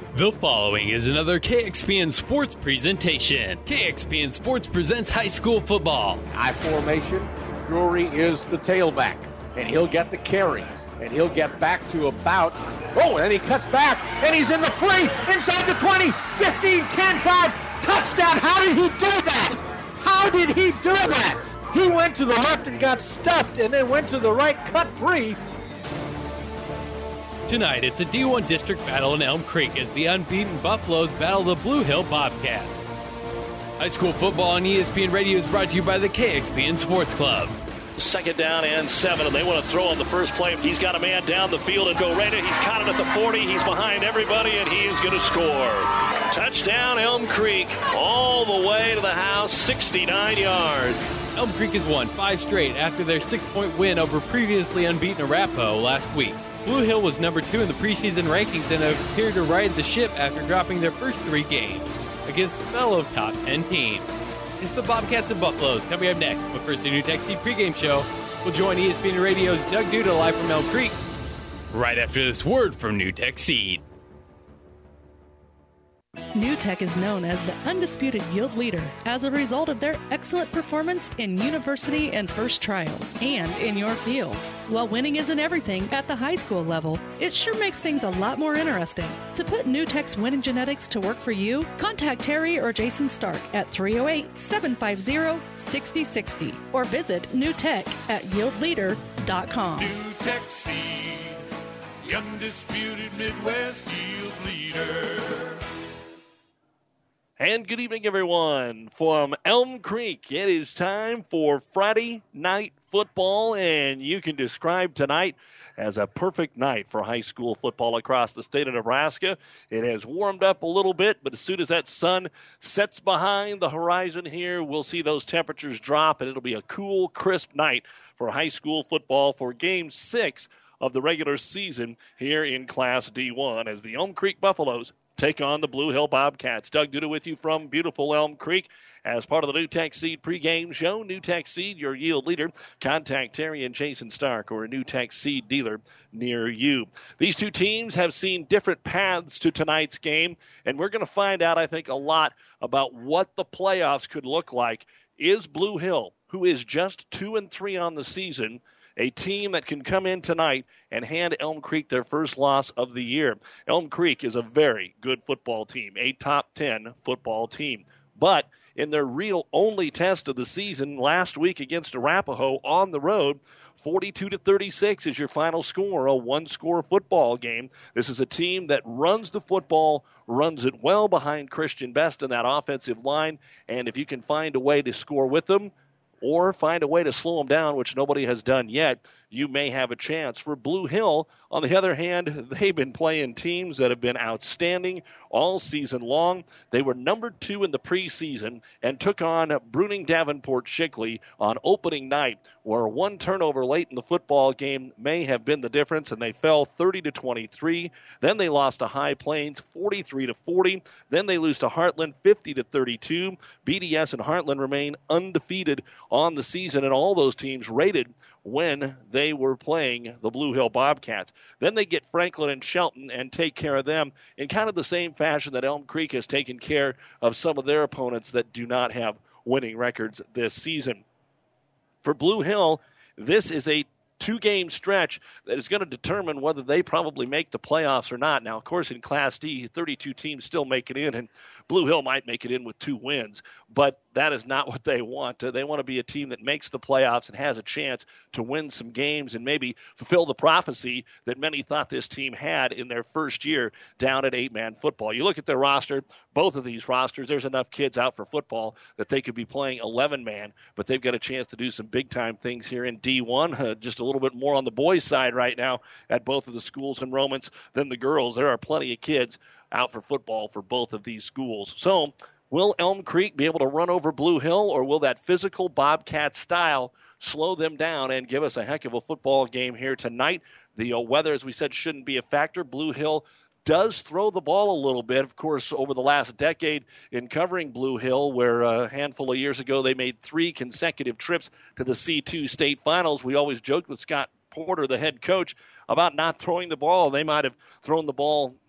The following is another KXPN Sports presentation. KXPN Sports presents high school football. I formation, Drury is the tailback, and he'll get the carries, and he'll get back to about, and then he cuts back, and he's in the free, inside the 20, 15, 10, 5, touchdown. How did he do that? How did he do that? He went to the left and got stuffed, and then went to the right, cut free. Tonight, it's a D1 district battle in Elm Creek as the unbeaten Buffaloes battle the Blue Hill Bobcats. High school football on ESPN Radio is brought to you by the KXPN Sports Club. Second down and 7, and they want to throw on the first play. He's got a man down the field and go right in. He's caught it at the 40. He's behind everybody, and he is going to score. Touchdown, Elm Creek, all the way to the house, 69 yards. Elm Creek has won 5 straight after their 6-point win over previously unbeaten Arapahoe last week. Blue Hill was number 2 in the preseason rankings and have appeared to ride the ship after dropping their first 3 games against fellow top 10 teams. It's the Bobcats and Buffaloes coming up next. But first, the New Tech Seed pregame show. We'll join ESPN Radio's Doug Duda live from Elm Creek right after this word from New Tech Seed. New Tech is known as the undisputed yield leader as a result of their excellent performance in university and first trials and in your fields. While winning isn't everything at the high school level, it sure makes things a lot more interesting. To put New Tech's winning genetics to work for you, contact Terry or Jason Stark at 308-750-6060 or visit newtech at yieldleader.com. New Tech Seed, the undisputed Midwest yield leader. And good evening, everyone. From Elm Creek, it is time for Friday night football, and you can describe tonight as a perfect night for high school football across the state of Nebraska. It has warmed up a little bit, but as soon as that sun sets behind the horizon here, we'll see those temperatures drop, and it'll be a cool, crisp night for high school football for Game 6 of the regular season here in Class D1 as the Elm Creek Buffaloes take on the Blue Hill Bobcats. Doug Duda with you from beautiful Elm Creek as part of the New Tech Seed pregame show. New Tech Seed, your yield leader. Contact Terry and Jason Stark or a New Tech Seed dealer near you. These two teams have seen different paths to tonight's game, and we're going to find out, I think, a lot about what the playoffs could look like. Is Blue Hill, who is just 2-3 on the season, a team that can come in tonight and hand Elm Creek their first loss of the year? Elm Creek is a very good football team, a top 10 football team. But in their real only test of the season last week against Arapahoe on the road, 42-36 is your final score, a one-score football game. This is a team that runs the football, runs it well behind Christian Best in that offensive line, and if you can find a way to score with them, or find a way to slow them down, which nobody has done yet, you may have a chance. For Blue Hill, on the other hand, they've been playing teams that have been outstanding all season long. They were number 2 in the preseason and took on Bruning Davenport Shigley on opening night, where one turnover late in the football game may have been the difference, and they fell 30-23. Then they lost to High Plains 43-40. Then they lose to Heartland 50-32. BDS and Heartland remain undefeated on the season, and all those teams rated when they were playing the Blue Hill Bobcats. Then they get Franklin and Shelton and take care of them in kind of the same fashion that Elm Creek has taken care of some of their opponents that do not have winning records this season. For Blue Hill, this is a 2-game stretch that is going to determine whether they probably make the playoffs or not. Now, of course, in Class D, 32 teams still make it in, and Blue Hill might make it in with 2 wins, but that is not what they want. They want to be a team that makes the playoffs and has a chance to win some games and maybe fulfill the prophecy that many thought this team had in their first year down at 8-man football. You look at their roster, both of these rosters, there's enough kids out for football that they could be playing 11-man, but they've got a chance to do some big-time things here in D1, just a little bit more on the boys' side right now at both of the schools' enrollments than the girls. There are plenty of kids out for football for both of these schools. So will Elm Creek be able to run over Blue Hill, or will that physical Bobcat style slow them down and give us a heck of a football game here tonight? The weather, as we said, shouldn't be a factor. Blue Hill does throw the ball a little bit, of course, over the last decade in covering Blue Hill, where a handful of years ago they made 3 consecutive trips to the C2 state finals. We always joked with Scott Porter, the head coach, about not throwing the ball. They might have thrown the ball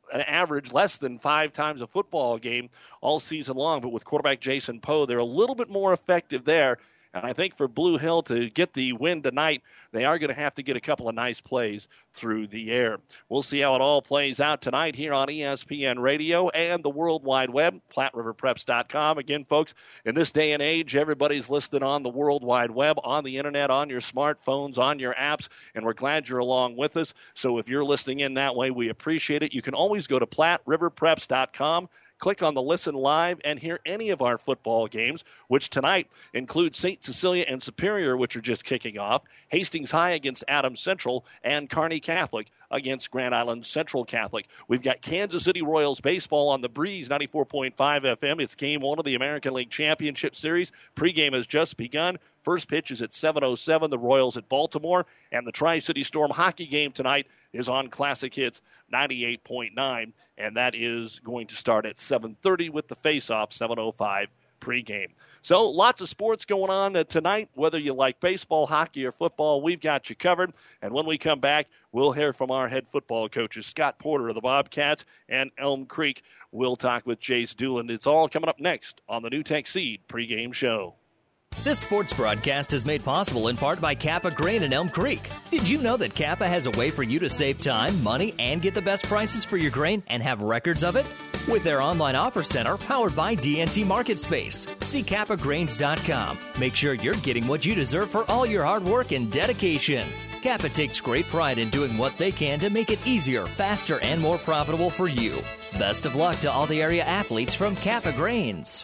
an average less than 5 times a football game all season long. But with quarterback Jason Poe, they're a little bit more effective there. And I think for Blue Hill to get the win tonight, they are going to have to get a couple of nice plays through the air. We'll see how it all plays out tonight here on ESPN Radio and the World Wide Web, PlatteRiverPreps.com. Again, folks, in this day and age, everybody's listed on the World Wide Web, on the internet, on your smartphones, on your apps, and we're glad you're along with us. So if you're listening in that way, we appreciate it. You can always go to PlatteRiverPreps.com. Click on the Listen Live and hear any of our football games, which tonight include St. Cecilia and Superior, which are just kicking off, Hastings High against Adams Central, and Kearney Catholic against Grand Island Central Catholic. We've got Kansas City Royals baseball on the Breeze 94.5 FM. It's game 1 of the American League Championship Series. Pregame has just begun. First pitch is at 7:07, the Royals at Baltimore. And the Tri-City Storm hockey game tonight is on Classic Hits 98.9, and that is going to start at 7:30 with the face-off, 7:05 pregame. So lots of sports going on tonight. Whether you like baseball, hockey, or football, we've got you covered. And when we come back, we'll hear from our head football coaches, Scott Porter of the Bobcats and Elm Creek. We'll talk with Jace Dooland. It's all coming up next on the NuTech Seed pregame show. This sports broadcast is made possible in part by Kappa Grain in Elm Creek. Did you know that Kappa has a way for you to save time, money, and get the best prices for your grain and have records of it? With their online offer center powered by DNT MarketSpace. See KappaGrains.com. Make sure you're getting what you deserve for all your hard work and dedication. Kappa takes great pride in doing what they can to make it easier, faster, and more profitable for you. Best of luck to all the area athletes from Kappa Grains.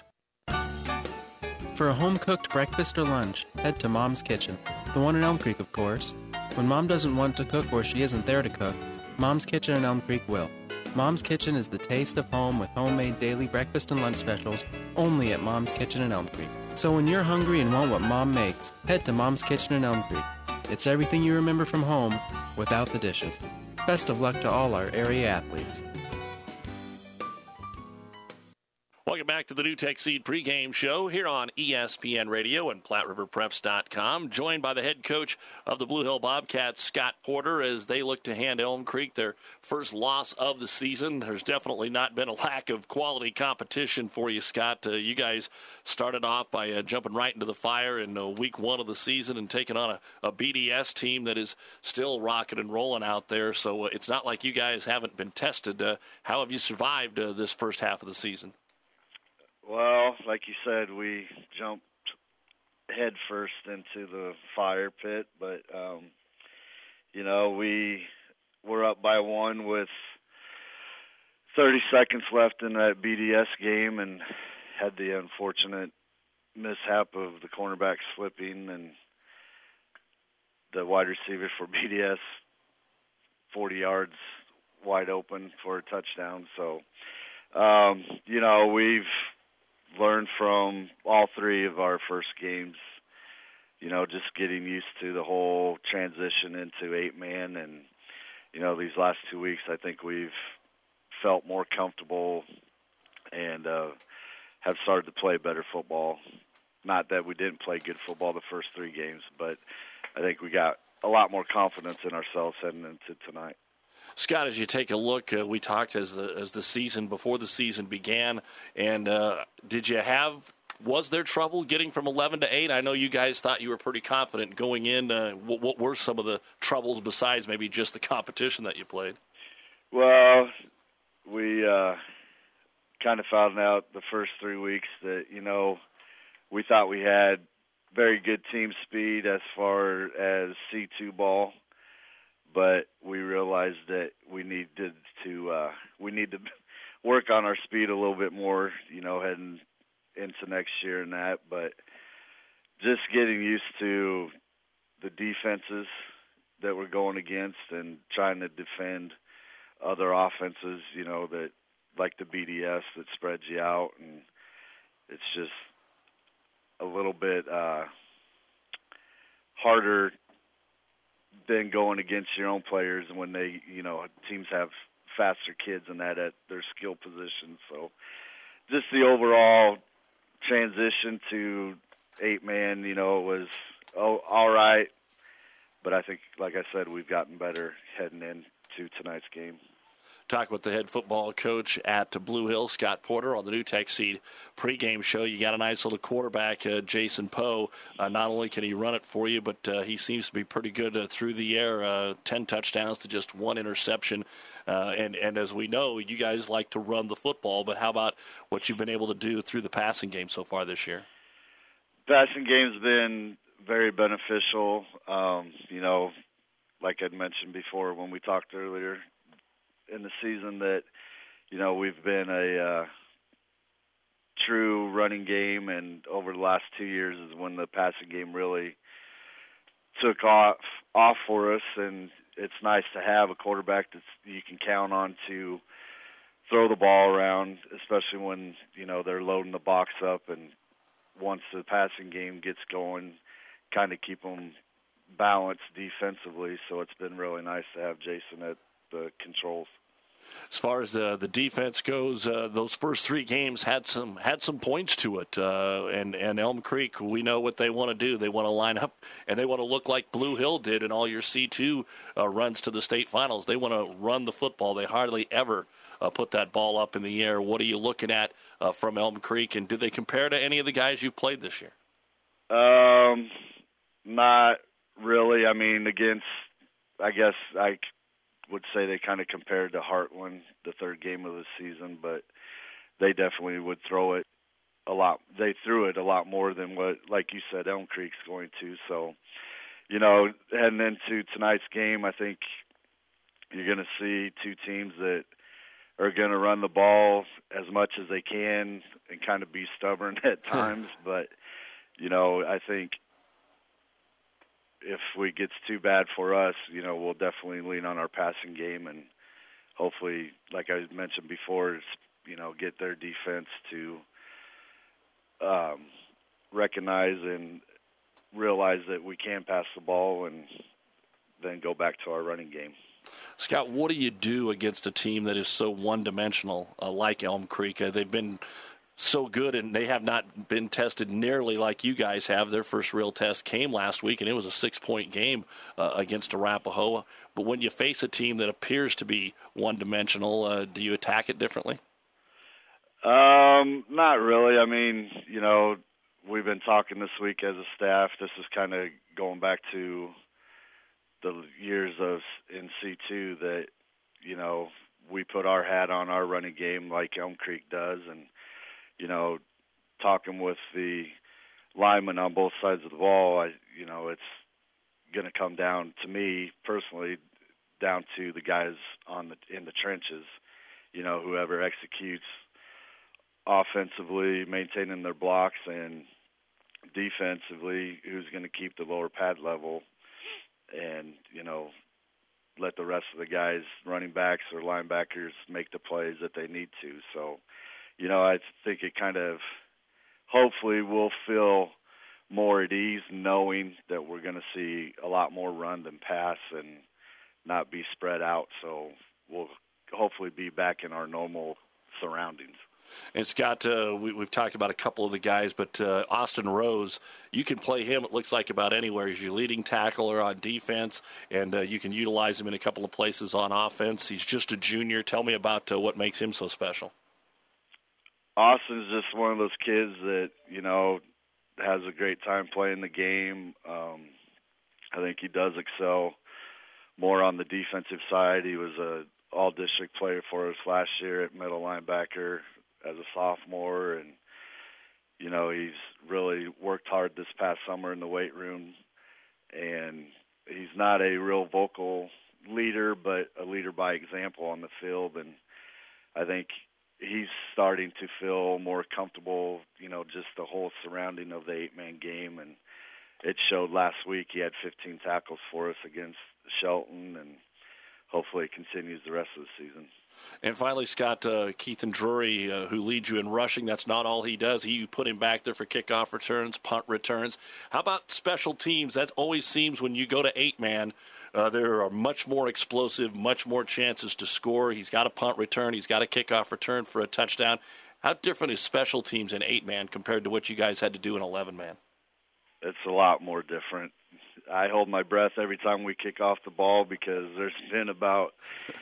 For a home-cooked breakfast or lunch, head to Mom's Kitchen, the one in Elm Creek, of course. When Mom doesn't want to cook or she isn't there to cook, Mom's Kitchen in Elm Creek will. Mom's Kitchen is the taste of home with homemade daily breakfast and lunch specials only at Mom's Kitchen in Elm Creek. So when you're hungry and want what Mom makes, head to Mom's Kitchen in Elm Creek. It's everything you remember from home without the dishes. Best of luck to all our area athletes. Welcome back to the NuTech Seed pregame show here on ESPN Radio and PlatteRiverPreps.com. Joined by the head coach of the Blue Hill Bobcats, Scott Porter, as they look to hand Elm Creek their first loss of the season. There's definitely not been a lack of quality competition for you, Scott. You guys started off by jumping right into the fire in week 1 of the season and taking on a BDS team that is still rocking and rolling out there. So it's not like you guys haven't been tested. How have you survived this first half of the season? Well, like you said, we jumped head first into the fire pit, but, we were up by 1 with 30 seconds left in that BDS game and had the unfortunate mishap of the cornerback slipping and the wide receiver for BDS 40 yards wide open for a touchdown. So, we've learned from all 3 of our first games, just getting used to the whole transition into 8-man. And, these last 2 weeks, I think we've felt more comfortable and have started to play better football. Not that we didn't play good football the first 3 games, but I think we got a lot more confidence in ourselves heading into tonight. Scott, as you take a look, we talked as the season, before the season began, and was there trouble getting from 11 to 8? I know you guys thought you were pretty confident going in. What were some of the troubles besides maybe just the competition that you played? Well, we kind of found out the first 3 weeks that, we thought we had very good team speed as far as C2 ball. But we realized that we need to work on our speed a little bit more, heading into next year and that. But just getting used to the defenses that we're going against and trying to defend other offenses, that like the BDS that spreads you out, and it's just a little bit harder than going against your own players when they, teams have faster kids and that at their skill positions. So just the overall transition to 8-man, it was all right. But I think, like I said, we've gotten better heading into tonight's game. Talk with the head football coach at Blue Hill, Scott Porter, on the NuTech Seed pregame show. You got a nice little quarterback, Jason Poe. Not only can he run it for you, but he seems to be pretty good through the air. 10 touchdowns to just 1 interception. And as we know, you guys like to run the football, but how about what you've been able to do through the passing game so far this year? Passing game's been very beneficial. Like I'd mentioned before when we talked earlier in the season, that we've been a true running game, and over the last 2 years is when the passing game really took off for us. And it's nice to have a quarterback that you can count on to throw the ball around, especially when they're loading the box up, and once the passing game gets going, kind of keep them balanced defensively. So it's been really nice to have Jason at the controls. As far as the defense goes, those first 3 games had some points to it. And Elm Creek, we know what they want to do. They want to line up, and they want to look like Blue Hill did in all your C2 runs to the state finals. They want to run the football. They hardly ever put that ball up in the air. What are you looking at from Elm Creek, and do they compare to any of the guys you've played this year? Not really. I mean, I guess I would say they kind of compared to Heartland, the 3rd game of the season, but they definitely would throw it a lot. They threw it a lot more than what, like you said, Elm Creek's going to. So, heading into tonight's game, I think you're going to see 2 teams that are going to run the ball as much as they can and kind of be stubborn at times. But, I think if it gets too bad for us, we'll definitely lean on our passing game, and hopefully, like I mentioned before, get their defense to recognize and realize that we can pass the ball, and then go back to our running game. Scott, what do you do against a team that is so one-dimensional like Elm Creek? They've been so good, and they have not been tested nearly like you guys have. Their first real test came last week, and it was a 6-point game against Arapahoe. But when you face a team that appears to be one-dimensional, do you attack it differently? Not really. I mean, we've been talking this week as a staff. This is kind of going back to the years in C2 that, we put our hat on our running game like Elm Creek does, and talking with the linemen on both sides of the ball, it's going to come down, to me personally, down to the guys in the trenches. Whoever executes offensively, maintaining their blocks, and defensively, who's going to keep the lower pad level, and let the rest of the guys, running backs or linebackers, make the plays that they need to. So, I think it kind of, hopefully we'll feel more at ease knowing that we're going to see a lot more run than pass and not be spread out. So we'll hopefully be back in our normal surroundings. And Scott, we've talked about a couple of the guys, but Austin Rose, you can play him, it looks like, about anywhere. He's your leading tackler on defense, and you can utilize him in a couple of places on offense. He's just a junior. Tell me about what makes him so special. Austin's just one of those kids that, has a great time playing the game. I think he does excel more on the defensive side. He was a all-district player for us last year at middle linebacker as a sophomore, and, he's really worked hard this past summer in the weight room, and he's not a real vocal leader, but a leader by example on the field, and I think he's starting to feel more comfortable, just the whole surrounding of the 8-man game. And it showed last week. He had 15 tackles for us against Shelton, and hopefully it continues the rest of the season. And finally, Scott, Keithan Drury, who leads you in rushing, that's not all he does. You put him back there for kickoff returns, punt returns. How about special teams? That always seems when you go to 8-man, there are much more explosive, much more chances to score. He's got a punt return. He's got a kickoff return for a touchdown. How different is special teams in 8-man compared to what you guys had to do in 11-man? It's a lot more different. I hold my breath every time we kick off the ball because there's been about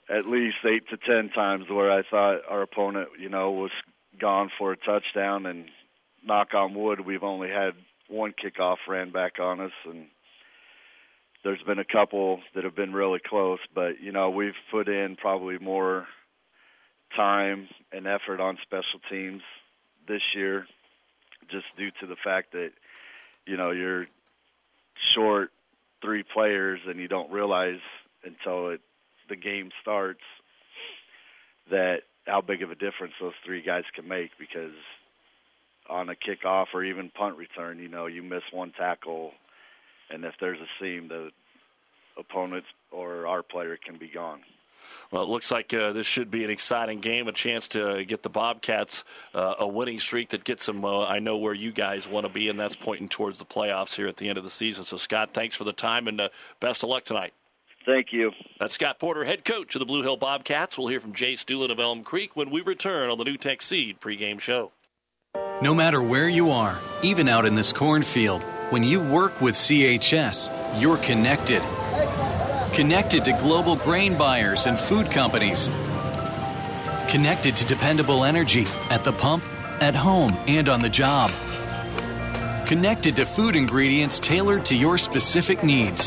at least 8 to 10 times where I thought our opponent, was gone for a touchdown, and knock on wood, we've only had one kickoff ran back on us, and there's been a couple that have been really close, but, we've put in probably more time and effort on special teams this year just due to the fact that, you're short 3 players and you don't realize until the game starts that how big of a difference those 3 guys can make, because on a kickoff or even punt return, you miss one tackle, and if there's a seam, the opponent or our player can be gone. Well, it looks like this should be an exciting game, a chance to get the Bobcats a winning streak that gets them, I know, where you guys want to be, and that's pointing towards the playoffs here at the end of the season. So, Scott, thanks for the time, and best of luck tonight. Thank you. That's Scott Porter, head coach of the Blue Hill Bobcats. We'll hear from Jay Stulen of Elm Creek when we return on the NewTek Seed pregame show. No matter where you are, even out in this cornfield, when you work with CHS, you're connected. Connected to global grain buyers and food companies. Connected to dependable energy at the pump, at home, and on the job. Connected to food ingredients tailored to your specific needs.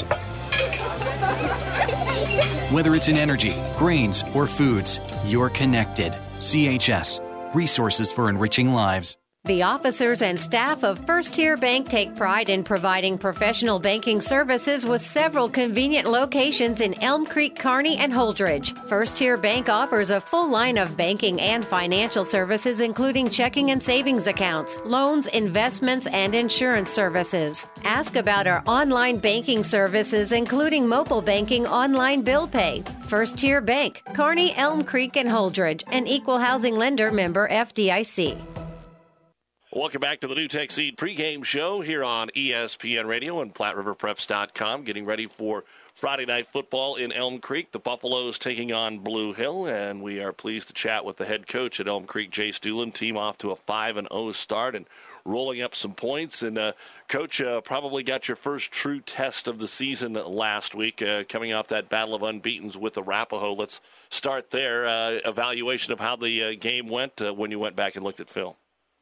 Whether it's in energy, grains, or foods, you're connected. CHS. Resources for enriching lives. The officers and staff of First Tier Bank take pride in providing professional banking services with several convenient locations in Elm Creek, Kearney, and Holdridge. First Tier Bank offers a full line of banking and financial services, including checking and savings accounts, loans, investments, and insurance services. Ask about our online banking services, including mobile banking, online bill pay. First Tier Bank, Kearney, Elm Creek, and Holdridge, an equal housing lender, member FDIC. Welcome back to the NewTek Seed pregame show here on ESPN Radio and PlatteRiverPreps.com. Getting ready for Friday night football in Elm Creek. The Buffaloes taking on Blue Hill, and we are pleased to chat with the head coach at Elm Creek, Jay Stulen. Team off to a 5-0 start and rolling up some points. And, Coach, probably got your first true test of the season last week, coming off that battle of unbeatens with Arapahoe. Let's start there. Evaluation of how the game went when you went back and looked at film.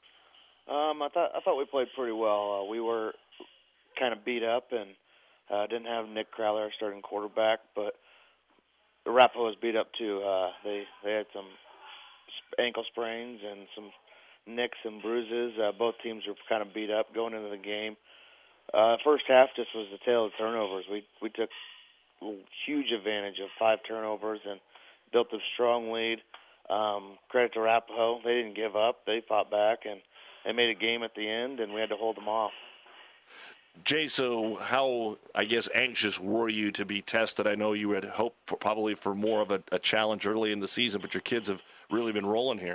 I thought we played pretty well. We were kind of beat up and didn't have Nick Crowler, our starting quarterback, but Arapahoe was beat up too. They had some ankle sprains and some nicks and bruises. Both teams were kind of beat up going into the game. First half just was the tale of turnovers. We took a huge advantage of 5 turnovers and built a strong lead. Credit to Arapahoe. They didn't give up. They fought back, and they made a game at the end, and we had to hold them off. Jay, so how, anxious were you to be tested? I know you had hoped probably for more of a challenge early in the season, but your kids have really been rolling here.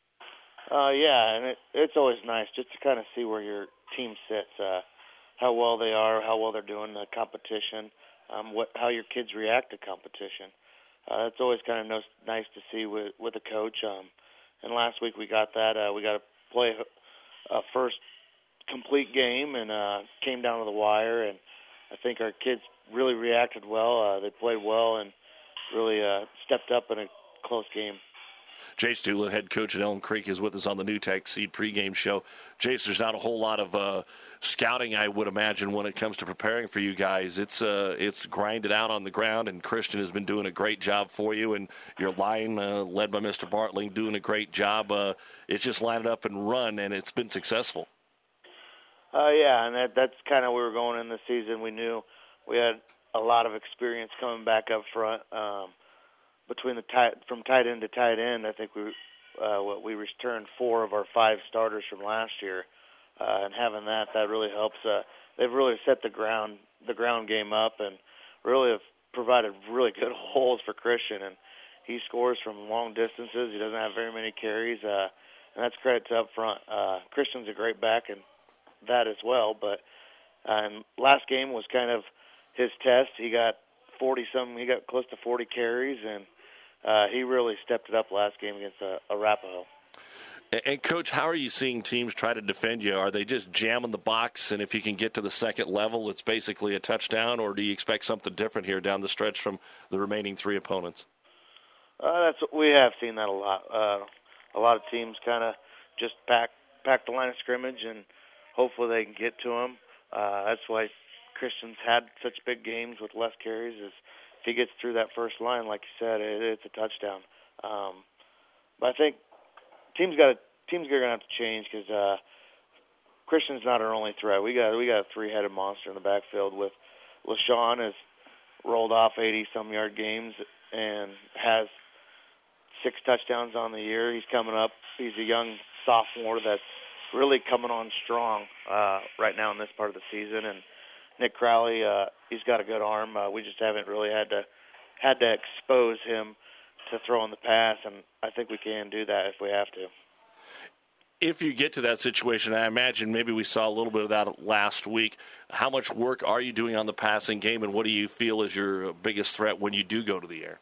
Yeah, and it's always nice just to kind of see where your team sits, how well they are, how well they're doing the competition, how your kids react to competition. It's always kind of nice to see with a coach. And last week we got that. We got to play a first complete game and came down to the wire, and I think our kids really reacted well. They played well and really stepped up in a close game. Jay Stulen, head coach at Elm Creek, is with us on the NewTek Seed pregame show. Jace, there's not a whole lot of scouting, I would imagine, when it comes to preparing for you guys. It's grinded out on the ground, and Christian has been doing a great job for you, and your line, led by Mr. Bartling, doing a great job. It's just line it up and run, and it's been successful. Yeah, and that's kind of where we were going in the season. We knew we had a lot of experience coming back up front. Between from tight end to tight end, I think we returned 4 of our 5 starters from last year, and having that really helps. They've really set the ground game up, and really have provided really good holes for Christian. And he scores from long distances. He doesn't have very many carries, and that's credit to up front. Christian's a great back and that as well. But last game was kind of his test. He got 40-something. He got close to 40 carries, and he really stepped it up last game against Arapahoe. And, Coach, how are you seeing teams try to defend you? Are they just jamming the box, and if you can get to the second level, it's basically a touchdown, or do you expect something different here down the stretch from the remaining 3 opponents? We have seen that a lot. A lot of teams kind of just pack the line of scrimmage, and hopefully they can get to them. That's why Christian's had such big games with less carries. Is if he gets through that first line, like you said, it's a touchdown. But I think teams are going to have to change because Christian's not our only threat. We got a three-headed monster in the backfield with LaShawn has rolled off 80-some yard games and has 6 touchdowns on the year. He's coming up. He's a young sophomore that's really coming on strong right now in this part of the season. And Nick Crowley, he's got a good arm. We just haven't really had to expose him to throwing the pass, and I think we can do that if we have to. If you get to that situation, I imagine maybe we saw a little bit of that last week. How much work are you doing on the passing game, and what do you feel is your biggest threat when you do go to the air?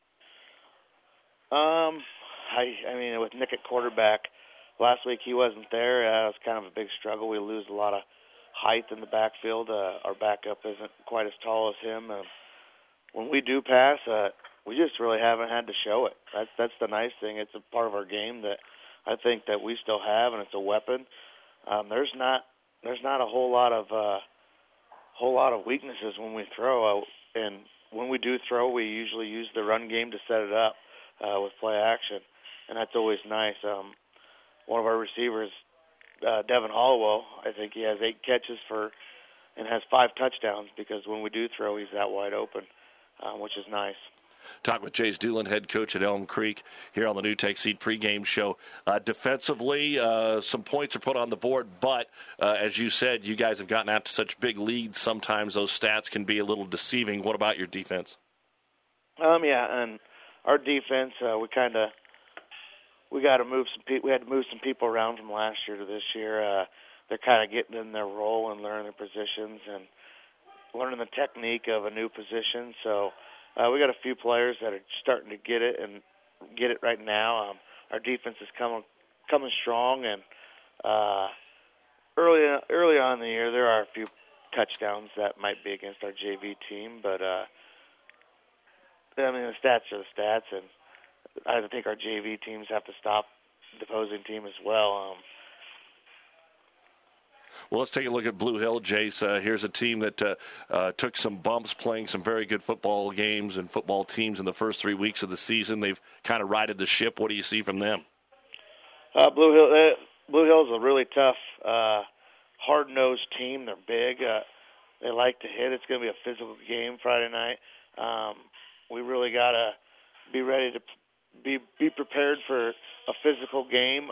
I mean, with Nick at quarterback, last week he wasn't there. It was kind of a big struggle. We lose a lot of height in the backfield. Our backup isn't quite as tall as him. When we do pass, we just really haven't had to show it. That's the nice thing. It's a part of our game that I think that we still have, and it's a weapon. There's not a whole lot of weaknesses when we throw, and when we do throw, we usually use the run game to set it up with play action, and that's always nice. One of our receivers, Devin Hollowell, I think he has 8 catches and has 5 touchdowns because when we do throw, he's that wide open, which is nice. Talk with Jace Doolan, head coach at Elm Creek, here on the NuTech Seed pregame show. Defensively, some points are put on the board, but as you said, you guys have gotten out to such big leads. Sometimes those stats can be a little deceiving. What about your defense? Yeah, and our defense, we got to move some people. We had to move some people around from last year to this year. They're kind of getting in their role and learning their positions and learning the technique of a new position. So. We got a few players that are starting to get it and get it right now. Our defense is coming strong, and early on in the year there are a few touchdowns that might be against our JV team, but I mean the stats are the stats, and I think our JV teams have to stop the opposing team as well. Well, let's take a look at Blue Hill, Jace. Here's a team that took some bumps playing some very good football games and football teams in the first 3 weeks of the season. They've kind of righted the ship. What do you see from them? Blue Hill's a really tough, hard-nosed team. They're big. They like to hit. It's going to be a physical game Friday night. We really got to be ready to be prepared for a physical game.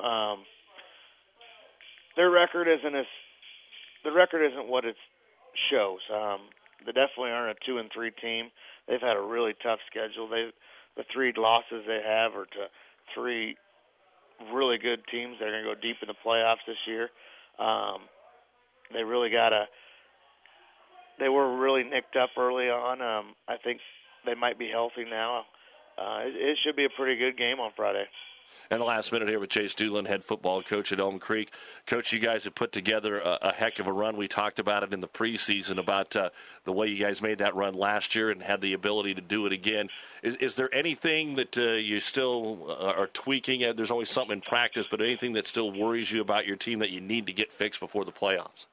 Their record isn't what it shows. They definitely aren't a 2-3 team. They've had a really tough schedule. The 3 losses they have are to 3 really good teams that are going to go deep in the playoffs this year. They really they were really nicked up early on. I think they might be healthy now. It should be a pretty good game on Friday. And the last minute here with Jace Doolan, head football coach at Elm Creek. Coach, you guys have put together a heck of a run. We talked about it in the preseason, about the way you guys made that run last year and had the ability to do it again. Is there anything that you still are tweaking? There's always something in practice, but anything that still worries you about your team that you need to get fixed before the playoffs?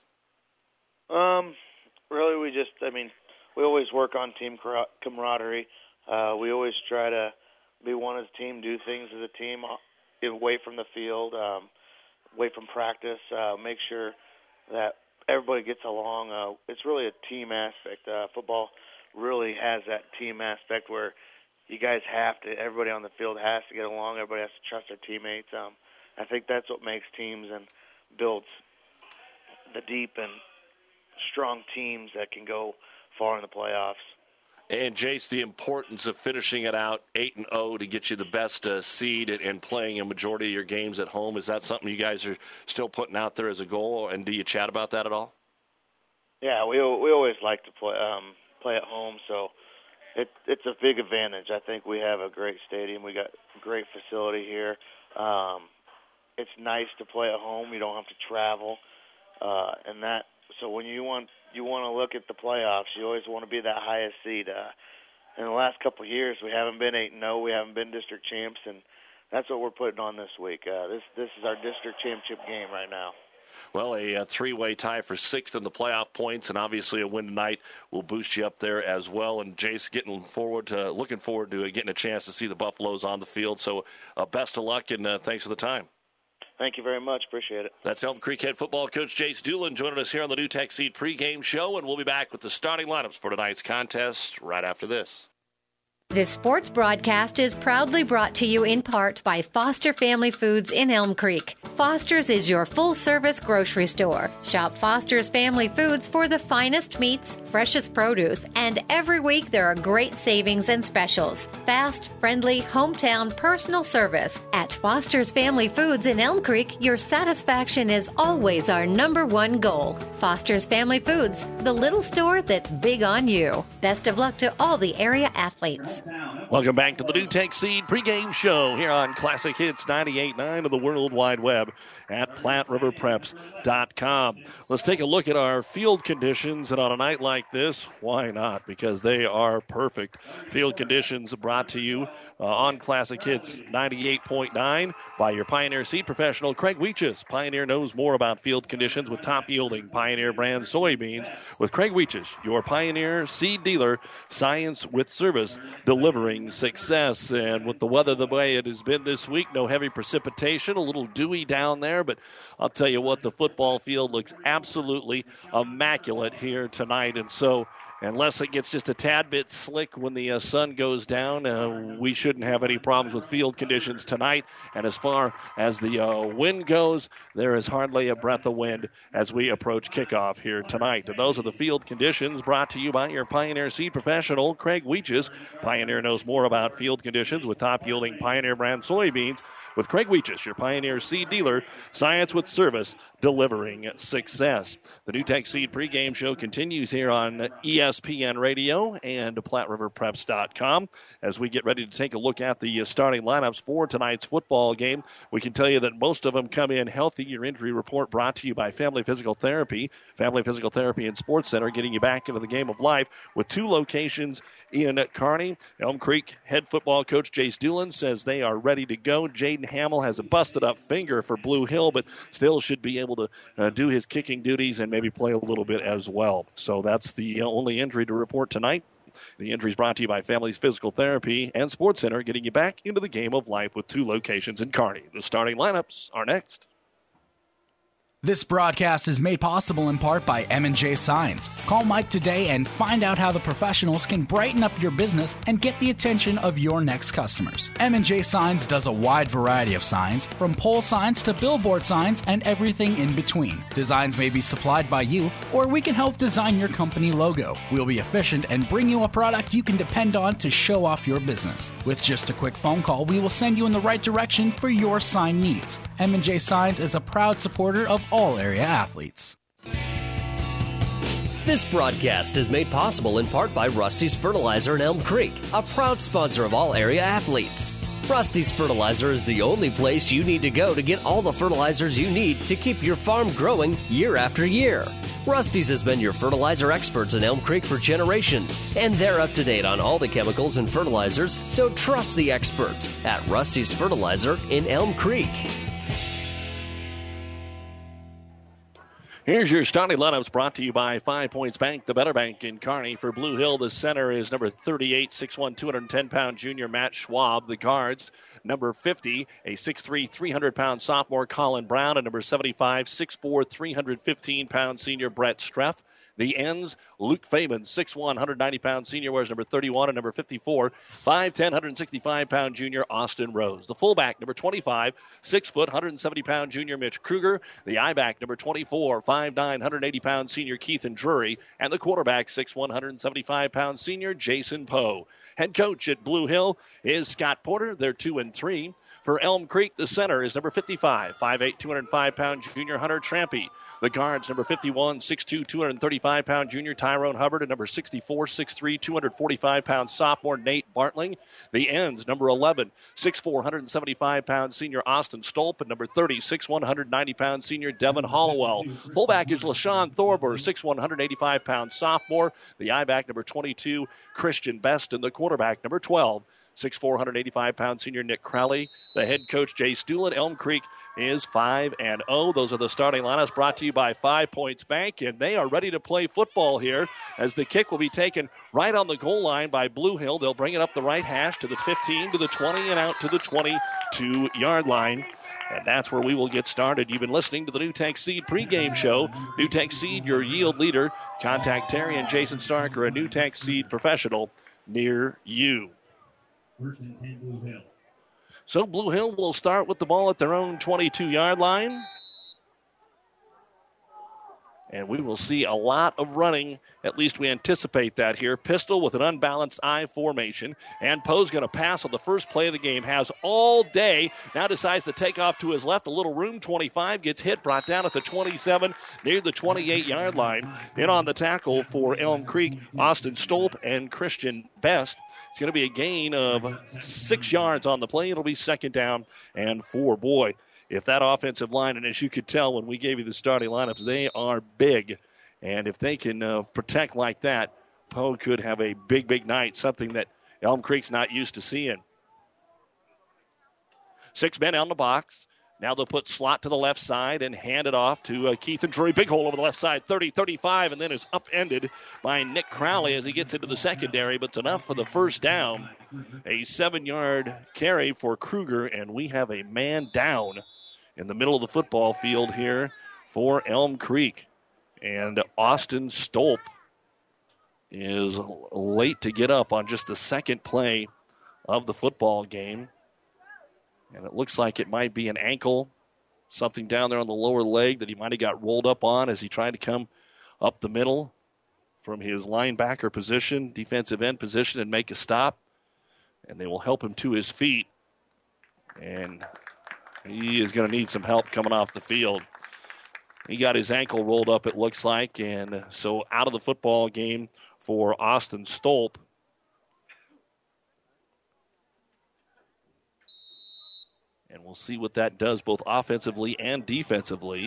Really, we always work on team camaraderie. We always try to be one as a team, do things as a team, away from the field, away from practice, make sure that everybody gets along. It's really a team aspect. Football really has that team aspect where you guys everybody on the field has to get along, everybody has to trust their teammates. I think that's what makes teams and builds the deep and strong teams that can go far in the playoffs. And, Jace, the importance of finishing it out 8-0 to get you the best seed and playing a majority of your games at home, is that something you guys are still putting out there as a goal, and do you chat about that at all? Yeah, we always like to play at home, so it's a big advantage. I think we have a great stadium. We got a great facility here. It's nice to play at home. You don't have to travel, so when you want to look at the playoffs, you always want to be that highest seed. in the last couple of years, we haven't been 8-0. We haven't been district champs, and that's what we're putting on this week. This is our district championship game right now. Well, a three-way tie for sixth in the playoff points, and obviously a win tonight will boost you up there as well. And Jace, looking forward to getting a chance to see the Buffaloes on the field. So best of luck, and thanks for the time. Thank you very much. Appreciate it. That's Elm Creek head football coach Jace Doolin joining us here on the New Tech Seed pregame show, and we'll be back with the starting lineups for tonight's contest right after this. This sports broadcast is proudly brought to you in part by Foster Family Foods in Elm Creek. Foster's is your full-service grocery store. Shop Foster's Family Foods for the finest meats, freshest produce, and every week there are great savings and specials. Fast, friendly, hometown personal service. At Foster's Family Foods in Elm Creek, your satisfaction is always our number one goal. Foster's Family Foods, the little store that's big on you. Best of luck to all the area athletes. Welcome back to the New Tech Seed pregame show here on Classic Hits 98.9 of the World Wide Web at PlatteRiverPreps.com. Let's take a look at our field conditions, and on a night like this, why not? Because they are perfect. Field conditions brought to you on Classic Hits 98.9 by your Pioneer seed professional, Craig Weeches. Pioneer knows more about field conditions with top-yielding Pioneer brand soybeans. With Craig Weeches, your Pioneer seed dealer, science with service, delivering success. And with the weather the way it has been this week, no heavy precipitation, a little dewy down there, but I'll tell you what, the football field looks absolutely immaculate here tonight. And so unless it gets just a tad bit slick when the sun goes down, we shouldn't have any problems with field conditions tonight. And as far as the wind goes, there is hardly a breath of wind as we approach kickoff here tonight. And those are the field conditions brought to you by your Pioneer seed professional, Craig Weeches. Pioneer knows more about field conditions with top-yielding Pioneer brand soybeans. With Craig Weeches, your Pioneer seed dealer, science with service, delivering success. The New Tech Seed pregame show continues here on ESPN Radio and PlatteRiverPreps.com. As we get ready to take a look at the starting lineups for tonight's football game, we can tell you that most of them come in healthy. Your injury report brought to you by Family Physical Therapy. Family Physical Therapy and Sports Center, getting you back into the game of life with 2 locations in Kearney. Elm Creek head football coach Jace Doolin says they are ready to go. Jaden Hamill has a busted-up finger for Blue Hill, but still should be able to do his kicking duties and maybe play a little bit as well. So that's the only injury to report tonight. The injury is brought to you by Family's Physical Therapy and Sports Center, getting you back into the game of life with 2 locations in Kearney. The starting lineups are next. This broadcast is made possible in part by M&J Signs. Call Mike today and find out how the professionals can brighten up your business and get the attention of your next customers. M&J Signs does a wide variety of signs, from pole signs to billboard signs and everything in between. Designs may be supplied by you, or we can help design your company logo. We'll be efficient and bring you a product you can depend on to show off your business. With just a quick phone call, we will send you in the right direction for your sign needs. M&J Signs is a proud supporter of all area athletes. This broadcast is made possible in part by Rusty's Fertilizer in Elm Creek, a proud sponsor of all area athletes. Rusty's Fertilizer is the only place you need to go to get all the fertilizers you need to keep your farm growing year after year. Rusty's has been your fertilizer experts in Elm Creek for generations, and they're up to date on all the chemicals and fertilizers, so trust the experts at Rusty's Fertilizer in Elm Creek. Here's your starting lineups brought to you by 5 Points Bank, the better bank in Kearney. For Blue Hill, the center is number 38, 6'1", 210-pound junior Matt Schwab. The guards, number 50, a 6'3", 300-pound sophomore Colin Brown, and number 75, 6'4", 315-pound senior Brett Streff. The ends, Luke Fabian, 6'1", 190-pound senior, wears number 31, and number 54, 5'10", 165-pound junior Austin Rose. The fullback, number 25, 6 foot, 170-pound junior Mitch Kruger. The I-back, number 24, 5'9", 180-pound senior Keithan Drury. And the quarterback, 6'1", 175-pound senior Jason Poe. Head coach at Blue Hill is Scott Porter. They're 2-3. For Elm Creek, the center is number 55, 5'8", 205-pound junior Hunter Trampy. The guards, number 51, 6'2", 235-pound junior Tyrone Hubbard, and number 64, 6'3", 245-pound sophomore Nate Bartling. The ends, number 11, 6'4", 175-pound senior Austin Stolp, and number 30, 6'1", 190-pound senior Devin Hollowell. Fullback is LaShawn Thorber, 6'1", 185-pound sophomore. The I-back, number 22, Christian Best, and the quarterback, number 12, 6'4", 185-pound senior Nick Crowley. The head coach, Jay Stuhlin. Elm Creek is 5-0. Those are the starting lineups brought to you by 5 Points Bank, and they are ready to play football here as the kick will be taken right on the goal line by Blue Hill. They'll bring it up the right hash to the 15, to the 20, and out to the 22-yard line. And that's where we will get started. You've been listening to the NewTek Seed pregame show. NewTek Seed, your yield leader. Contact Terry and Jason Stark or a NewTek Seed professional near you. So Blue Hill will start with the ball at their own 22-yard line. And we will see a lot of running. At least we anticipate that here. Pistol with an unbalanced I formation. And Poe's going to pass on the first play of the game. Has all day. Now decides to take off to his left. A little room. 25 gets hit. Brought down at the 27. Near the 28-yard line. In on the tackle for Elm Creek. Austin Stolp and Christian Best. It's going to be a gain of 6 yards on the play. It'll be 2nd down and 4. Boy, if that offensive line, and as you could tell when we gave you the starting lineups, they are big. And if they can protect like that, Poe could have a big, big night, something that Elm Creek's not used to seeing. 6 men on the box. Now they'll put slot to the left side and hand it off to Keith and Drury. Big hole over the left side, 30, 35, and then is upended by Nick Crowley as he gets into the secondary, but it's enough for the first down. A 7-yard carry for Kruger, and we have a man down in the middle of the football field here for Elm Creek. And Austin Stolp is late to get up on just the second play of the football game. And it looks like it might be an ankle, something down there on the lower leg that he might have got rolled up on as he tried to come up the middle from his linebacker position, defensive end position, and make a stop. And they will help him to his feet. And he is going to need some help coming off the field. He got his ankle rolled up, it looks like, and so out of the football game for Austin Stolp. And we'll see what that does both offensively and defensively.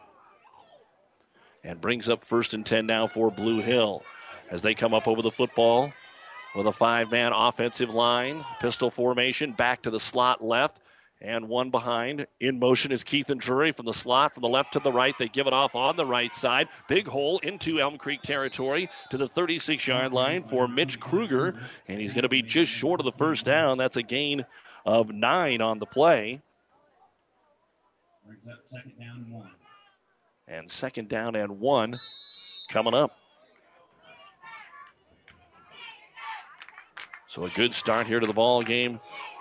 And brings up 1st and 10 now for Blue Hill as they come up over the football with a 5-man offensive line. Pistol formation, back to the slot left. And one behind. In motion is Keith and Drury from the slot, from the left to the right. They give it off on the right side. Big hole into Elm Creek territory to the 36-yard line for Mitch Kruger. And he's going to be just short of the first down. That's a gain of 9 on the play. Brings up 2nd down and 1. And 2nd down and 1 coming up. So a good start here to the ball game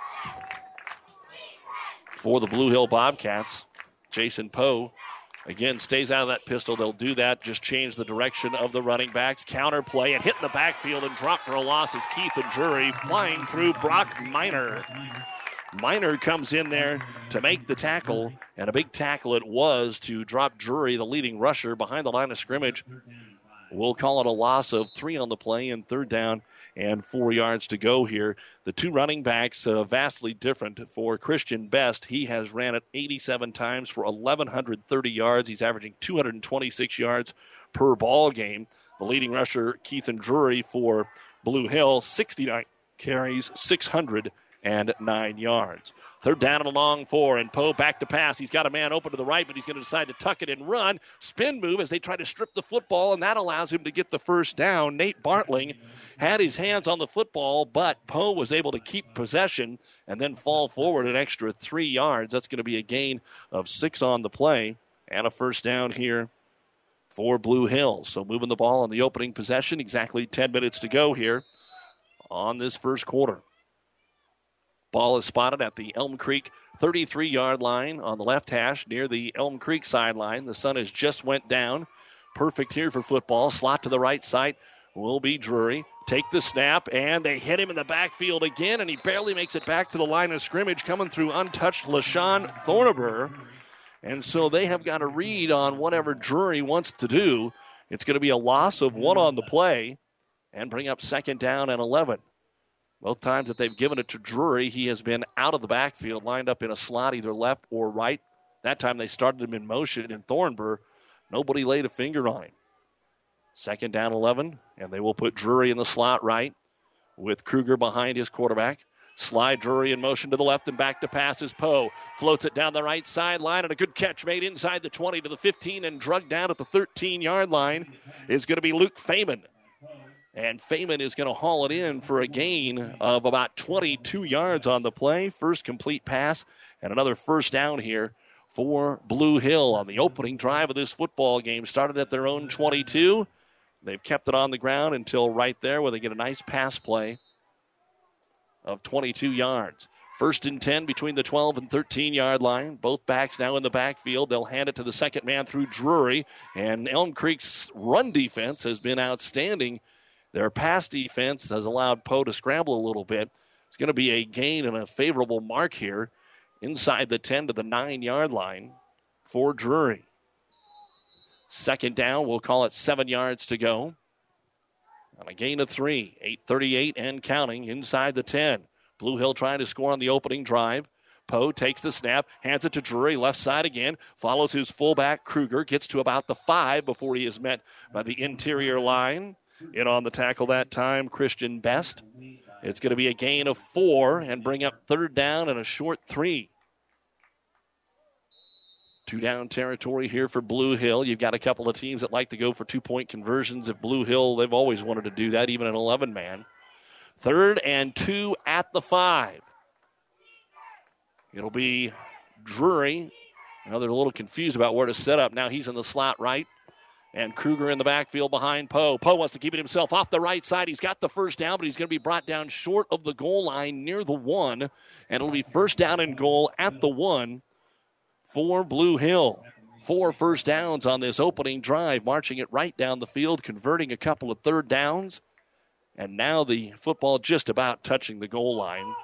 for the Blue Hill Bobcats. Jason Poe, again, stays out of that pistol. They'll do that, just change the direction of the running backs. Counter play and hit in the backfield and drop for a loss is Keith and Drury flying through Brock Miner. Miner comes in there to make the tackle, and a big tackle it was to drop Drury, the leading rusher, behind the line of scrimmage. We'll call it a loss of 3 on the play and 3rd down and 4 yards to go here. The 2 running backs vastly different. For Christian Best, he has ran it 87 times for 1,130 yards. He's averaging 226 yards per ball game. The leading rusher, Keith and Drury, for Blue Hill, 69 carries, 609 yards. 3rd down and a long 4, and Poe back to pass. He's got a man open to the right, but he's going to decide to tuck it and run. Spin move as they try to strip the football, and that allows him to get the first down. Nate Bartling had his hands on the football, but Poe was able to keep possession and then fall forward an extra 3 yards. That's going to be a gain of 6 on the play and a first down here for Blue Hill. So moving the ball in the opening possession, exactly 10 minutes to go here on this first quarter. Ball is spotted at the Elm Creek 33-yard line on the left hash near the Elm Creek sideline. The sun has just went down. Perfect here for football. Slot to the right side will be Drury. Take the snap, and they hit him in the backfield again, and he barely makes it back to the line of scrimmage, coming through untouched LaShawn Thornaber. And so they have got a read on whatever Drury wants to do. It's going to be a loss of 1 on the play and bring up 2nd down and 11. Both times that they've given it to Drury, he has been out of the backfield, lined up in a slot either left or right. That time they started him in motion, and Thornburg, nobody laid a finger on him. 2nd down 11, and they will put Drury in the slot right with Kruger behind his quarterback. Slide Drury in motion to the left and back to pass as Poe floats it down the right sideline, and a good catch made inside the 20 to the 15 and drugged down at the 13-yard line is going to be Luke Feynman. And Feynman is going to haul it in for a gain of about 22 yards on the play. First complete pass and another first down here for Blue Hill on the opening drive of this football game. Started at their own 22. They've kept it on the ground until right there where they get a nice pass play of 22 yards. 1st and 10 between the 12 and 13-yard line. Both backs now in the backfield. They'll hand it to the second man through Drury. And Elm Creek's run defense has been outstanding. Their pass defense has allowed Poe to scramble a little bit. It's going to be a gain and a favorable mark here inside the 10 to the 9-yard line for Drury. 2nd down, we'll call it 7 yards to go. On a gain of 3, 8:38 and counting inside the 10. Blue Hill trying to score on the opening drive. Poe takes the snap, hands it to Drury, left side again, follows his fullback Kruger, gets to about the 5 before he is met by the interior line. In on the tackle that time, Christian Best. It's going to be a gain of 4 and bring up 3rd down and a short 3. 2-down territory here for Blue Hill. You've got a couple of teams that like to go for 2-point conversions. If Blue Hill, they've always wanted to do that, even an 11-man. 3rd and 2 at the 5. It'll be Drury. Now they're a little confused about where to set up. Now he's in the slot right. And Kruger in the backfield behind Poe. Poe wants to keep it himself off the right side. He's got the first down, but he's going to be brought down short of the goal line near the 1. And it'll be 1st down and goal at the 1 for Blue Hill. 4 first downs on this opening drive, marching it right down the field, converting a couple of 3rd downs. And now the football just about touching the goal line.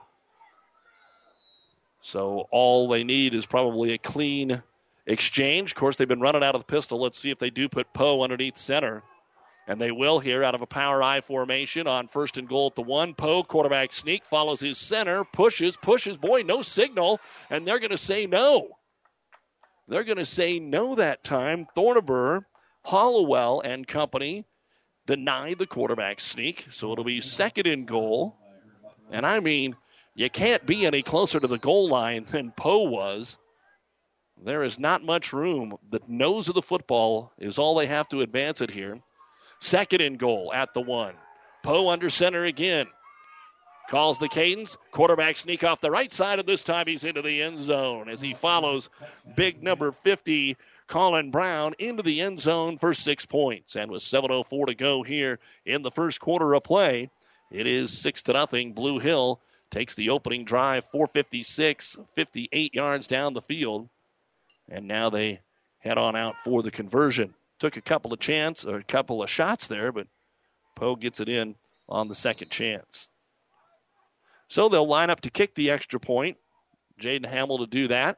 So all they need is probably a clean exchange. Of course, they've been running out of the pistol. Let's see if they do put Poe underneath center. And they will here out of a power I formation on 1st and goal at the 1. Poe, quarterback sneak, follows his center, pushes. Boy, no signal. And they're going to say no. They're going to say no that time. Thornaber, Hollowell, and company deny the quarterback sneak. So it'll be 2nd and goal. And I mean, you can't be any closer to the goal line than Poe was. There is not much room. The nose of the football is all they have to advance it here. 2nd and goal at the 1. Poe under center again. Calls the cadence. Quarterback sneak off the right side, and this time he's into the end zone as he follows big number 50, Colin Brown, into the end zone for 6 points. And with 7:04 to go here in the first quarter of play, it is 6-0. Blue Hill takes the opening drive, 4:56, 58 yards down the field. And now they head on out for the conversion. Took a couple of shots there, but Poe gets it in on the second chance. So they'll line up to kick the extra point. Jaden Hamill to do that.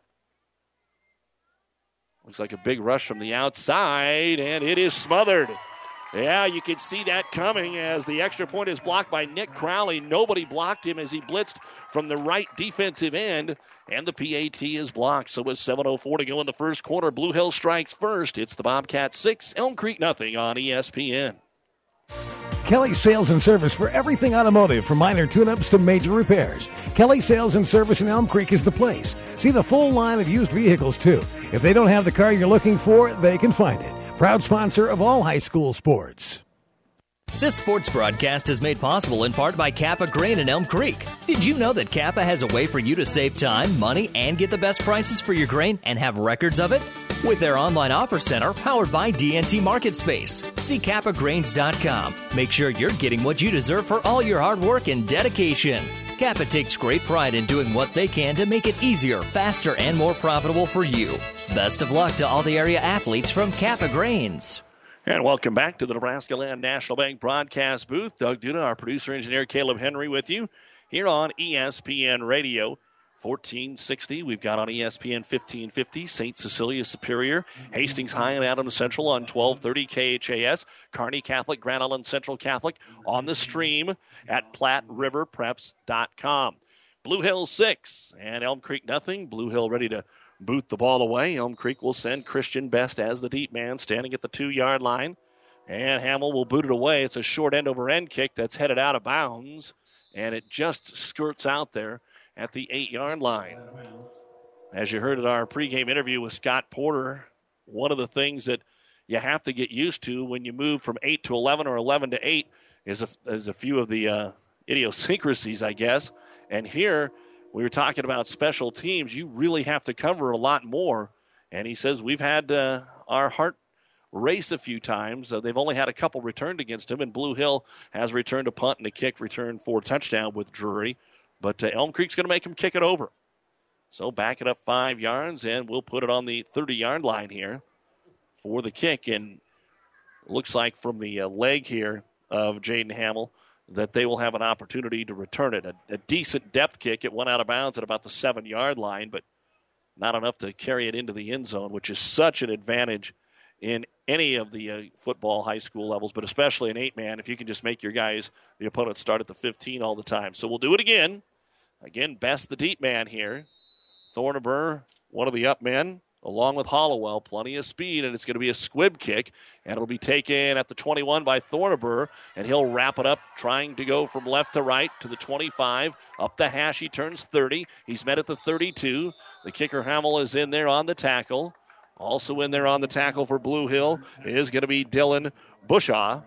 Looks like a big rush from the outside, and it is smothered. Yeah, you can see that coming as the extra point is blocked by Nick Crowley. Nobody blocked him as he blitzed from the right defensive end, and the PAT is blocked. So with 7:04 to go in the first quarter, Blue Hill strikes first. It's the Bobcats 6, Elm Creek nothing on ESPN. Kelly Sales and Service for everything automotive, from minor tune-ups to major repairs. Kelly Sales and Service in Elm Creek is the place. See the full line of used vehicles, too. If they don't have the car you're looking for, they can find it. Proud sponsor of all high school sports. This sports broadcast is made possible in part by Kappa Grain in Elm Creek. Did you know that Kappa has a way for you to save time, money, and get the best prices for your grain and have records of it? With their online offer center powered by DNT MarketSpace. See KappaGrains.com. Make sure you're getting what you deserve for all your hard work and dedication. Kappa takes great pride in doing what they can to make it easier, faster, and more profitable for you. Best of luck to all the area athletes from Kappa Grains. And welcome back to the Nebraska Land National Bank broadcast booth. Doug Duda, our producer engineer Caleb Henry with you here on ESPN Radio 1460. We've got on ESPN 1550 St. Cecilia Superior, Hastings High and Adams Central on 1230 KHAS, Kearney Catholic, Grand Island Central Catholic on the stream at PlatteRiverPreps.com. Blue Hill 6 and Elm Creek nothing. Blue Hill ready to boot the ball away. Elm Creek will send Christian Best as the deep man, standing at the 2-yard line. And Hamill will boot it away. It's a short end-over-end kick that's headed out of bounds, and it just skirts out there at the 8-yard line. As you heard at our pregame interview with Scott Porter, one of the things that you have to get used to when you move from 8 to 11 or 11 to 8 is a few of the idiosyncrasies, I guess. And here, we were talking about special teams. You really have to cover a lot more. And he says we've had our heart race a few times. They've only had a couple returned against him, and Blue Hill has returned a punt and a kick return for a touchdown with Drury. But Elm Creek's going to make him kick it over. So back it up 5 yards, and we'll put it on the 30-yard line here for the kick. And looks like from the leg here of Jaden Hamill that they will have an opportunity to return it. A decent depth kick. It went out of bounds at about the 7-yard line, but not enough to carry it into the end zone, which is such an advantage in any of the football high school levels, but especially in 8-man, if you can just make your guys, the opponent, start at the 15 all the time. So we'll do it again. Again, Best the deep man here. Thorneber, one of the up men, along with Hollowell. Plenty of speed, and it's going to be a squib kick, and it'll be taken at the 21 by Thorneber, and he'll wrap it up, trying to go from left to right to the 25. Up the hash, he turns 30. He's met at the 32. The kicker, Hamill, is in there on the tackle. Also in there on the tackle for Blue Hill is going to be Dylan Bushaw.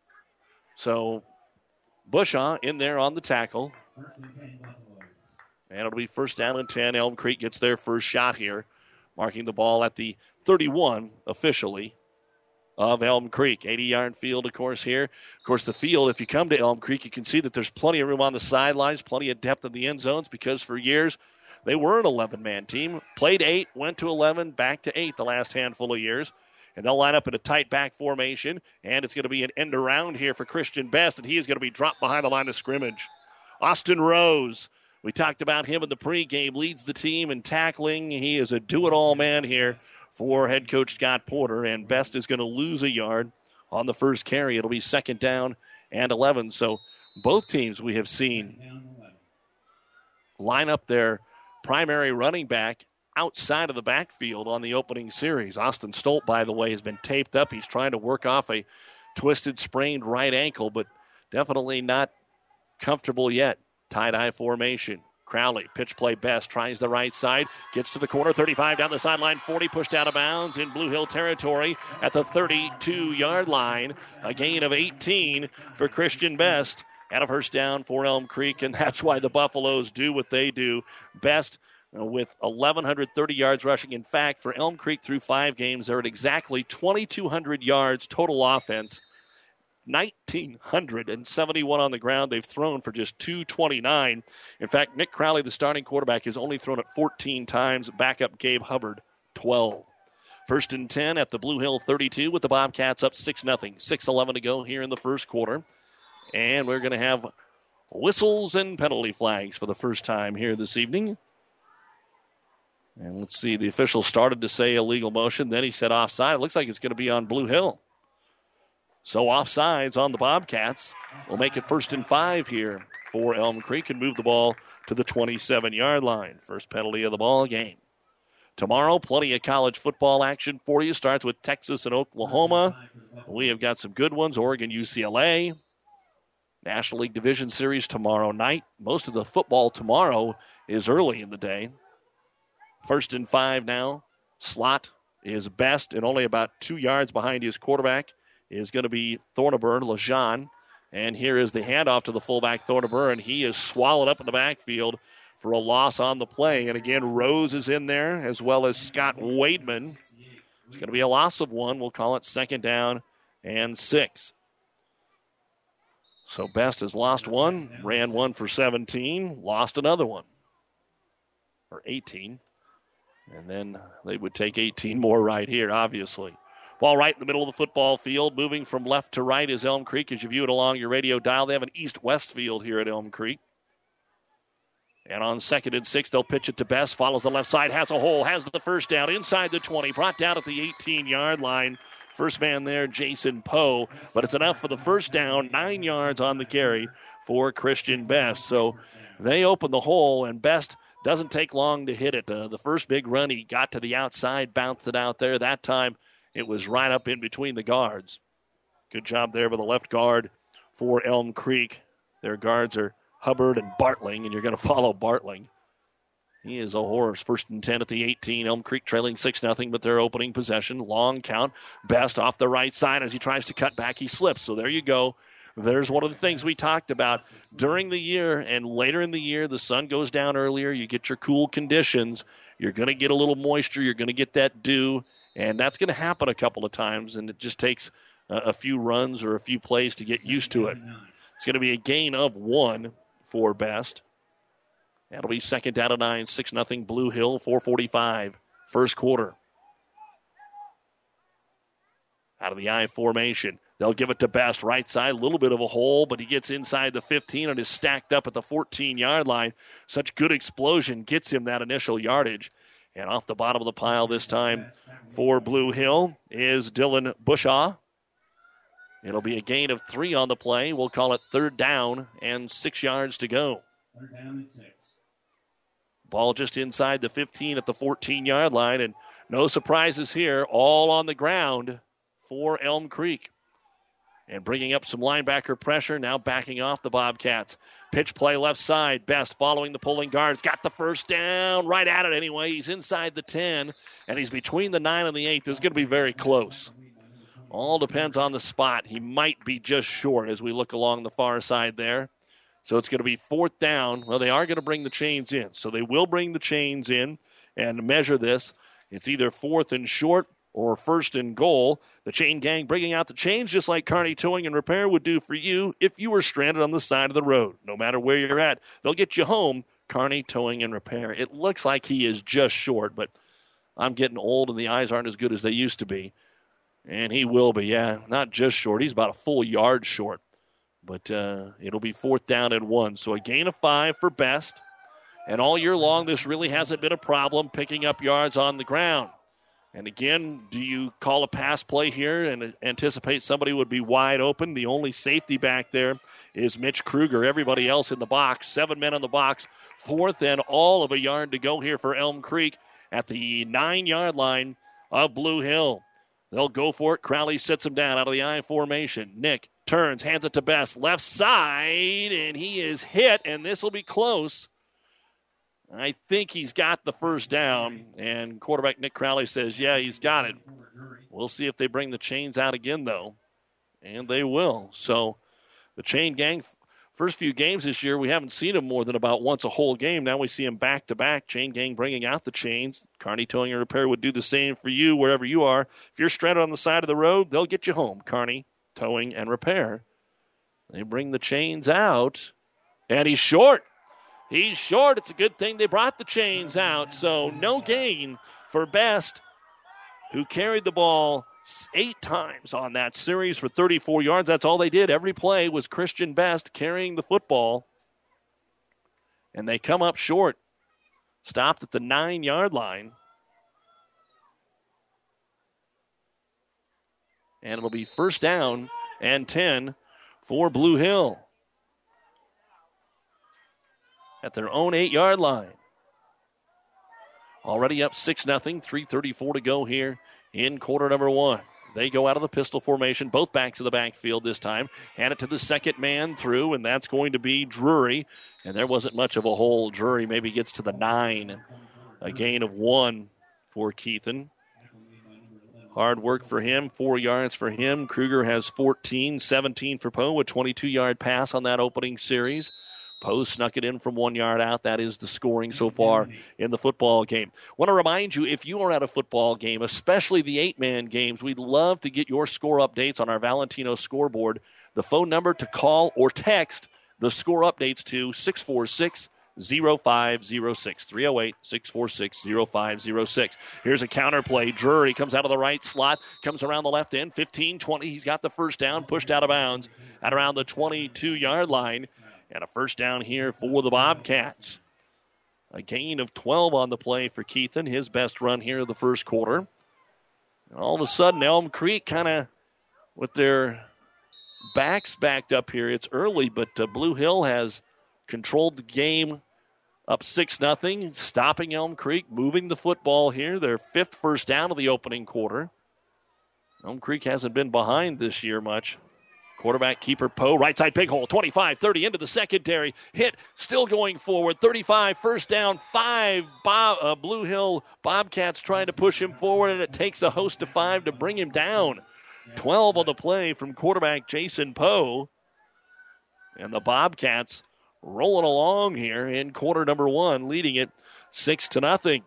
So Bushaw in there on the tackle. And it'll be first down and 10. Elm Creek gets their first shot here, marking the ball at the 31 officially of Elm Creek. 80-yard field, of course, here. Of course, the field, if you come to Elm Creek, you can see that there's plenty of room on the sidelines, plenty of depth in the end zones, because for years they were an 11-man team. Played 8, went to 11, back to 8 the last handful of years. And they'll line up in a tight back formation, and it's going to be an end around here for Christian Best, and he is going to be dropped behind the line of scrimmage. Austin Rose, we talked about him in the pregame, leads the team in tackling. He is a do-it-all man here for head coach Scott Porter, and Best is going to lose a yard on the first carry. It'll be second down and 11. So both teams we have seen line up their primary running back outside of the backfield on the opening series. Austin Stolt, by the way, has been taped up. He's trying to work off a twisted, sprained right ankle, but definitely not comfortable yet. Tie-dye formation. Crowley, pitch play Best, tries the right side, gets to the corner, 35 down the sideline, 40 pushed out of bounds in Blue Hill territory at the 32-yard line. A gain of 18 for Christian Best and a first down for Elm Creek, and that's why the Buffaloes do what they do. Best with 1,130 yards rushing. In fact, for Elm Creek through 5 games, they're at exactly 2,200 yards total offense. 1,971 on the ground. They've thrown for just 229. In fact, Nick Crowley, the starting quarterback, has only thrown it 14 times. Backup Gabe Hubbard, 12. First and 10 at the Blue Hill 32 with the Bobcats up 6-0. 6:11 to go here in the first quarter. And we're going to have whistles and penalty flags for the first time here this evening. And let's see, the official started to say illegal motion. Then he said offside. It looks like it's going to be on Blue Hill. So offsides on the Bobcats. We'll make it 1st and 5 here for Elm Creek and move the ball to the 27-yard line. First penalty of the ball game. Tomorrow, plenty of college football action for you. Starts with Texas and Oklahoma. We have got some good ones. Oregon, UCLA. National League Division Series tomorrow night. Most of the football tomorrow is early in the day. 1st and 5 now. Slot is Best and only about 2 yards behind his quarterback is going to be Thorneber, Lejean. And here is the handoff to the fullback, Thorneber, and he is swallowed up in the backfield for a loss on the play. And again, Rose is in there, as well as Scott Wademan. It's going to be a loss of 1. We'll call it 2nd down and 6. So Best has lost 1, ran 1 for 17, lost another one, or 18. And then they would take 18 more right here, obviously. Ball right in the middle of the football field. Moving from left to right is Elm Creek as you view it along your radio dial. They have an east-west field here at Elm Creek. And on 2nd and 6, they'll pitch it to Best. Follows the left side, has a hole, has the first down inside the 20. Brought down at the 18-yard line. First man there, Jason Poe. But it's enough for the first down, 9 yards on the carry for Christian Best. So they open the hole, and Best doesn't take long to hit it. The first big run, he got to the outside, bounced it out there. That time, it was right up in between the guards. Good job there by the left guard for Elm Creek. Their guards are Hubbard and Bartling, and you're going to follow Bartling. He is a horse. 1st and 10 at the 18. Elm Creek trailing 6-0, but their opening possession. Long count. Best off the right side as he tries to cut back. He slips. So there you go. There's one of the things we talked about during the year and later in the year. The sun goes down earlier. You get your cool conditions. You're going to get a little moisture. You're going to get that dew. And that's going to happen a couple of times, and it just takes a few runs or a few plays to get used to it. It's going to be a gain of 1 for Best. That'll be 2nd down to 9, 6-0 Blue Hill, 4:45, first quarter. Out of the I formation, they'll give it to Best, right side, a little bit of a hole, but he gets inside the 15 and is stacked up at the 14-yard line. Such good explosion gets him that initial yardage. And off the bottom of the pile this time for Blue Hill is Dylan Bushaw. It'll be a gain of 3 on the play. We'll call it 3rd down and 6 yards to go. 3rd down and 6. Ball just inside the 15 at the 14-yard line, and no surprises here. All on the ground for Elm Creek. And bringing up some linebacker pressure, now backing off the Bobcats. Pitch play left side. Best following the pulling guards. Got the first down. Right at it anyway. He's inside the 10, and he's between the 9 and the 8. This is going to be very close. All depends on the spot. He might be just short as we look along the far side there. So it's going to be 4th down. Well, they are going to bring the chains in. So they will bring the chains in and measure this. It's either 4th and short or 1st and goal. The chain gang bringing out the chains just like Kearney Towing and Repair would do for you if you were stranded on the side of the road. No matter where you're at, they'll get you home. Kearney Towing and Repair. It looks like he is just short, but I'm getting old and the eyes aren't as good as they used to be. And he will be, yeah, not just short. He's about a full yard short. But it'll be 4th down and 1. So a gain of 5 for Best. And all year long, this really hasn't been a problem picking up yards on the ground. And again, do you call a pass play here and anticipate somebody would be wide open? The only safety back there is Mitch Kruger. Everybody else in the box. 7 men in the box. 4th and all of a yard to go here for Elm Creek at the 9-yard line of Blue Hill. They'll go for it. Crowley sits him down out of the I formation. Nick turns, hands it to Best. Left side, and he is hit, and this will be close. I think he's got the first down, and quarterback Nick Crowley says, yeah, he's got it. We'll see if they bring the chains out again, though, and they will. So the chain gang, first few games this year, we haven't seen them more than about once a whole game. Now we see them back-to-back, chain gang bringing out the chains. Kearney Towing and Repair would do the same for you wherever you are. If you're stranded on the side of the road, they'll get you home. Kearney Towing and Repair. They bring the chains out, and he's short. He's short. It's a good thing they brought the chains out. So no gain for Best, who carried the ball 8 times on that series for 34 yards. That's all they did. Every play was Christian Best carrying the football. And they come up short. Stopped at the 9-yard line. And it'll be 1st down and 10 for Blue Hill. At their own 8-yard line. Already up 6-0, 3:34 to go here in quarter number 1. They go out of the pistol formation, both backs of the backfield this time. Hand it to the second man through, and that's going to be Drury. And there wasn't much of a hole. Drury maybe gets to the 9. A gain of 1 for Keithan. Hard work for him, 4 yards for him. Kruger has 14, 17 for Poe, a 22-yard pass on that opening series. Poe snuck it in from 1 yard out. That is the scoring so far in the football game. Want to remind you, if you are at a football game, especially the 8-man games, we'd love to get your score updates on our Valentino scoreboard. The phone number to call or text the score updates to 308-646-0506. Here's a counter play. Drury comes out of the right slot, comes around the left end, 15-20. He's got the first down, pushed out of bounds at around the 22-yard line. And a first down here for the Bobcats. A gain of 12 on the play for Keithan, his best run here in the first quarter. And all of a sudden, Elm Creek kind of with their backs backed up here. It's early, but Blue Hill has controlled the game up 6-0, stopping Elm Creek, moving the football here. Their 5th first down of the opening quarter. Elm Creek hasn't been behind this year much. Quarterback keeper Poe, right side big hole, 25-30 into the secondary. Hit, still going forward, 35, first down, 5. Blue Hill Bobcats trying to push him forward, and it takes a host of 5 to bring him down. 12 on the play from quarterback Jason Poe. And the Bobcats rolling along here in quarter number 1, leading it 6-0.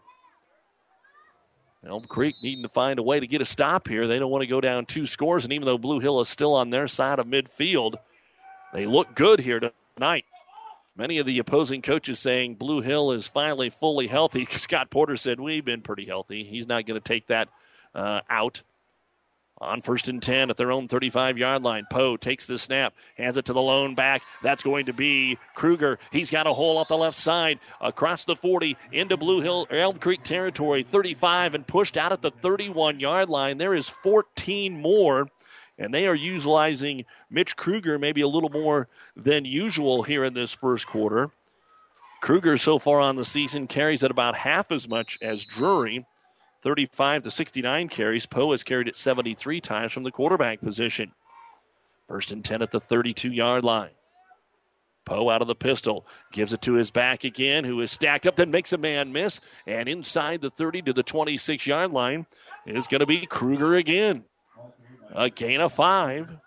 Elm Creek needing to find a way to get a stop here. They don't want to go down 2 scores, and even though Blue Hill is still on their side of midfield, they look good here tonight. Many of the opposing coaches saying Blue Hill is finally fully healthy. Scott Porter said, we've been pretty healthy. He's not going to take that out. On 1st and 10 at their own 35-yard line. Poe takes the snap, hands it to the lone back. That's going to be Kruger. He's got a hole off the left side, across the 40, into Blue Hill, Elm Creek territory, 35, and pushed out at the 31-yard line. There is 14 more, and they are utilizing Mitch Kruger maybe a little more than usual here in this first quarter. Kruger so far on the season carries at about half as much as Drury. 35 to 69 carries. Poe has carried it 73 times from the quarterback position. 1st and 10 at the 32-yard line. Poe out of the pistol. Gives it to his back again, who is stacked up, then makes a man miss. And inside the 30 to the 26-yard line is going to be Kruger again. A gain of 5.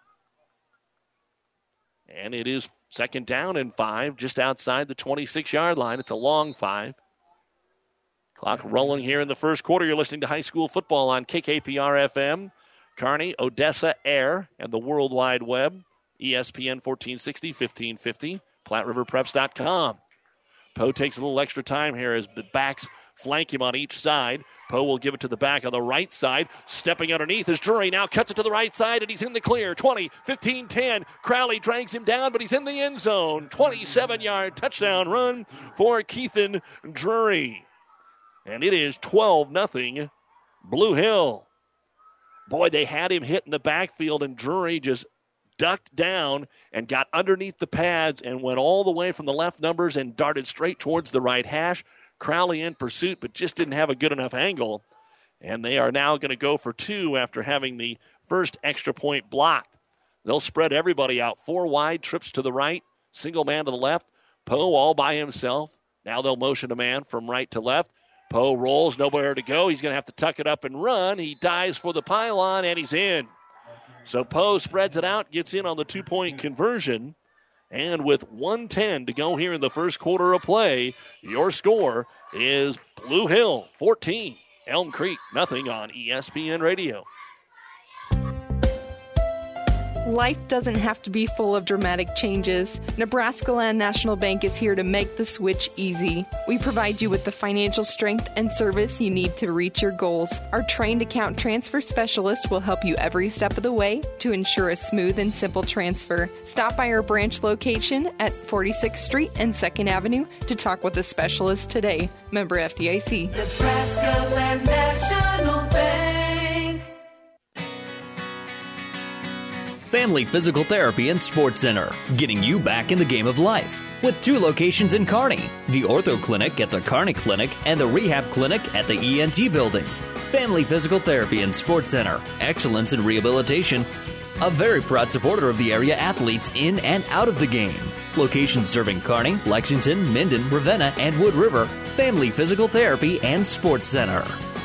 And it is 2nd down and 5, just outside the 26-yard line. It's a long 5. Clock rolling here in the first quarter. You're listening to high school football on KKPR-FM, Kearney, Odessa, Air, and the World Wide Web. ESPN 1460, 1550, PlatteRiverPreps.com. Poe takes a little extra time here as the backs flank him on each side. Poe will give it to the back on the right side. Stepping underneath is Drury. Now cuts it to the right side, and he's in the clear. 20, 15, 10. Crowley drags him down, but he's in the end zone. 27-yard touchdown run for Keithan Drury. And it is 12-0 Blue Hill. Boy, they had him hit in the backfield, and Drury just ducked down and got underneath the pads and went all the way from the left numbers and darted straight towards the right hash. Crowley in pursuit, but just didn't have a good enough angle. And they are now going to go for 2 after having the first extra point blocked. They'll spread everybody out. 4 wide, trips to the right, single man to the left. Poe all by himself. Now they'll motion a man from right to left. Poe rolls, nowhere to go. He's going to have to tuck it up and run. He dives for the pylon, and he's in. So Poe spreads it out, gets in on the 2-point conversion. And with 1:10 to go here in the first quarter of play, your score is Blue Hill 14, Elm Creek nothing on ESPN Radio. Life doesn't have to be full of dramatic changes. Nebraska Land National Bank is here to make the switch easy. We provide you with the financial strength and service you need to reach your goals. Our trained account transfer specialist will help you every step of the way to ensure a smooth and simple transfer. Stop by our branch location at 46th Street and 2nd Avenue to talk with a specialist today. Member FDIC. Nebraska Land National Bank. Family Physical Therapy and Sports Center, getting you back in the game of life. With 2 locations in Kearney, the Ortho Clinic at the Kearney Clinic and the Rehab Clinic at the ENT Building. Family Physical Therapy and Sports Center, excellence in rehabilitation. A very proud supporter of the area athletes in and out of the game. Locations serving Kearney, Lexington, Minden, Ravenna, and Wood River. Family Physical Therapy and Sports Center.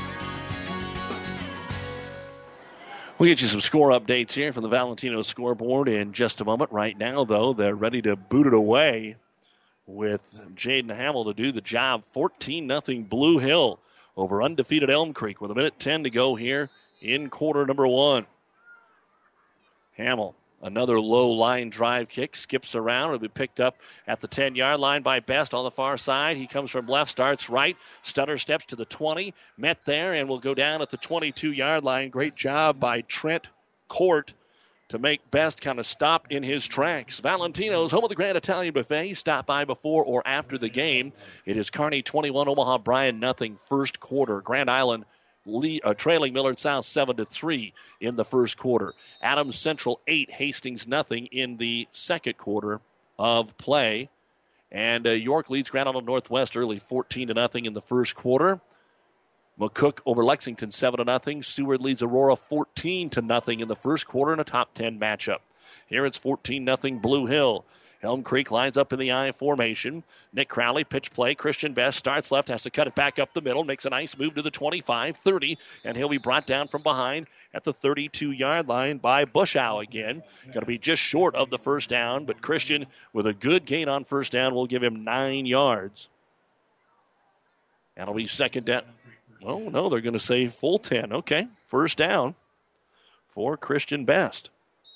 We'll get you some score updates here from the Valentino scoreboard in just a moment. Right now, though, they're ready to boot it away with Jaden Hamill to do the job. 14-0 Blue Hill over undefeated Elm Creek with 1:10 to go here in quarter number 1. Hamill Another low line drive kick, skips around. It'll be picked up at the 10-yard line by Best on the far side. He comes from left, starts right, stutter steps to the 20, met there, and will go down at the 22-yard line. Great job by Trent Court to make Best kind of stop in his tracks. Valentino's, home of the Grand Italian Buffet. Stop by before or after the game. It is Kearney 21, Omaha Bryan nothing. First quarter. Grand Island trailing Millard South 7-3 in the first quarter. Adams Central 8, Hastings nothing in the second quarter of play. And York leads Grand Island Northwest early 14-0 in the first quarter. McCook over Lexington 7-0. Seward leads Aurora 14-0 in the first quarter in a top 10 matchup. Here it's 14-0 Blue Hill. Elm Creek lines up in the I formation. Nick Crowley, pitch play. Christian Best starts left, has to cut it back up the middle. Makes a nice move to the 25, 30, and he'll be brought down from behind at the 32-yard line by Bushow again. Going to be just short of the first down, but Christian, with a good gain on first down, will give him 9 yards. That'll be second down. Oh, no, they're going to say full 10. Okay, first down for Christian Best.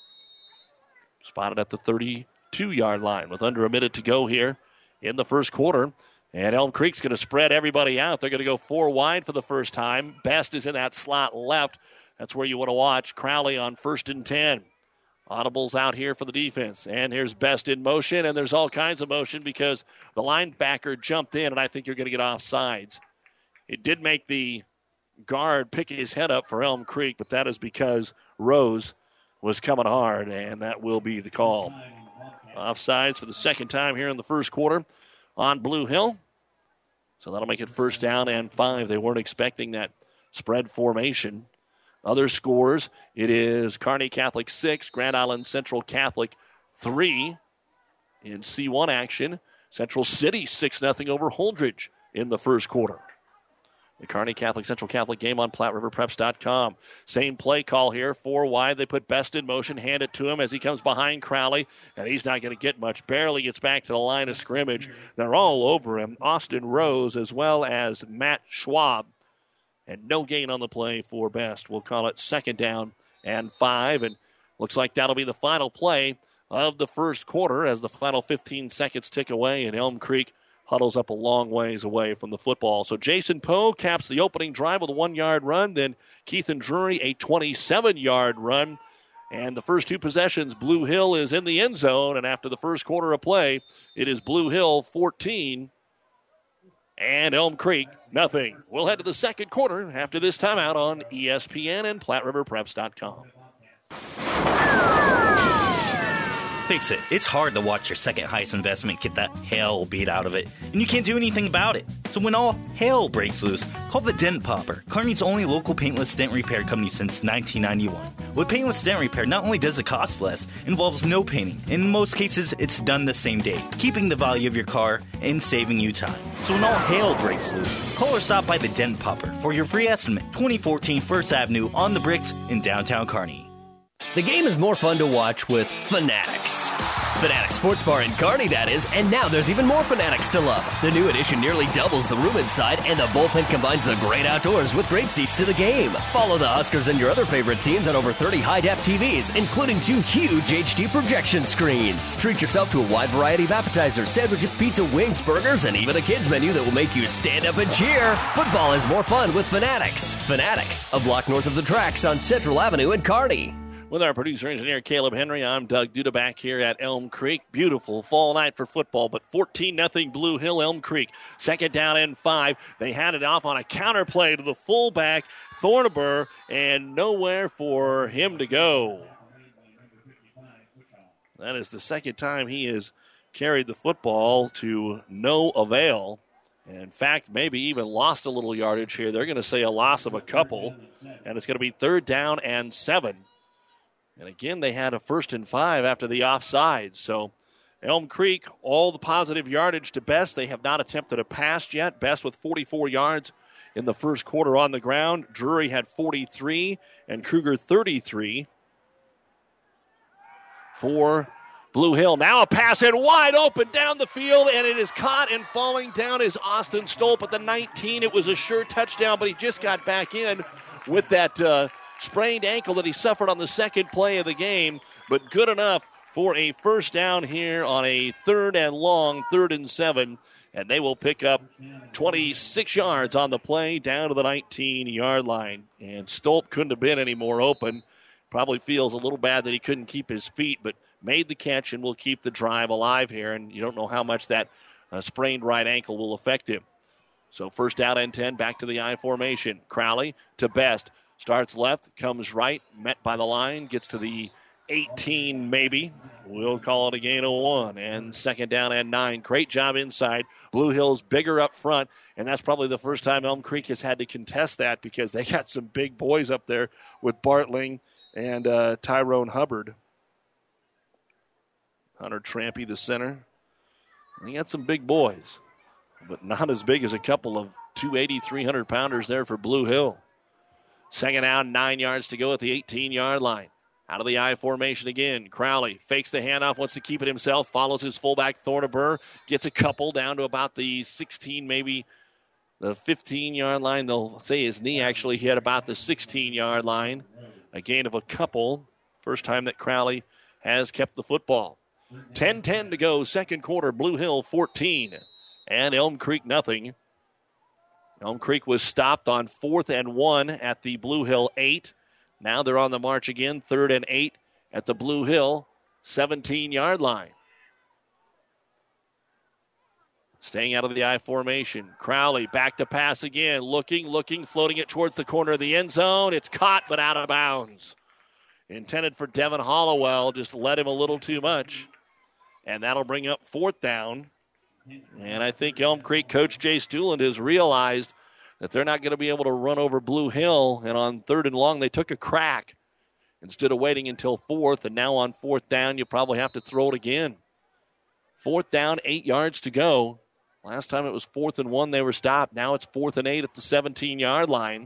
Spotted at the 32-yard line with under a minute to go here in the first quarter. And Elm Creek's going to spread everybody out. They're going to go 4 wide for the first time. Best is in that slot left. That's where you want to watch. Crowley on 1st and 10. Audibles out here for the defense. And here's Best in motion, and there's all kinds of motion because the linebacker jumped in, and I think you're going to get offsides. It did make the guard pick his head up for Elm Creek, but that is because Rose was coming hard, and that will be the call. Offsides for the second time here in the first quarter on Blue Hill. So that'll make it first down and 5. They weren't expecting that spread formation. Other scores, it is Kearney Catholic 6, Grand Island Central Catholic 3 in C1 action. Central City 6-0 over Holdridge in the first quarter. The Kearney Catholic Central Catholic game on PlatteRiverPreps.com. Same play call here, 4 wide. They put Best in motion, hand it to him as he comes behind Crowley, and he's not going to get much. Barely gets back to the line of scrimmage. They're all over him. Austin Rose as well as Matt Schwab. And no gain on the play for Best. We'll call it second down and 5, and looks like that'll be the final play of the first quarter as the final 15 seconds tick away, and Elm Creek huddles up a long ways away from the football. So Jason Poe caps the opening drive with a 1-yard run. Then Keith and Drury a 27-yard run. And the first 2 possessions, Blue Hill is in the end zone. And after the first quarter of play, it is Blue Hill 14 and Elm Creek nothing. We'll head to the second quarter after this timeout on ESPN and PlatteRiverPreps.com. Face it, it's hard to watch your second highest investment get the hell beat out of it, and you can't do anything about it. So when all hell breaks loose, call the Dent Popper, Kearney's only local paintless dent repair company since 1991. With paintless dent repair, not only does it cost less, it involves no painting, and in most cases, it's done the same day, keeping the value of your car and saving you time. So when all hell breaks loose, call or stop by the Dent Popper for your free estimate. 2014 First Avenue on the Bricks in downtown Kearney. The game is more fun to watch with Fanatics. Fanatics Sports Bar in Kearney, that is, and now there's even more Fanatics to love. The new addition nearly doubles the room inside, and the bullpen combines the great outdoors with great seats to the game. Follow the Huskers and your other favorite teams on over 30 high-def TVs, including 2 huge HD projection screens. Treat yourself to a wide variety of appetizers, sandwiches, pizza, wings, burgers, and even a kids menu that will make you stand up and cheer. Football is more fun with Fanatics. Fanatics, a block north of the tracks on Central Avenue in Kearney. With our producer-engineer Caleb Henry, I'm Doug Duda back here at Elm Creek. Beautiful fall night for football, but 14-0 Blue Hill, Elm Creek. Second down and 5. They had it off on a counter play to the fullback, Thornber, and nowhere for him to go. That is the second time he has carried the football to no avail. And in fact, maybe even lost a little yardage here. They're going to say a loss of a couple, and it's going to be 3rd down and 7. And again, they had a 1st and 5 after the offside. So Elm Creek, all the positive yardage to Best. They have not attempted a pass yet. Best with 44 yards in the first quarter on the ground. Drury had 43 and Kruger 33 for Blue Hill. Now a pass and wide open down the field, and it is caught, and falling down is Austin Stolp at the 19. It was a sure touchdown, but he just got back in with that sprained ankle that he suffered on the second play of the game, but good enough for a first down here on a 3rd and long, 3rd and 7. And they will pick up 26 yards on the play down to the 19-yard line. And Stolp couldn't have been any more open. Probably feels a little bad that he couldn't keep his feet, but made the catch and will keep the drive alive here. And you don't know how much that sprained right ankle will affect him. So first down and 10, back to the I formation. Crowley to Best. Starts left, comes right, met by the line, gets to the 18 maybe. We'll call it a gain of 1. And second down and 9. Great job inside. Blue Hill's bigger up front, and that's probably the first time Elm Creek has had to contest that because they got some big boys up there with Bartling and Tyrone Hubbard. Hunter Trampy, the center. He got some big boys, but not as big as a couple of 280, 300-pounders there for Blue Hill. Second down, 9 yards to go at the 18-yard line. Out of the I formation again. Crowley fakes the handoff, wants to keep it himself, follows his fullback Thornaber, gets a couple down to about the 16, maybe the 15-yard line. They'll say his knee actually hit about the 16-yard line. A gain of a couple. First time that Crowley has kept the football. 10-10 to go, second quarter. Blue Hill 14 and Elm Creek nothing. Elm Creek was stopped on 4th and 1 at the Blue Hill 8. Now they're on the march again, 3rd and 8 at the Blue Hill 17-yard line. Staying out of the I formation. Crowley back to pass again. Looking, floating it towards the corner of the end zone. It's caught but out of bounds. Intended for Devin Hollowell, just led him a little too much. And that'll bring up 4th down. And I think Elm Creek coach Jay Stuland has realized that they're not going to be able to run over Blue Hill. And on 3rd and long, they took a crack instead of waiting until 4th. And now on 4th down, you probably have to throw it again. 4th down, 8 yards to go. Last time it was 4th and 1, they were stopped. Now it's 4th and 8 at the 17-yard line.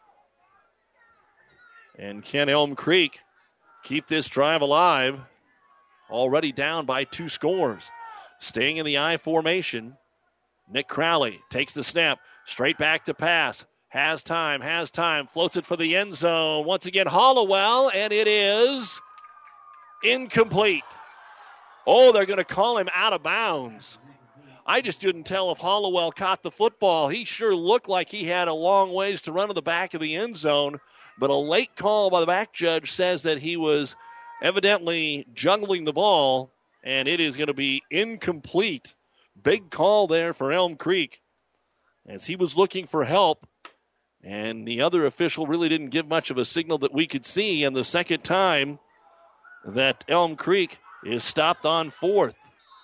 And can Elm Creek keep this drive alive? Already down by 2 scores. Staying in the I formation. Nick Crowley takes the snap. Straight back to pass. Has time. Floats it for the end zone. Once again, Hollowell, and it is incomplete. Oh, they're going to call him out of bounds. I just didn't tell if Hollowell caught the football. He sure looked like he had a long ways to run to the back of the end zone, but a late call by the back judge says that he was evidently juggling the ball, and it is going to be incomplete. Big call there for Elm Creek as he was looking for help, and the other official really didn't give much of a signal that we could see. And the second time that Elm Creek is stopped on 4th.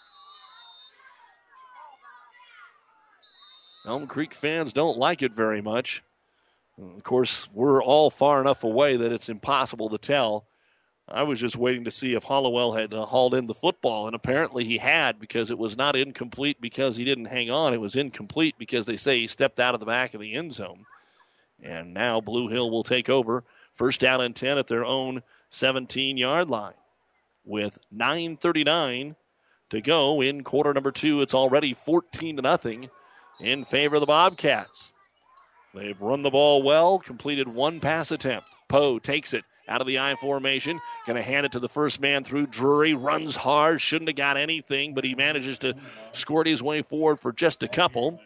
Elm Creek fans don't like it very much. Of course, we're all far enough away that it's impossible to tell. I was just waiting to see if Hollowell had hauled in the football, and apparently he had, because it was not incomplete because he didn't hang on. It was incomplete because they say he stepped out of the back of the end zone. And now Blue Hill will take over. First down and 10 at their own 17-yard line. With 9:39 to go in quarter number 2, it's already 14-0 in favor of the Bobcats. They've run the ball well, completed 1 pass attempt. Poe takes it out of the I formation. Going to hand it to the first man through. Drury runs hard. Shouldn't have got anything, but he manages to squirt his way forward for just a couple.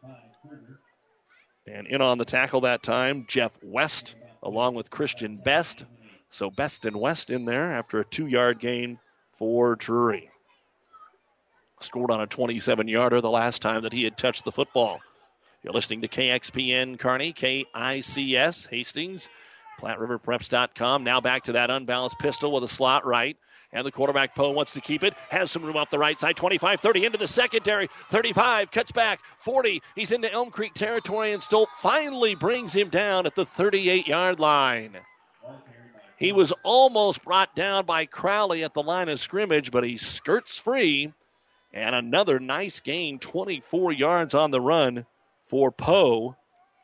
And in on the tackle that time, Jeff West, along with Christian Best. So Best and West in there after a 2-yard gain for Drury. Scored on a 27-yarder the last time that he had touched the football. You're listening to KXPN Kearney, KICS Hastings, PlatteRiverPreps.com. Now back to that unbalanced pistol with a slot right. And the quarterback, Poe, wants to keep it. Has some room off the right side. 25, 30 into the secondary. 35, cuts back. 40, he's into Elm Creek territory, and Stolp finally brings him down at the 38-yard line. He was almost brought down by Crowley at the line of scrimmage, but he skirts free. And another nice gain, 24 yards on the run for Poe.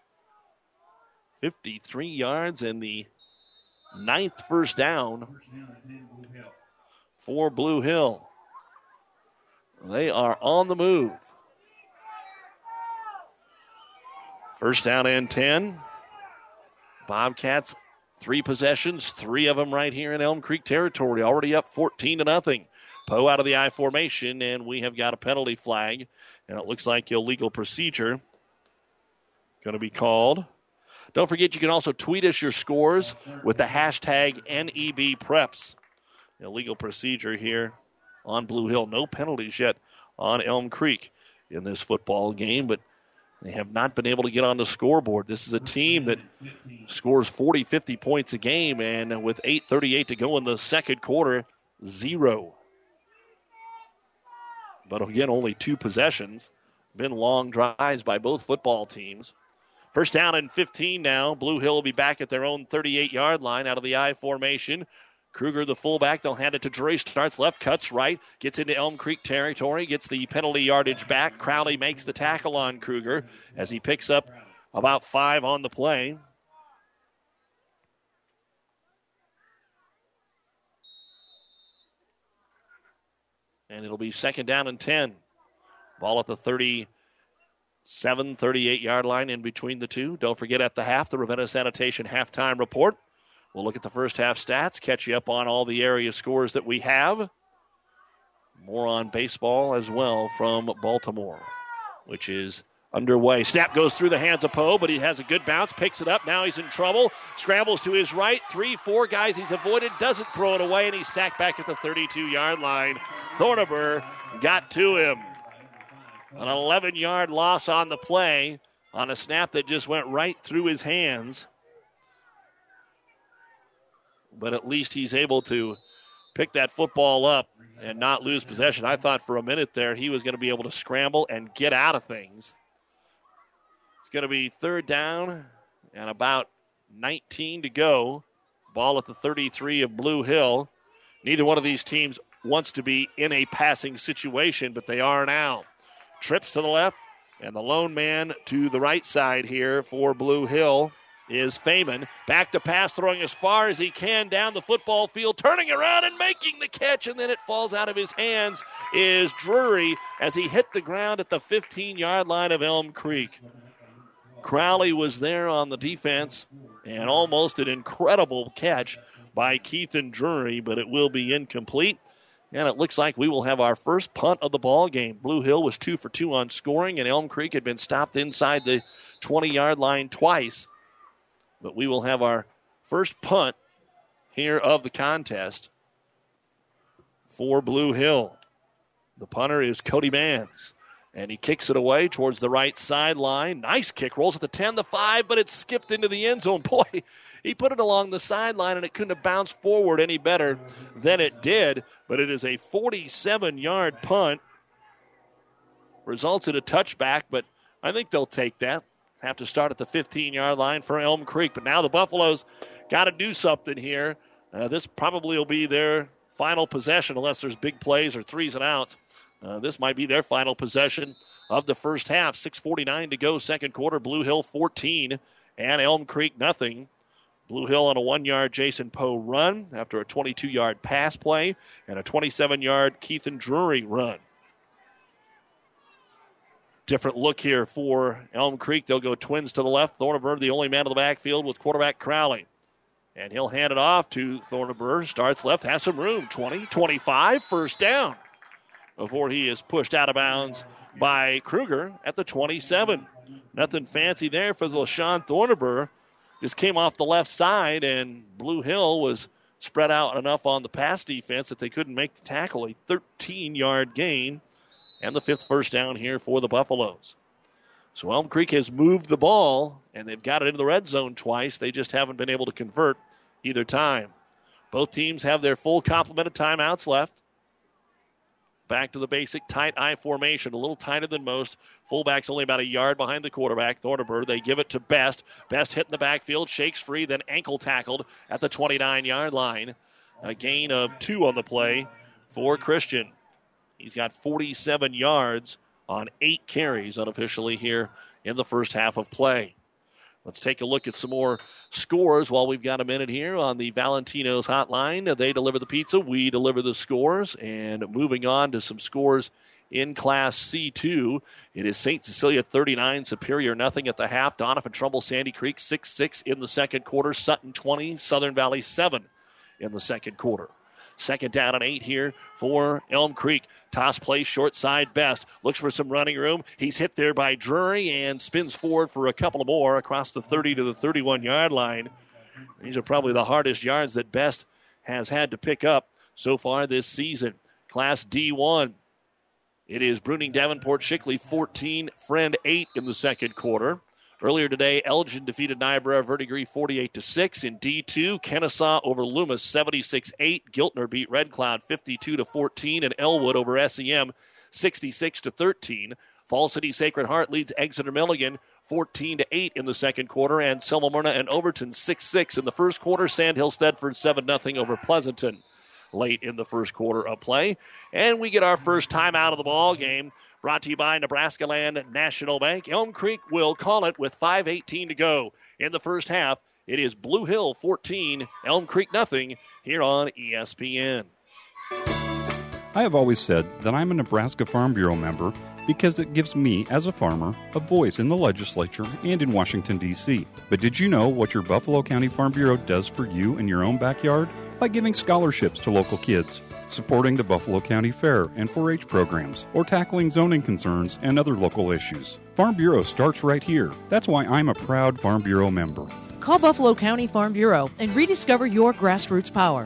53 yards and the 9th first down for Blue Hill. They are on the move. First down and 10. Bobcats 3 possessions, 3 of them right here in Elm Creek territory, already up 14-0. Poe out of the I formation, and we have got a penalty flag, and it looks like illegal procedure going to be called. Don't forget, you can also tweet us your scores with the hashtag NEBPreps. Illegal procedure here on Blue Hill. No penalties yet on Elm Creek in this football game, but they have not been able to get on the scoreboard. This is a team that scores 40, 50 points a game, and with 8:38 to go in the second quarter, 0. But again, only 2 possessions. Been long drives by both football teams. First down and 15 now. Blue Hill will be back at their own 38-yard line out of the I formation. Kruger, the fullback, they'll hand it to Drury. Starts left, cuts right, gets into Elm Creek territory, gets the penalty yardage back. Crowley makes the tackle on Kruger as he picks up about 5 on the play. And it'll be second down and 10. Ball at the 38-yard line in between the two. Don't forget at the half, the Ravenna Sanitation halftime report. We'll look at the first half stats, catch you up on all the area scores that we have. More on baseball as well from Baltimore, which is underway. Snap goes through the hands of Poe, but he has a good bounce, picks it up. Now he's in trouble. Scrambles to his right. 3-4 guys he's avoided, doesn't throw it away, and he's sacked back at the 32-yard line. Thorneber got to him. An 11-yard loss on the play on a snap that just went right through his hands. But at least he's able to pick that football up and not lose possession. I thought for a minute there he was going to be able to scramble and get out of things. It's going to be third down and about 19 to go. Ball at the 33 of Blue Hill. Neither one of these teams wants to be in a passing situation, but they are now. Trips to the left, and the lone man to the right side here for Blue Hill is Feynman. Back to pass, throwing as far as he can down the football field, turning around and making the catch, and then it falls out of his hands is Drury as he hit the ground at the 15-yard line of Elm Creek. Crowley was there on the defense, and almost an incredible catch by Keithan Drury, but it will be incomplete. And it looks like we will have our first punt of the ball game. Blue Hill was 2 for 2 on scoring, and Elm Creek had been stopped inside the 20-yard line twice. But we will have our first punt here of the contest for Blue Hill. The punter is Cody Mans, and he kicks it away towards the right sideline. Nice kick, rolls at the 10, the 5, but it's skipped into the end zone. Boy, he put it along the sideline, and it couldn't have bounced forward any better than it did. But it is a 47-yard punt. Results in a touchback, but I think they'll take that. Have to start at the 15-yard line for Elm Creek. But now the Buffaloes got to do something here. This probably will be their final possession unless there's big plays or 3s and outs. This might be their final possession of the first half. 6:49 to go, second quarter. Blue Hill 14 and Elm Creek nothing. Blue Hill on a 1-yard Jason Poe run after a 22-yard pass play and a 27-yard Keithan Drury run. Different look here for Elm Creek. They'll go twins to the left. Thorneberg, the only man in the backfield with quarterback Crowley. And he'll hand it off to Thorneberg. Starts left, has some room. 20, 25, first down. Before he is pushed out of bounds by Kruger at the 27. Nothing fancy there for LaShawn Thorneberg. Just came off the left side, and Blue Hill was spread out enough on the pass defense that they couldn't make the tackle. A 13-yard gain, and the 5th first down here for the Buffaloes. So Elm Creek has moved the ball, and they've got it into the red zone twice. They just haven't been able to convert either time. Both teams have their full complement of timeouts left. Back to the basic tight I formation, a little tighter than most. Fullback's only about a yard behind the quarterback, Thorneberg. They give it to Best. Best hit in the backfield, shakes free, then ankle tackled at the 29-yard line. A gain of 2 on the play for Christian. He's got 47 yards on 8 carries unofficially here in the first half of play. Let's take a look at some more scores while we've got a minute here on the Valentino's hotline. They deliver the pizza, we deliver the scores. And moving on to some scores in Class C2. It is St. Cecilia 39, Superior nothing at the half. Donovan Trumbull, Sandy Creek 6-6 in the second quarter. Sutton 20, Southern Valley 7 in the second quarter. Second down and 8 here for Elm Creek. Toss play short side Best. Looks for some running room. He's hit there by Drury and spins forward for a couple more across the 30 to the 31-yard line. These are probably the hardest yards that Best has had to pick up so far this season. Class D1. It is Bruning Davenport Shickley 14, Friend 8 in the second quarter. Earlier today, Elgin defeated Niobrara Verdigris 48-6. In D2, Kennesaw over Loomis 76-8. Giltner beat Red Cloud 52-14, and Elwood over SEM 66-13. Fall City Sacred Heart leads Exeter Milligan 14-8 in the second quarter, and Selma Myrna and Overton 6-6 in the first quarter. Sandhill Stedford 7-0 over Pleasanton late in the first quarter of play. And we get our first timeout of the ball game. Brought to you by Nebraska Land National Bank. Elm Creek will call it with 5:18 to go in the first half. It is Blue Hill 14, Elm Creek nothing here on ESPN. I have always said that I'm a Nebraska Farm Bureau member because it gives me, as a farmer, a voice in the legislature and in Washington, D.C. But did you know what your Buffalo County Farm Bureau does for you in your own backyard? By giving scholarships to local kids, supporting the Buffalo County Fair and 4-H programs, or tackling zoning concerns and other local issues. Farm Bureau starts right here. That's why I'm a proud Farm Bureau member. Call Buffalo County Farm Bureau and rediscover your grassroots power.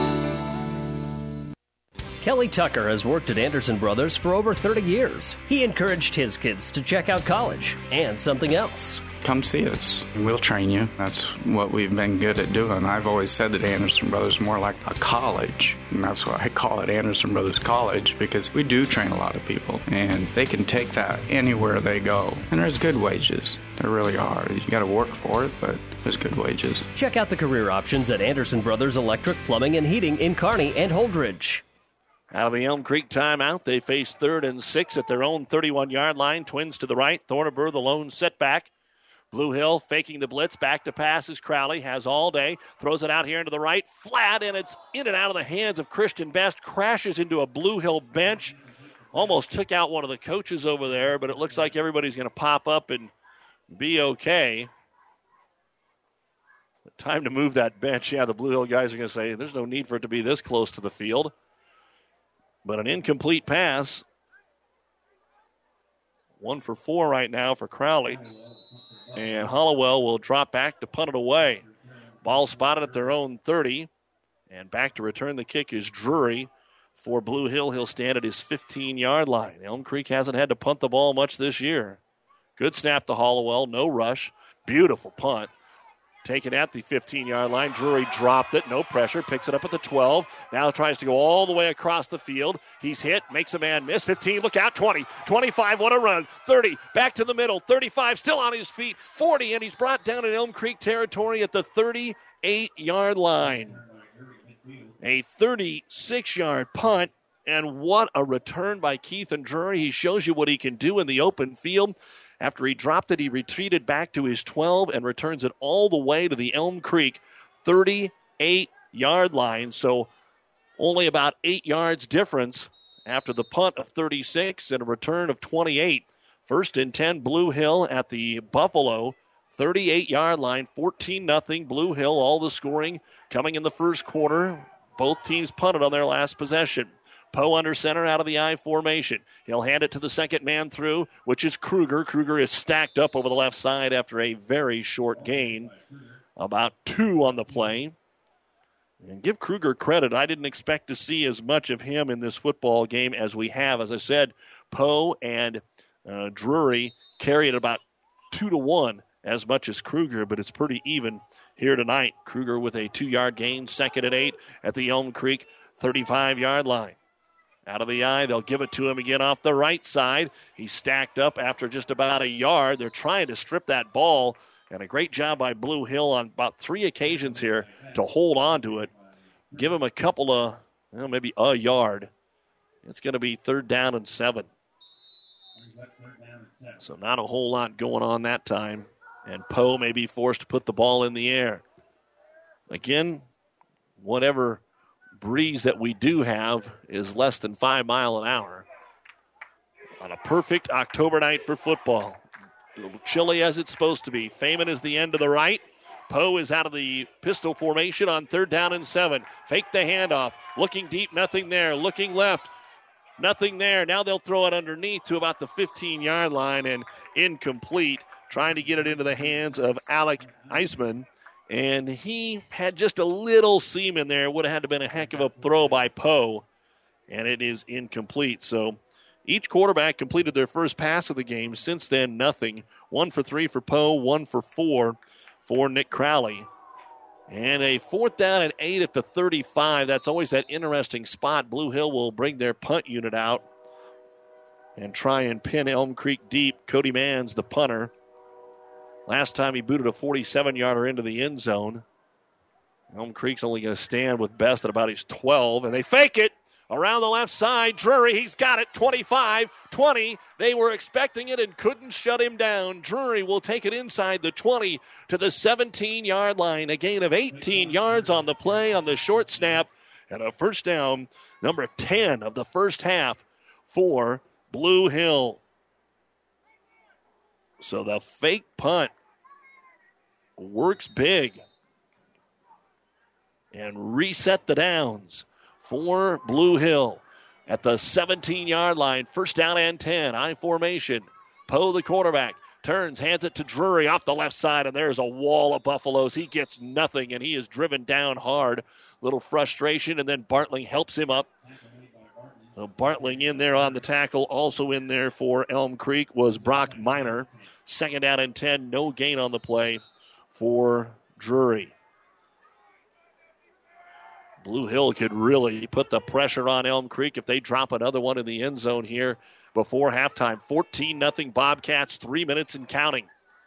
Kelly Tucker has worked at Anderson Brothers for over 30 years. He encouraged his kids to check out college and something else. Come see us. We'll train you. That's what we've been good at doing. I've always said that Anderson Brothers is more like a college, and that's why I call it Anderson Brothers College, because we do train a lot of people, and they can take that anywhere they go. And there's good wages. There really are. You got to work for it, but there's good wages. Check out the career options at Anderson Brothers Electric, Plumbing, and Heating in Kearney and Holdridge. Out of the Elm Creek timeout, they face 3rd and 6 at their own 31-yard line. Twins to the right. Thorneber, the lone setback. Blue Hill faking the blitz. Back to pass is Crowley. Has all day. Throws it out here into the right. Flat, and it's in and out of the hands of Christian Best. Crashes into a Blue Hill bench. Almost took out one of the coaches over there, but it looks like everybody's going to pop up and be okay. Time to move that bench. Yeah, the Blue Hill guys are going to say there's no need for it to be this close to the field. But an incomplete pass. 1 for 4 right now for Crowley. And Hollowell will drop back to punt it away. Ball spotted at their own 30. And back to return the kick is Drury for Blue Hill. He'll stand at his 15-yard line. Elm Creek hasn't had to punt the ball much this year. Good snap to Hollowell. No rush. Beautiful punt. Taken at the 15-yard line. Drury dropped it. No pressure. Picks it up at the 12. Now tries to go all the way across the field. He's hit. Makes a man miss. 15. Look out. 20. 25. What a run. 30. Back to the middle. 35. Still on his feet. 40. And he's brought down in Elm Creek territory at the 38-yard line. A 36-yard punt. And what a return by Keithan Drury. He shows you what he can do in the open field. After he dropped it, he retreated back to his 12 and returns it all the way to the Elm Creek 38-yard line. So only about 8 yards difference after the punt of 36 and a return of 28. 1st and 10, Blue Hill at the Buffalo 38-yard line, 14-0 Blue Hill. All the scoring coming in the first quarter. Both teams punted on their last possession. Poe under center out of the I formation. He'll hand it to the second man through, which is Kruger. Kruger is stacked up over the left side after a very short gain. About 2 on the play. And give Kruger credit. I didn't expect to see as much of him in this football game as we have. As I said, Poe and Drury carry it about 2-1 as much as Kruger, but it's pretty even here tonight. Kruger with a 2-yard gain, 2nd and 8 at the Elm Creek 35-yard line. Out of the eye, they'll give it to him again off the right side. He's stacked up after just about a yard. They're trying to strip that ball, and a great job by Blue Hill on about 3 occasions here to hold on to it. Give him a couple of, maybe a yard. It's going to be 3rd down and 7. So not a whole lot going on that time, and Poe may be forced to put the ball in the air. Again, whatever breeze that we do have is less than 5 miles an hour. on a perfect October night for football. A little chilly as it's supposed to be. Feynman is the end to the right. Poe is out of the pistol formation on 3rd down and 7. Fake the handoff. Looking deep, nothing there. Looking left, nothing there. Now they'll throw it underneath to about the 15-yard line and incomplete. Trying to get it into the hands of Alec Eisman. And he had just a little seam in there. Would have had to been a heck of a throw by Poe. And it is incomplete. So each quarterback completed their first pass of the game. Since then, nothing. 1 for 3 for Poe, 1 for 4 for Nick Crowley. And a 4th down and 8 at the 35. That's always that interesting spot. Blue Hill will bring their punt unit out and try and pin Elm Creek deep. Cody Manns, the punter. Last time he booted a 47-yarder into the end zone. Elm Creek's only going to stand with Best at about his 12, and they fake it. Around the left side, Drury, he's got it, 25, 20. They were expecting it and couldn't shut him down. Drury will take it inside the 20 to the 17-yard line. A gain of 18 yards on the play on the short snap. And a first down, number 10 of the first half for Blue Hill. So the fake punt works big. And reset the downs for Blue Hill at the 17-yard line. First down and 10. I formation. Poe, the quarterback, turns, hands it to Drury off the left side, and there's a wall of Buffaloes. He gets nothing, and he is driven down hard. Little frustration, and then Bartling helps him up. So Bartling in there on the tackle. Also in there for Elm Creek was Brock Miner. Second down and 10. No gain on the play for Drury. Blue Hill could really put the pressure on Elm Creek if they drop another one in the end zone here before halftime. 14-0 Bobcats, 3 minutes and counting.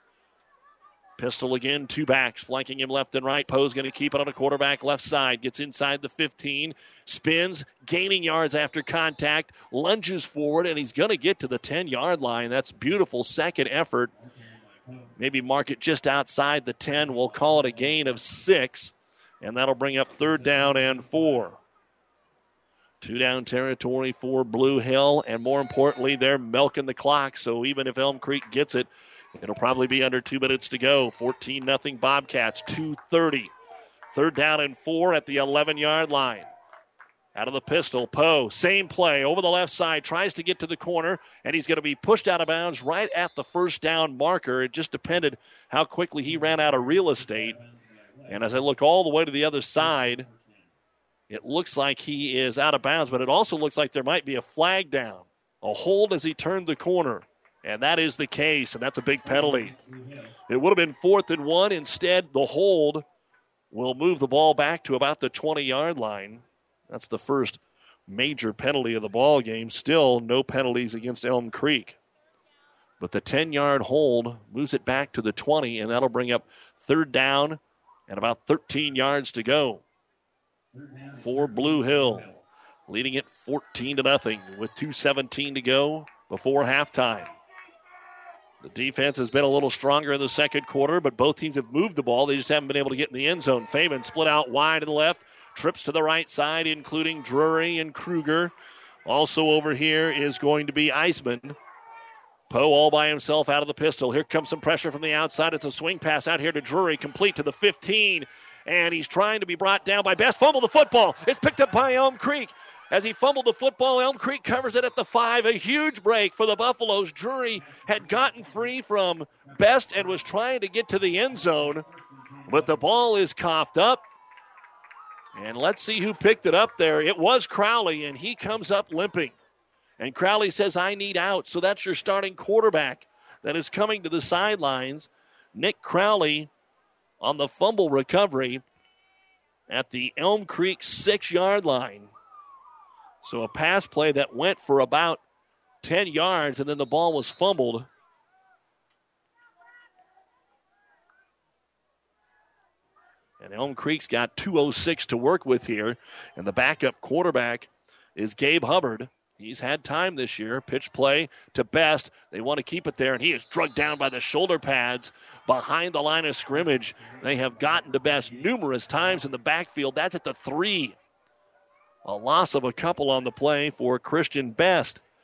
Pistol again, 2 backs, flanking him left and right. Poe's going to keep it on a quarterback left side. Gets inside the 15, spins, gaining yards after contact, lunges forward, and he's going to get to the 10-yard line. That's beautiful second effort. Maybe mark it just outside the 10. We'll call it a gain of 6. And that'll bring up 3rd down and 4. 2-down territory for Blue Hill. And more importantly, they're milking the clock. So even if Elm Creek gets it, it'll probably be under 2 minutes to go. 14-0 Bobcats, 2:30. 3rd down and 4 at the 11-yard line. Out of the pistol, Poe, same play, over the left side, tries to get to the corner, and he's going to be pushed out of bounds right at the first down marker. It just depended how quickly he ran out of real estate. And as I look all the way to the other side, it looks like he is out of bounds, but it also looks like there might be a flag down, a hold as he turned the corner. And that is the case, and that's a big penalty. It would have been 4th and 1. Instead, the hold will move the ball back to about the 20-yard line. That's the first major penalty of the ball game. Still no penalties against Elm Creek. But the 10-yard hold moves it back to the 20, and that'll bring up 3rd down and about 13 yards to go for Blue Hill. Leading it 14-0 with 2:17 to go before halftime. The defense has been a little stronger in the second quarter, but both teams have moved the ball. They just haven't been able to get in the end zone. Feynman split out wide to the left, trips to the right side, including Drury and Kruger. Also over here is going to be Eisman. Poe all by himself out of the pistol. Here comes some pressure from the outside. It's a swing pass out here to Drury, complete to the 15. And he's trying to be brought down by Best. Fumble the football. It's picked up by Elm Creek. As he fumbled the football, Elm Creek covers it at the 5. A huge break for the Buffaloes. Drury had gotten free from Best and was trying to get to the end zone. But the ball is coughed up. And let's see who picked it up there. It was Crowley, and he comes up limping. And Crowley says, I need out. So that's your starting quarterback that is coming to the sidelines. Nick Crowley on the fumble recovery at the Elm Creek 6-yard line. So a pass play that went for about 10 yards, and then the ball was fumbled. And Elm Creek's got 2:06 to work with here. And the backup quarterback is Gabe Hubbard. He's had time this year. Pitch play to Best. They want to keep it there, and he is drugged down by the shoulder pads behind the line of scrimmage. They have gotten to Best numerous times in the backfield. That's at the 3. A loss of a couple on the play for Christian Best.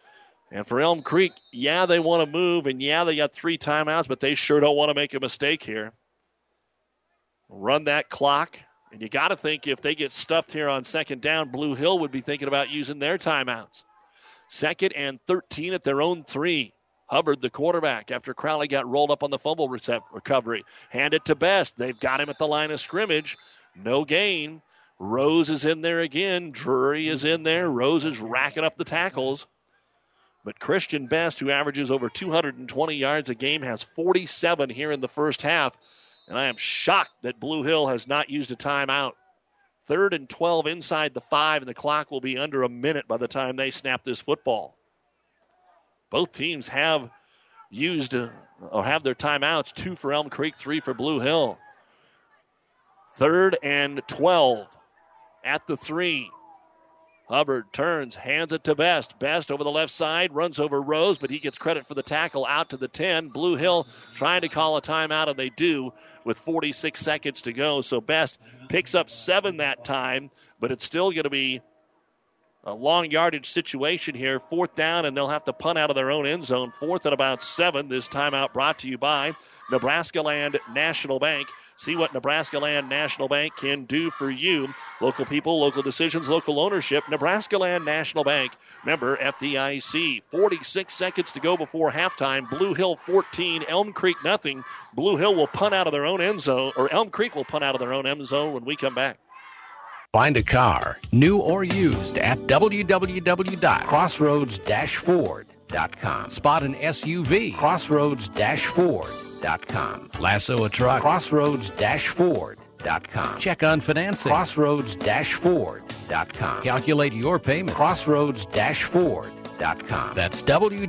And for Elm Creek, yeah, they want to move, and yeah, they got 3 timeouts, but they sure don't want to make a mistake here. Run that clock, and you got to think if they get stuffed here on second down, Blue Hill would be thinking about using their timeouts. 2nd and 13 at their own 3. Hubbard, the quarterback, after Crowley got rolled up on the fumble recovery. Hand it to Best. They've got him at the line of scrimmage. No gain. Rose is in there again. Drury is in there. Rose is racking up the tackles. But Christian Best, who averages over 220 yards a game, has 47 here in the first half. And I am shocked that Blue Hill has not used a timeout. 3rd and 12 inside the 5, and the clock will be under a minute by the time they snap this football. Both teams have used or have their timeouts, 2 for Elm Creek, 3 for Blue Hill. 3rd and 12 at the 3. Hubbard turns, hands it to Best. Best over the left side, runs over Rose, but he gets credit for the tackle out to the 10. Blue Hill trying to call a timeout, and they do with 46 seconds to go. So Best picks up 7 that time, but it's still going to be a long yardage situation here. 4th down, and they'll have to punt out of their own end zone. 4th and about 7. This timeout brought to you by Nebraska Land National Bank. See what Nebraska Land National Bank can do for you. Local people, local decisions, local ownership. Nebraska Land National Bank, member FDIC. 46 seconds to go before halftime. Blue Hill 14, Elm Creek nothing. Blue Hill will punt out of their own end zone, or Elm Creek will punt out of their own end zone when we come back. Find a car, new or used, at www.crossroads-ford.com. Spot an SUV, Crossroads-Ford.com. Lasso a truck, Crossroads-Ford.com. Check on financing, Crossroads-Ford.com. Calculate your payment, Crossroads-Ford.com. That's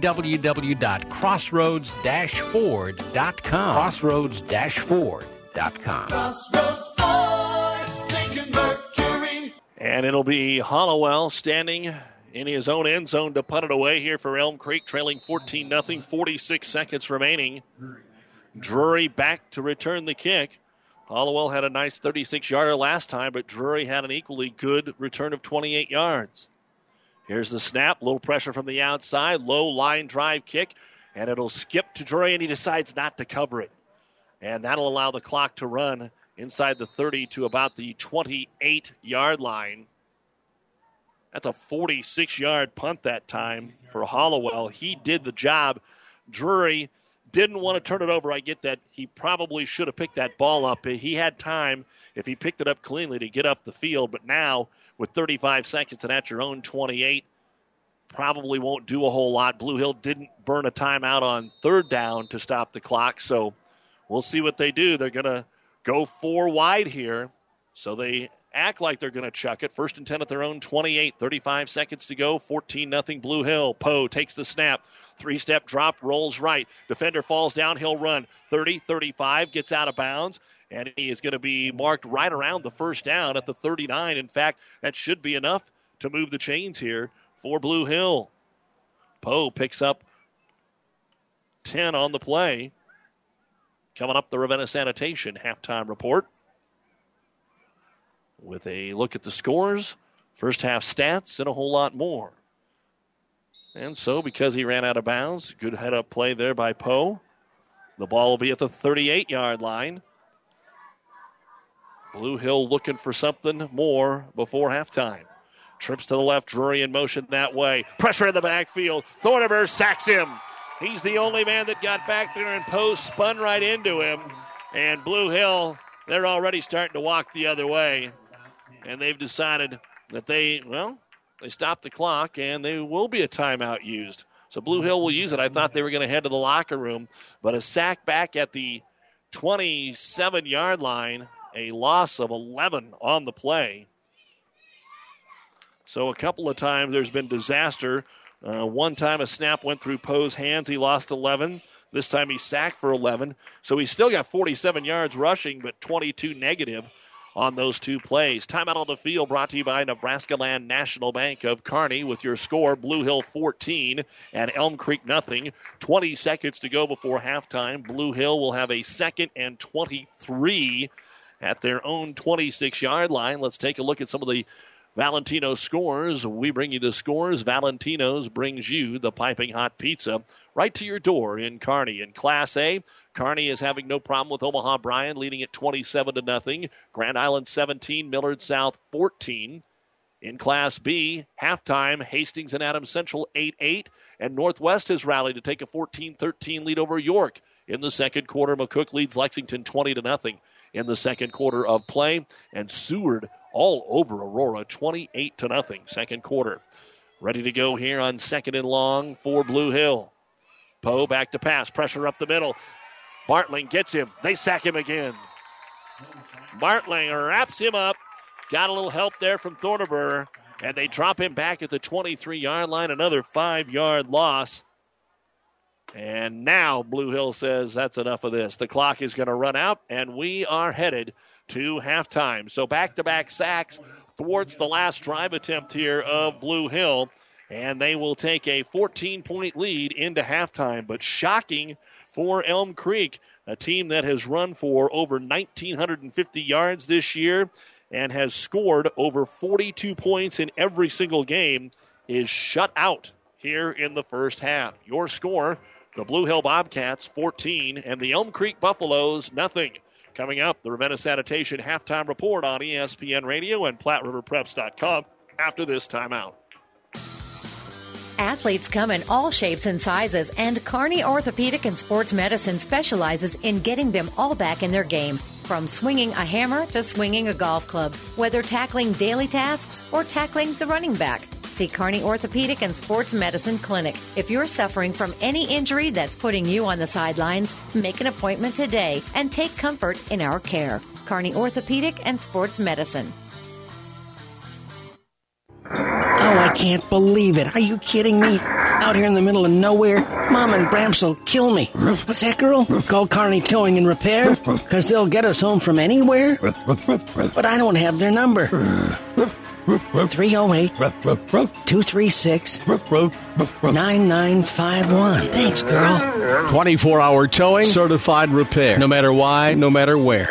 www.crossroads-Ford.com. Crossroads-Ford.com. Crossroads Ford, Lincoln Mercury. And it'll be Hollowell standing in his own end zone to punt it away here for Elm Creek, trailing 14-0, 46 seconds remaining. Drury back to return the kick. Hollowell had a nice 36-yarder last time, but Drury had an equally good return of 28 yards. Here's the snap. Little pressure from the outside. Low line drive kick. And it'll skip to Drury, and he decides not to cover it. And that'll allow the clock to run inside the 30 to about the 28-yard line. That's a 46-yard punt that time for Hollowell. He did the job. Drury didn't want to turn it over. I get that. He probably should have picked that ball up. He had time, if he picked it up cleanly, to get up the field. But now, with 35 seconds and at your own 28, probably won't do a whole lot. Blue Hill didn't burn a timeout on 3rd down to stop the clock. So we'll see what they do. They're going to go 4 wide here. So they act like they're going to chuck it. 1st and 10 at their own 28. 35 seconds to go. 14-0 Blue Hill. Poe takes the snap. 3-step drop, rolls right. Defender falls down, he'll run. 30, 35, gets out of bounds, and he is going to be marked right around the 1st down at the 39. In fact, that should be enough to move the chains here for Blue Hill. Poe picks up 10 on the play. Coming up, the Ravenna Sanitation halftime report with a look at the scores, first half stats, and a whole lot more. And so, because he ran out of bounds, good head-up play there by Poe. The ball will be at the 38-yard line. Blue Hill looking for something more before halftime. Trips to the left, Drury in motion that way. Pressure in the backfield. Thorneberg sacks him. He's the only man that got back there, and Poe spun right into him. And Blue Hill, they're already starting to walk the other way. And they've decided that they stopped the clock, and there will be a timeout used. So Blue Hill will use it. I thought they were going to head to the locker room, but a sack back at the 27-yard line, a loss of 11 on the play. So a couple of times there's been disaster. One time a snap went through Poe's hands. He lost 11. This time he sacked for 11. So he's still got 47 yards rushing, but 22 negative on those 2 plays. Timeout on the field brought to you by Nebraska Land National Bank of Kearney with your score, Blue Hill 14 and Elm Creek nothing. 20 seconds to go before halftime. Blue Hill will have a 2nd and 23 at their own 26-yard line. Let's take a look at some of the Valentino scores. We bring you the scores. Valentino's brings you the piping hot pizza right to your door in Kearney. In Class A, Kearney is having no problem with Omaha Bryan, leading at 27-0. Grand Island 17, Millard South 14. In Class B, halftime, Hastings and Adams Central 8-8, and Northwest has rallied to take a 14-13 lead over York. In the second quarter, McCook leads Lexington 20-0 in the second quarter of play, and Seward all over Aurora 28-0 second quarter. Ready to go here on second and long for Blue Hill. Poe back to pass, pressure up the middle. Bartling gets him. They sack him again. Bartling wraps him up. Got a little help there from Thorneber, and they drop him back at the 23-yard line. Another 5-yard loss. And now Blue Hill says that's enough of this. The clock is going to run out, and we are headed to halftime. So back-to-back sacks thwarts the last drive attempt here of Blue Hill, and they will take a 14-point lead into halftime. But shocking for Elm Creek, a team that has run for over 1,950 yards this year and has scored over 42 points in every single game, is shut out here in the first half. Your score, the Blue Hill Bobcats 14 and the Elm Creek Buffaloes nothing. Coming up, the Ravenna Sanitation halftime report on ESPN Radio and PlatteRiverPreps.com after this timeout. Athletes come in all shapes and sizes, and Kearney Orthopedic and Sports Medicine specializes in getting them all back in their game. From swinging a hammer to swinging a golf club, whether tackling daily tasks or tackling the running back. See Kearney Orthopedic and Sports Medicine Clinic. If you're suffering from any injury that's putting you on the sidelines, make an appointment today and take comfort in our care. Kearney Orthopedic and Sports Medicine. Oh, I can't believe it. Are you kidding me? Out here in the middle of nowhere, Mom and Bramps will kill me. What's that, girl? Call Kearney Towing and Repair? Because they'll get us home from anywhere? But I don't have their number. 308-236-9951. Thanks, girl. 24-hour towing, certified repair. No matter why, no matter where.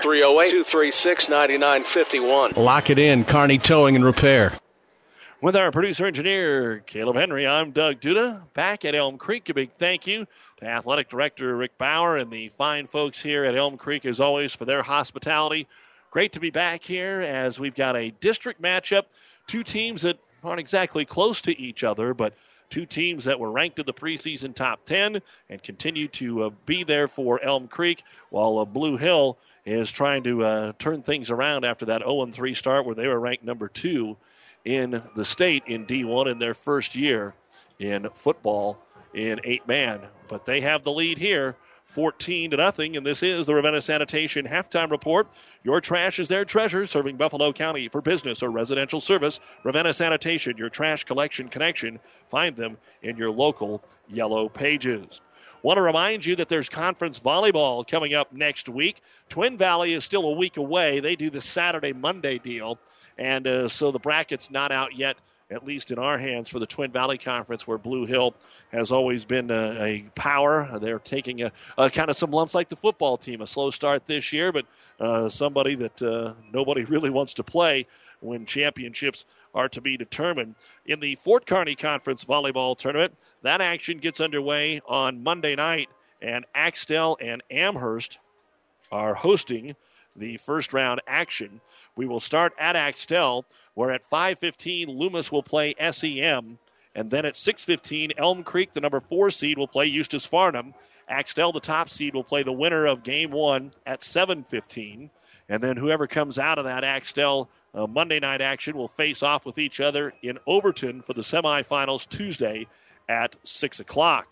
308-236-9951. Lock it in, Kearney Towing and Repair. With our producer-engineer, Caleb Henry, I'm Doug Duda. Back at Elm Creek, a big thank you to Athletic Director Rick Bauer and the fine folks here at Elm Creek, as always, for their hospitality. Great to be back here as we've got a district matchup. Two teams that aren't exactly close to each other, but two teams that were ranked in the preseason top 10 and continue to be there for Elm Creek, while Blue Hill is trying to turn things around after that 0-3 start where they were ranked number 2 in the state in D1 in their first year in football in 8-man. But they have the lead here, 14-0, and this is the Ravenna Sanitation halftime report. Your trash is their treasure, serving Buffalo County for business or residential service. Ravenna Sanitation, your trash collection connection. Find them in your local Yellow Pages. Want to remind you that there's conference volleyball coming up next week. Twin Valley is still a week away. They do the Saturday-Monday deal. And so the bracket's not out yet, at least in our hands, for the Twin Valley Conference, where Blue Hill has always been a power. They're taking a kind of some lumps like the football team. A slow start this year, but somebody that nobody really wants to play when championships are to be determined. In the Fort Kearney Conference volleyball tournament, that action gets underway on Monday night, and Axtell and Amherst are hosting the first round action. We will start at Axtell, where at 5:15 Loomis will play SEM, and then at 6:15 Elm Creek, the number 4 seed, will play Eustis Farnham. Axtell, the top seed, will play the winner of Game 1 at 7:15, and then whoever comes out of that Axtell Monday night action will face off with each other in Overton for the semifinals Tuesday at 6 o'clock.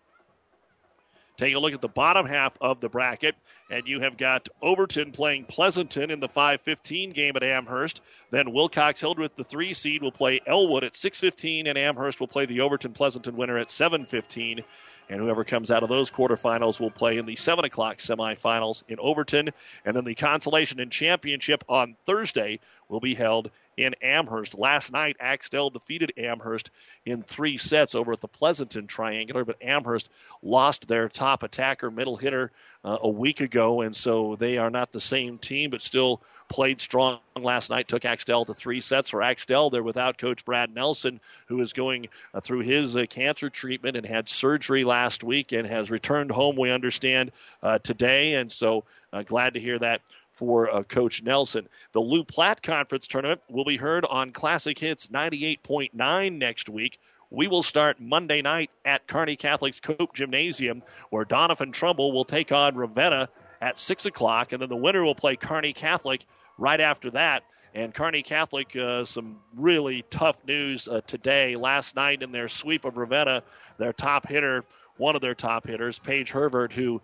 Take a look at the bottom half of the bracket, and you have got Overton playing Pleasanton in the 5:15 game at Amherst. Then Wilcox Hildreth, the 3 seed, will play Elwood at 6:15, and Amherst will play the Overton-Pleasanton winner at 7:15. And whoever comes out of those quarterfinals will play in the 7 o'clock semifinals in Overton. And then the consolation and championship on Thursday will be held in Amherst. Last night, Axtell defeated Amherst in 3 sets over at the Pleasanton Triangular, but Amherst lost their top attacker, middle hitter, a week ago, and so they are not the same team, but still played strong last night, took Axtell to 3 sets. For Axtell, they're without Coach Brad Nelson, who is going through his cancer treatment and had surgery last week and has returned home, we understand, today. And so glad to hear that for Coach Nelson. The Lou Platte Conference Tournament will be heard on Classic Hits 98.9 next week. We will start Monday night at Kearney Catholic's Cope Gymnasium, where Doniphan Trumbull will take on Ravenna at 6 o'clock, and then the winner will play Kearney Catholic right after that. And Kearney Catholic, some really tough news today. Last night in their sweep of Ravenna, their top hitter, one of their top hitters, Paige Herbert, who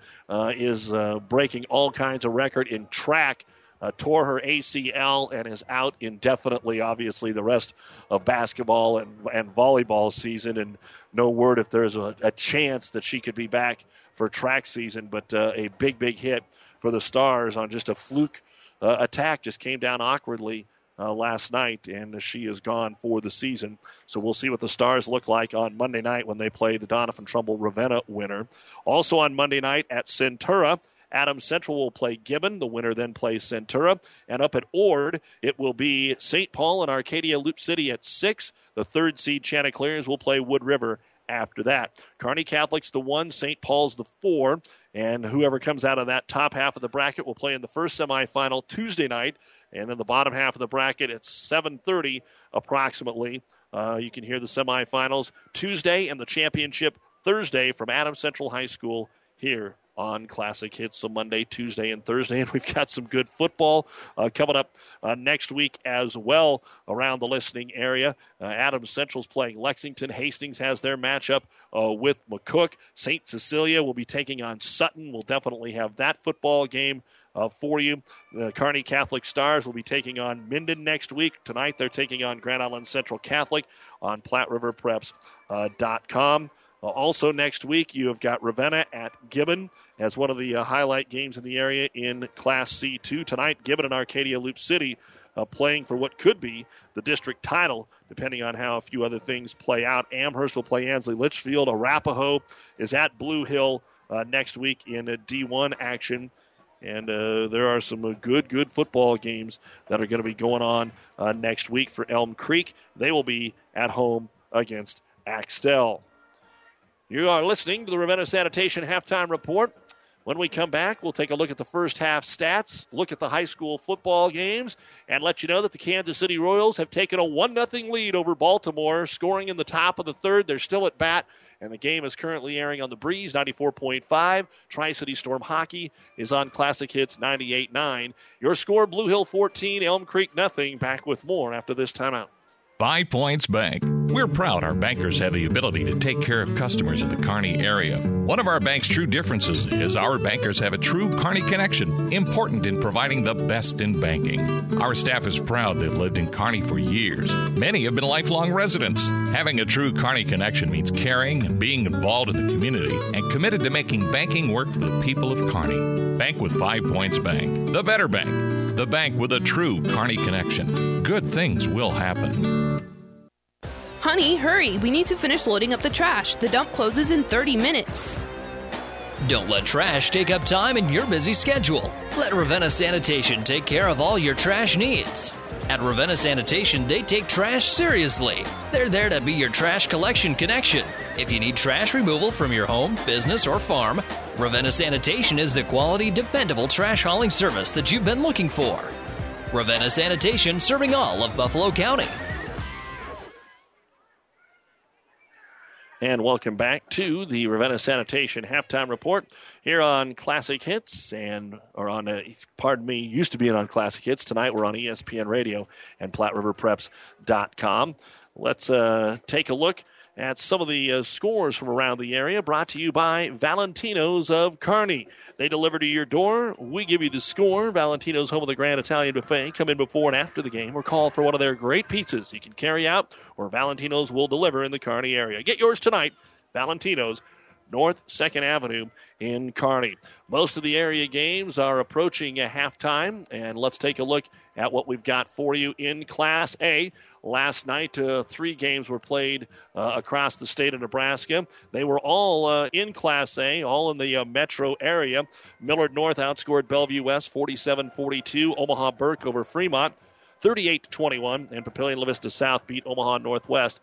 is breaking all kinds of record in track, tore her ACL and is out indefinitely, obviously, the rest of basketball and volleyball season. And no word if there's a chance that she could be back for track season. But a big, big hit for the Stars on just a fluke attack. Just came down awkwardly last night, and she is gone for the season. So we'll see what the Stars look like on Monday night when they play the Doniphan Trumbull Ravenna winner. Also on Monday night at Centura, Adams Central will play Gibbon. The winner then plays Centura. And up at Ord, it will be St. Paul and Arcadia Loop City at 6. The 3rd seed Chanticleers will play Wood River after that. Kearney Catholic's the 1, St. Paul's the 4. And whoever comes out of that top half of the bracket will play in the first semifinal Tuesday night. And then the bottom half of the bracket at 7:30 approximately. You can hear the semifinals Tuesday and the championship Thursday from Adams Central High School here on Classic Hits. So Monday, Tuesday, and Thursday. And we've got some good football coming up next week as well around the listening area. Adams Central's playing Lexington. Hastings has their matchup with McCook. St. Cecilia will be taking on Sutton. We'll definitely have that football game for you. The Kearney Catholic Stars will be taking on Minden next week. Tonight they're taking on Grand Island Central Catholic on PlatteRiverPreps.com. Also next week, you have got Ravenna at Gibbon as one of the highlight games in the area in Class C2. Tonight, Gibbon and Arcadia Loop City playing for what could be the district title, depending on how a few other things play out. Amherst will play Ansley Litchfield. Arapahoe is at Blue Hill next week in D1 action. And there are some good football games that are going to be going on next week for Elm Creek. They will be at home against Axtell. You are listening to the Ravenna Sanitation Halftime Report. When we come back, we'll take a look at the first half stats, look at the high school football games, and let you know that the Kansas City Royals have taken a 1-0 lead over Baltimore, scoring in the top of the 3rd. They're still at bat, and the game is currently airing on the Breeze 94.5. Tri-City Storm Hockey is on Classic Hits 98.9. Your score, Blue Hill 14, Elm Creek 0. Back with more after this timeout. 5 Points Bank. We're proud our bankers have the ability to take care of customers in the Kearney area. One of our bank's true differences is our bankers have a true Kearney connection, important in providing the best in banking. Our staff is proud they've lived in Kearney for years. Many have been lifelong residents. Having a true Kearney connection means caring and being involved in the community and committed to making banking work for the people of Kearney. Bank with 5 Points Bank. The better bank. The bank with a true Kearney connection. Good things will happen. Honey, hurry. We need to finish loading up the trash. The dump closes in 30 minutes. Don't let trash take up time in your busy schedule. Let Ravenna Sanitation take care of all your trash needs. At Ravenna Sanitation, they take trash seriously. They're there to be your trash collection connection. If you need trash removal from your home, business, or farm, Ravenna Sanitation is the quality, dependable trash hauling service that you've been looking for. Ravenna Sanitation, serving all of Buffalo County. And welcome back to the Ravenna Sanitation Halftime Report here on Classic Hits used to be on Classic Hits. Tonight we're on ESPN Radio and PlatteRiverPreps.com. Let's take a look at some of the scores from around the area, brought to you by Valentino's of Kearney. They deliver to your door. We give you the score. Valentino's, home of the Grand Italian Buffet. Come in before and after the game or call for one of their great pizzas you can carry out, or Valentino's will deliver in the Kearney area. Get yours tonight, Valentino's. North 2nd Avenue in Kearney. Most of the area games are approaching a halftime, and let's take a look at what we've got for you in Class A. Last night, 3 games were played across the state of Nebraska. They were all in Class A, all in the metro area. Millard North outscored Bellevue West 47-42. Omaha Burke over Fremont 38-21. And Papillion La Vista South beat Omaha Northwest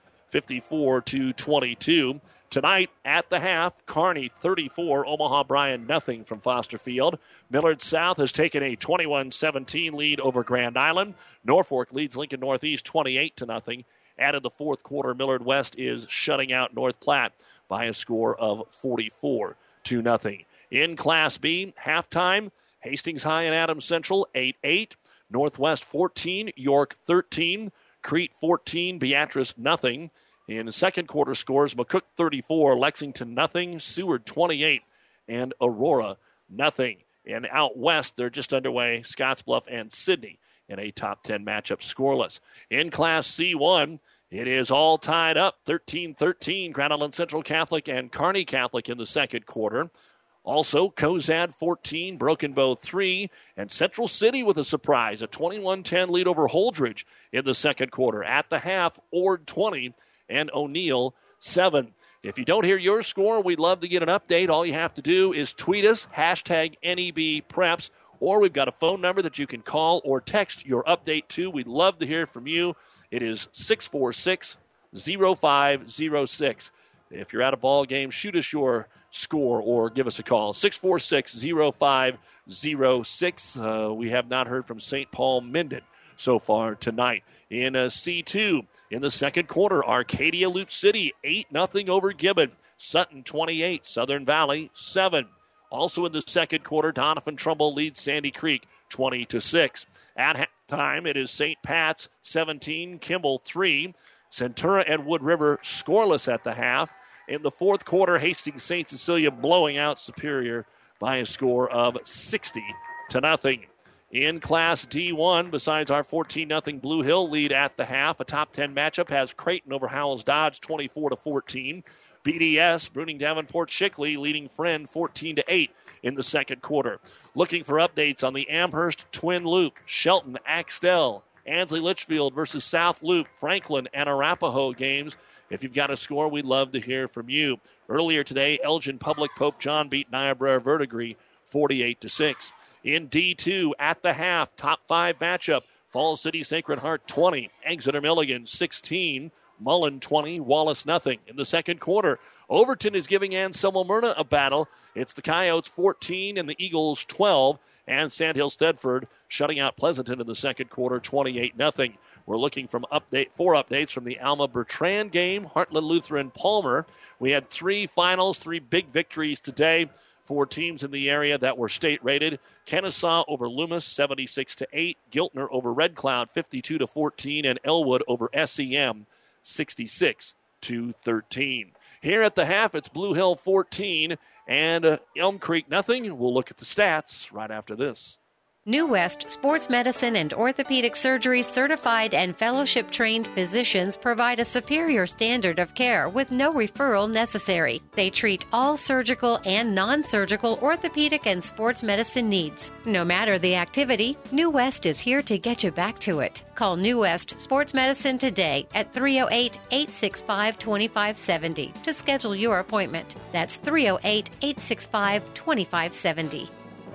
54-22. Tonight at the half, Kearney 34, Omaha Bryan nothing from Foster Field. Millard South has taken a 21-17 lead over Grand Island. Norfolk leads Lincoln Northeast 28-0. And in the fourth quarter, Millard West is shutting out North Platte by a score of 44-0. In Class B, halftime, Hastings High and Adams Central 8-8. Northwest 14, York 13. Crete 14, Beatrice nothing. In second quarter scores, McCook 34, Lexington nothing, Seward 28, and Aurora nothing. And out west, they're just underway, Scottsbluff and Sidney in a top 10 matchup scoreless. In Class C1, it is all tied up, 13-13, Grand Island Central Catholic and Kearney Catholic in the second quarter. Also, Cozad 14, Broken Bow 3, and Central City with a surprise, a 21-10 lead over Holdridge in the second quarter. At the half, Ord 20, and O'Neill 7. If you don't hear your score, we'd love to get an update. All you have to do is tweet us, hashtag NEBPreps, or we've got a phone number that you can call or text your update to. We'd love to hear from you. It is 646-0506. If you're at a ball game, shoot us your score or give us a call. 646-0506. We have not heard from St. Paul Minden so far tonight. In C2, in the second quarter, Arcadia Loop City 8-0 over Gibbon. Sutton 28, Southern Valley 7. Also in the second quarter, Donovan Trumbull leads Sandy Creek 20-6. At halftime, it is St. Pat's 17, Kimball 3. Centura and Wood River scoreless at the half. In the fourth quarter, Hastings St. Cecilia blowing out Superior by a score of 60-0. In Class D1, besides our 14-0 Blue Hill lead at the half, a top 10 matchup has Creighton over Howells Dodge 24-14. BDS, Bruning Davenport Shickley leading Friend 14-8 in the second quarter. Looking for updates on the Amherst Twin Loop, Shelton, Axtell, Ansley Litchfield versus South Loop, Franklin, and Arapahoe games. If you've got a score, we'd love to hear from you. Earlier today, Elgin Public Pope John beat Niobrara Verdigris 48-6. In D2, at the half, top 5 matchup, Falls City Sacred Heart 20, Exeter Milligan 16, Mullen 20, Wallace nothing. In the second quarter, Overton is giving Anselmo Myrna a battle. It's the Coyotes 14 and the Eagles 12, and Sandhill Stedford shutting out Pleasanton in the second quarter 28-0. We're looking for updates from the Alma Bertrand game, Heartland Lutheran Palmer. We had 3 finals, 3 big victories today for teams in the area that were state-rated. Kennesaw over Loomis, 76-8. Giltner over Red Cloud, 52-14. And Elwood over SEM, 66-13. Here at the half, it's Blue Hill 14 and Elm Creek nothing. We'll look at the stats right after this. New West Sports Medicine and Orthopedic Surgery certified and fellowship-trained physicians provide a superior standard of care with no referral necessary. They treat all surgical and non-surgical orthopedic and sports medicine needs. No matter the activity, New West is here to get you back to it. Call New West Sports Medicine today at 308-865-2570 to schedule your appointment. That's 308-865-2570.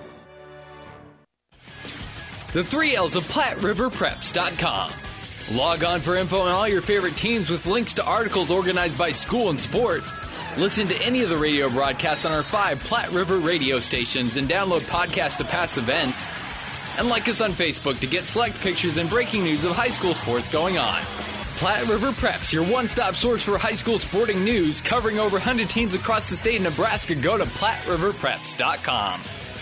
The 3 L's of PlatteRiverPreps.com. Log on for info on all your favorite teams with links to articles organized by school and sport. Listen to any of the radio broadcasts on our 5 Platte River radio stations and download podcasts to past events. And like us on Facebook to get select pictures and breaking news of high school sports going on. Platte River Preps, your one-stop source for high school sporting news, covering over 100 teams across the state of Nebraska. Go to PlatteRiverPreps.com.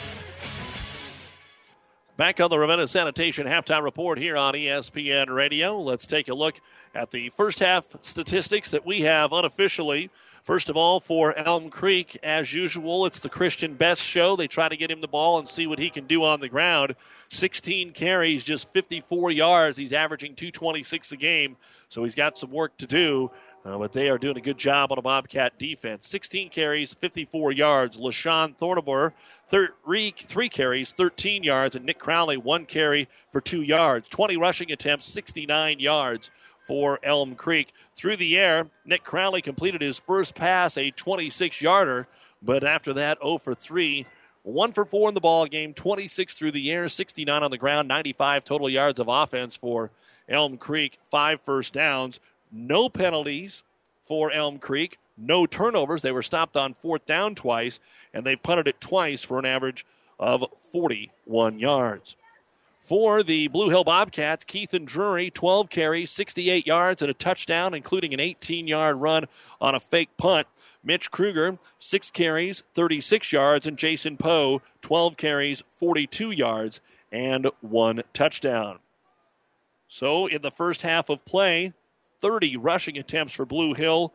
Back on the Ravenna Sanitation halftime report here on ESPN Radio. Let's take a look at the first half statistics that we have unofficially. First of all, for Elm Creek, as usual, it's the Christian Best show. They try to get him the ball and see what he can do on the ground. 16 carries, just 54 yards. He's averaging 226 a game, so he's got some work to do. But they are doing a good job on a Bobcat defense. 16 carries, 54 yards. LaShawn Thornabur, 3 carries, 13 yards. And Nick Crowley, 1 carry for 2 yards. 20 rushing attempts, 69 yards for Elm Creek. Through the air, Nick Crowley completed his first pass, a 26-yarder. But after that, 0 for 3. 1 for 4 in the ball game, 26 through the air, 69 on the ground, 95 total yards of offense for Elm Creek, 5 first downs. No penalties for Elm Creek. No turnovers. They were stopped on 4th down twice, and they punted it twice for an average of 41 yards. For the Blue Hill Bobcats, Keithan Drury, 12 carries, 68 yards, and a touchdown, including an 18-yard run on a fake punt. Mitch Kruger, 6 carries, 36 yards, and Jason Poe, 12 carries, 42 yards, and 1 touchdown. So in the first half of play, 30 rushing attempts for Blue Hill,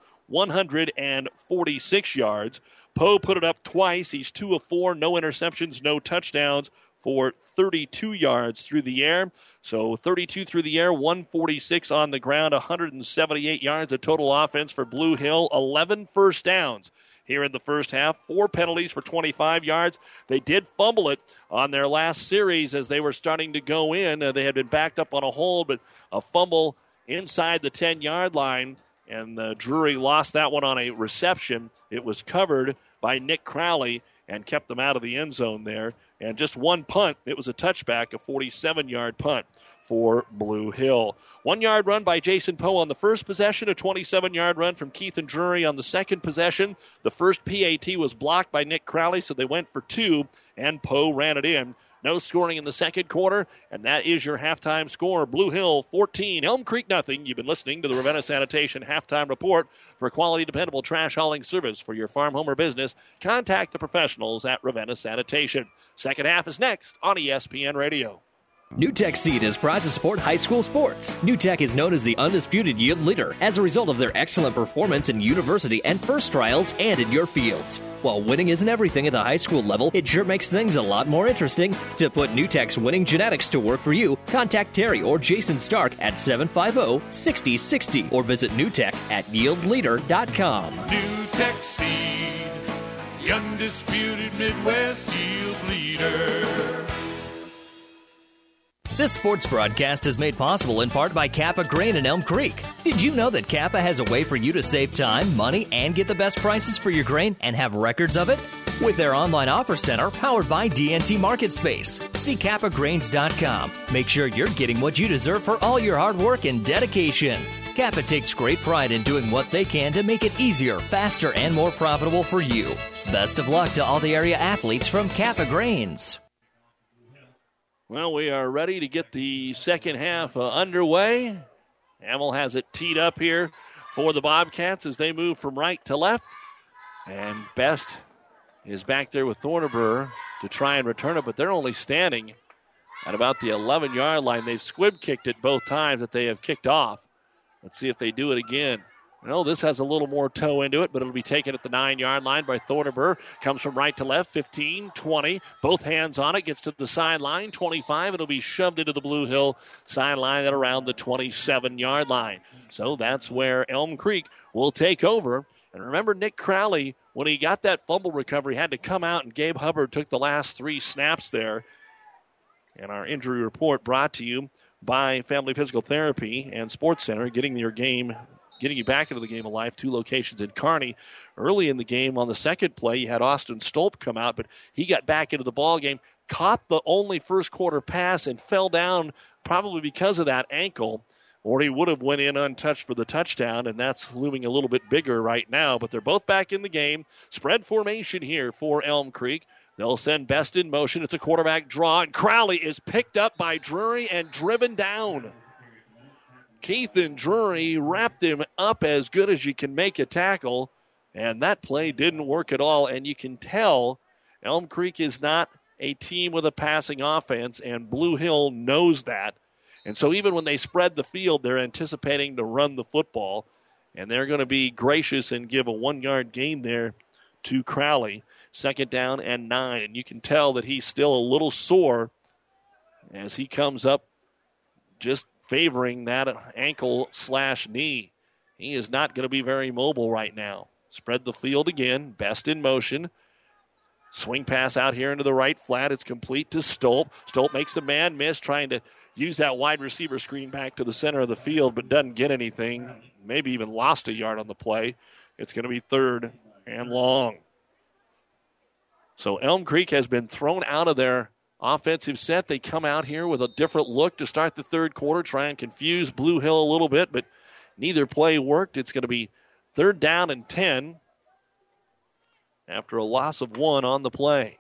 146 yards. Poe put it up twice. He's 2 of 4, no interceptions, no touchdowns for 32 yards through the air. So 32 through the air, 146 on the ground, 178 yards of total offense for Blue Hill, 11 first downs here in the first half, 4 penalties for 25 yards. They did fumble it on their last series as they were starting to go in. They had been backed up on a hold, but a fumble inside the 10-yard line, and Drury lost that one on a reception. It was covered by Nick Crowley and kept them out of the end zone there. And just 1 punt. It was a touchback, a 47-yard punt for Blue Hill. 1-yard run by Jason Poe on the first possession, a 27-yard run from Keithan Drury on the second possession. The first PAT was blocked by Nick Crowley, so they went for 2, and Poe ran it in. No scoring in the second quarter, and that is your halftime score. Blue Hill 14, Elm Creek nothing. You've been listening to the Ravenna Sanitation Halftime Report. For quality, dependable trash hauling service for your farm, home, or business, contact the professionals at Ravenna Sanitation. Second half is next on ESPN Radio. NewTek Seed is proud to support high school sports. NewTek is known as the undisputed yield leader as a result of their excellent performance in university and first trials and in your fields. While winning isn't everything at the high school level, it sure makes things a lot more interesting. To put NewTek's winning genetics to work for you, contact Terry or Jason Stark at 750-6060 or visit NewTek at yieldleader.com. NewTek Seed, the undisputed Midwest yield leader. This sports broadcast is made possible in part by Kappa Grain in Elm Creek. Did you know that Kappa has a way for you to save time, money, and get the best prices for your grain and have records of it? With their online offer center powered by DNT MarketSpace. See KappaGrains.com. Make sure you're getting what you deserve for all your hard work and dedication. Kappa takes great pride in doing what they can to make it easier, faster, and more profitable for you. Best of luck to all the area athletes from Kappa Grains. Well, we are ready to get the second half underway. Hamill has it teed up here for the Bobcats as they move from right to left. And Best is back there with Thornabur to try and return it, but they're only standing at about the 11-yard line. They've squib kicked it both times that they have kicked off. Let's see if they do it again. Well, this has a little more toe into it, but it'll be taken at the 9-yard line by Thornabur. Comes from right to left, 15, 20. Both hands on it, gets to the sideline, 25. It'll be shoved into the Blue Hill sideline at around the 27-yard line. So that's where Elm Creek will take over. And remember, Nick Crowley, when he got that fumble recovery, had to come out, and Gabe Hubbard took the last 3 snaps there. And our injury report brought to you by Family Physical Therapy and Sports Center, getting you back into the game of life. 2 locations in Kearney. Early in the game on the second play, you had Austin Stolp come out, but he got back into the ball game, caught the only first quarter pass, and fell down probably because of that ankle, or he would have went in untouched for the touchdown, and that's looming a little bit bigger right now. But they're both back in the game. Spread formation here for Elm Creek. They'll send Best in motion. It's a quarterback draw, and Crowley is picked up by Drury and driven down. Keithan Drury wrapped him up as good as you can make a tackle, and that play didn't work at all. And you can tell Elm Creek is not a team with a passing offense, and Blue Hill knows that. And so even when they spread the field, they're anticipating to run the football, and they're going to be gracious and give a 1-yard gain there to Crowley. 2nd down and 9, and you can tell that he's still a little sore as he comes up just favoring that ankle/knee. he is not going to be very mobile right now. Spread the field again. Best in motion. Swing pass out here into the right flat. It's complete to Stolp. Stolp makes a man miss, trying to use that wide receiver screen back to the center of the field, but doesn't get anything. Maybe even lost a yard on the play. It's going to be 3rd and long. So Elm Creek has been thrown out of their offensive set. They come out here with a different look to start the third quarter, try and confuse Blue Hill a little bit, but neither play worked. It's going to be 3rd down and 10 after a loss of 1 on the play.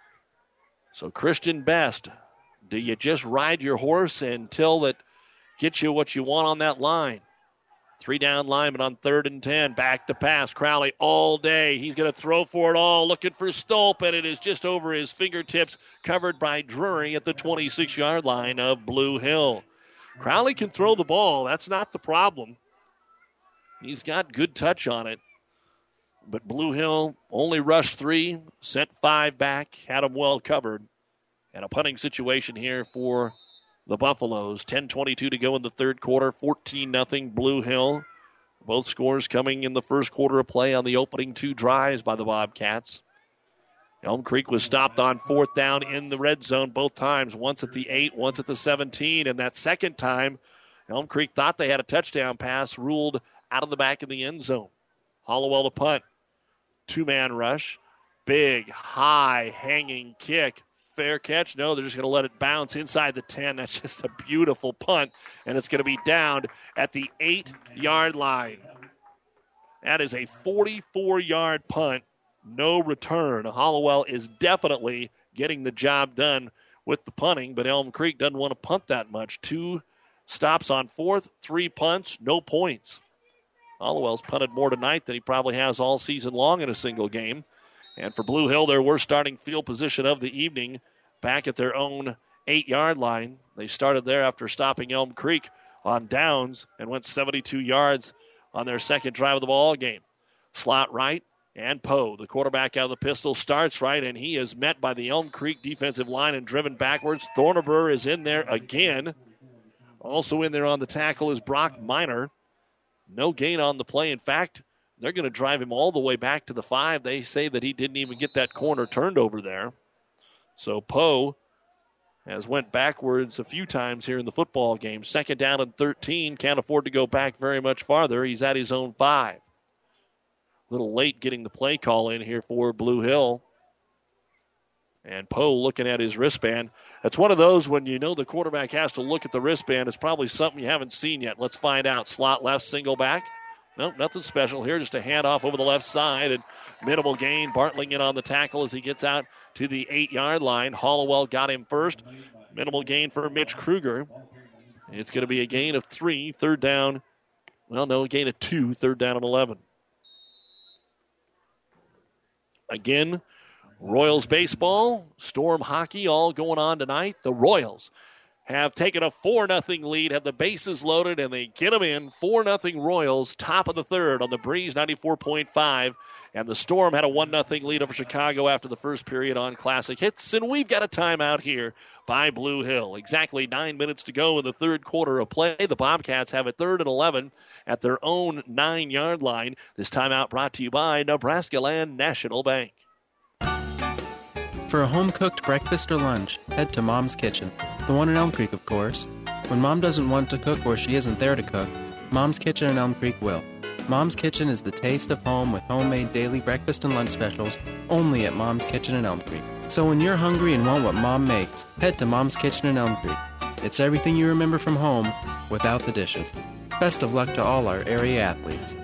So Christian Best, do you just ride your horse until it gets you what you want on that line? 3 down lineman on 3rd and 10. Back to pass. Crowley all day. He's going to throw for it all, looking for Stolp, and it is just over his fingertips, covered by Drury at the 26-yard line of Blue Hill. Crowley can throw the ball. That's not the problem. He's got good touch on it. But Blue Hill only rushed 3, sent 5 back, had them well covered. And a punting situation here for the Buffaloes. 10:22 to go in the third quarter, 14-0 Blue Hill. Both scores coming in the first quarter of play on the opening 2 drives by the Bobcats. Elm Creek was stopped on 4th down in the red zone both times, once at the 8, once at the 17. And that second time, Elm Creek thought they had a touchdown pass, ruled out of the back of the end zone. Hollowell to punt. 2-man rush. Big, high, hanging kick. Fair catch. No, they're just going to let it bounce inside the 10. That's just a beautiful punt, and it's going to be downed at the 8-yard line. That is a 44-yard punt. No return. Hollowell is definitely getting the job done with the punting, but Elm Creek doesn't want to punt that much. 2 stops on 4th, 3 punts, no points. Hollowell's punted more tonight than he probably has all season long in a single game. And for Blue Hill, their worst starting field position of the evening, back at their own 8-yard line. They started there after stopping Elm Creek on downs and went 72 yards on their second drive of the ball game. Slot right, and Poe, the quarterback out of the pistol, starts right, and he is met by the Elm Creek defensive line and driven backwards. Thorneber is in there again. Also in there on the tackle is Brock Miner. No gain on the play. In fact, they're going to drive him all the way back to the 5. They say that he didn't even get that corner turned over there. So Poe has went backwards a few times here in the football game. 2nd down and 13. Can't afford to go back very much farther. He's at his own 5. A little late getting the play call in here for Blue Hill. And Poe looking at his wristband. That's one of those when you know the quarterback has to look at the wristband. It's probably something you haven't seen yet. Let's find out. Slot left, single back. Nope, nothing special here. Just a handoff over the left side and minimal gain. Bartling in on the tackle as he gets out to the 8-yard line. Hollowell got him first. Minimal gain for Mitch Kruger. It's going to be a gain of 3, 3rd down. Well, no, a gain of 2, 3rd down and 11. Again, Royals baseball, Storm hockey, all going on tonight. The Royals have taken a 4-0 lead, have the bases loaded, and they get them in. 4-0 Royals, top of the 3rd on the Breeze 94.5. And the Storm had a 1-0 lead over Chicago after the first period on Classic Hits. And we've got a timeout here by Blue Hill. Exactly 9 minutes to go in the third quarter of play. The Bobcats have a 3rd and 11 at their own 9-yard line. This timeout brought to you by Nebraska Land National Bank. For a home-cooked breakfast or lunch, head to Mom's Kitchen, the one in Elm Creek, of course. When Mom doesn't want to cook or she isn't there to cook, Mom's Kitchen in Elm Creek will. Mom's Kitchen is the taste of home with homemade daily breakfast and lunch specials only at Mom's Kitchen in Elm Creek. So when you're hungry and want what Mom makes, head to Mom's Kitchen in Elm Creek. It's everything you remember from home without the dishes. Best of luck to all our area athletes.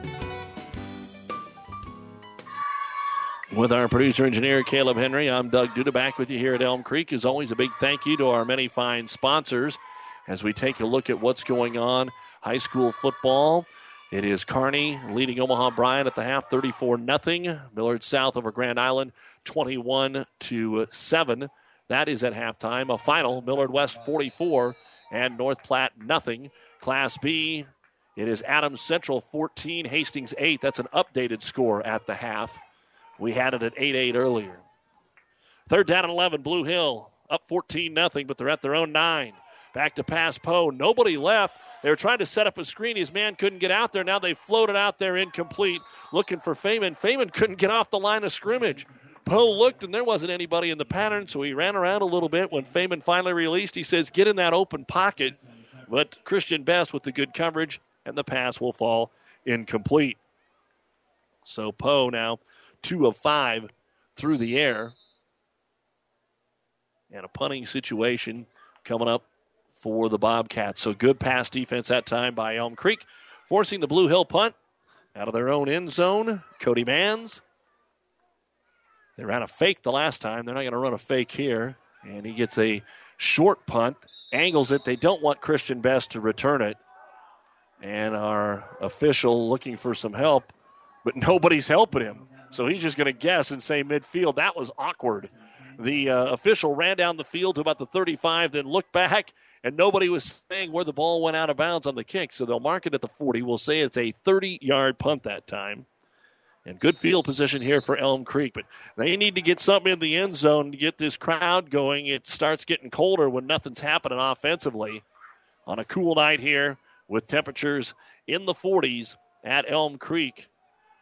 With our producer-engineer, Caleb Henry, I'm Doug Duda, back with you here at Elm Creek. As always, a big thank you to our many fine sponsors as we take a look at what's going on. High school football. It is Kearney leading Omaha Bryan at the half, 34-0. Millard South over Grand Island, 21-7. That is at halftime. A final, Millard West 44 and North Platte 0. Class B, it is Adams Central 14, Hastings 8. That's an updated score at the half. We had it at 8-8 earlier. 3rd down and 11, Blue Hill up 14-0, but they're at their own 9. Back to pass Poe. Nobody left. They were trying to set up a screen. His man couldn't get out there. Now they floated out there incomplete, looking for Feynman. Feynman couldn't get off the line of scrimmage. Poe looked, and there wasn't anybody in the pattern, so he ran around a little bit. When Feynman finally released, he says, get in that open pocket. But Christian Best with the good coverage, and the pass will fall incomplete. So Poe now 2 of 5 through the air. And a punting situation coming up for the Bobcats. So good pass defense that time by Elm Creek, forcing the Blue Hill punt out of their own end zone. Cody Manns. They ran a fake the last time. They're not going to run a fake here. And he gets a short punt, angles it. They don't want Christian Best to return it. And our official looking for some help, but nobody's helping him. So he's just going to guess and say midfield. That was awkward. The official ran down the field to about the 35, then looked back, and nobody was saying where the ball went out of bounds on the kick. So they'll mark it at the 40. We'll say it's a 30-yard punt that time. And good field position here for Elm Creek. But they need to get something in the end zone to get this crowd going. It starts getting colder when nothing's happening offensively on a cool night here with temperatures in the 40s at Elm Creek.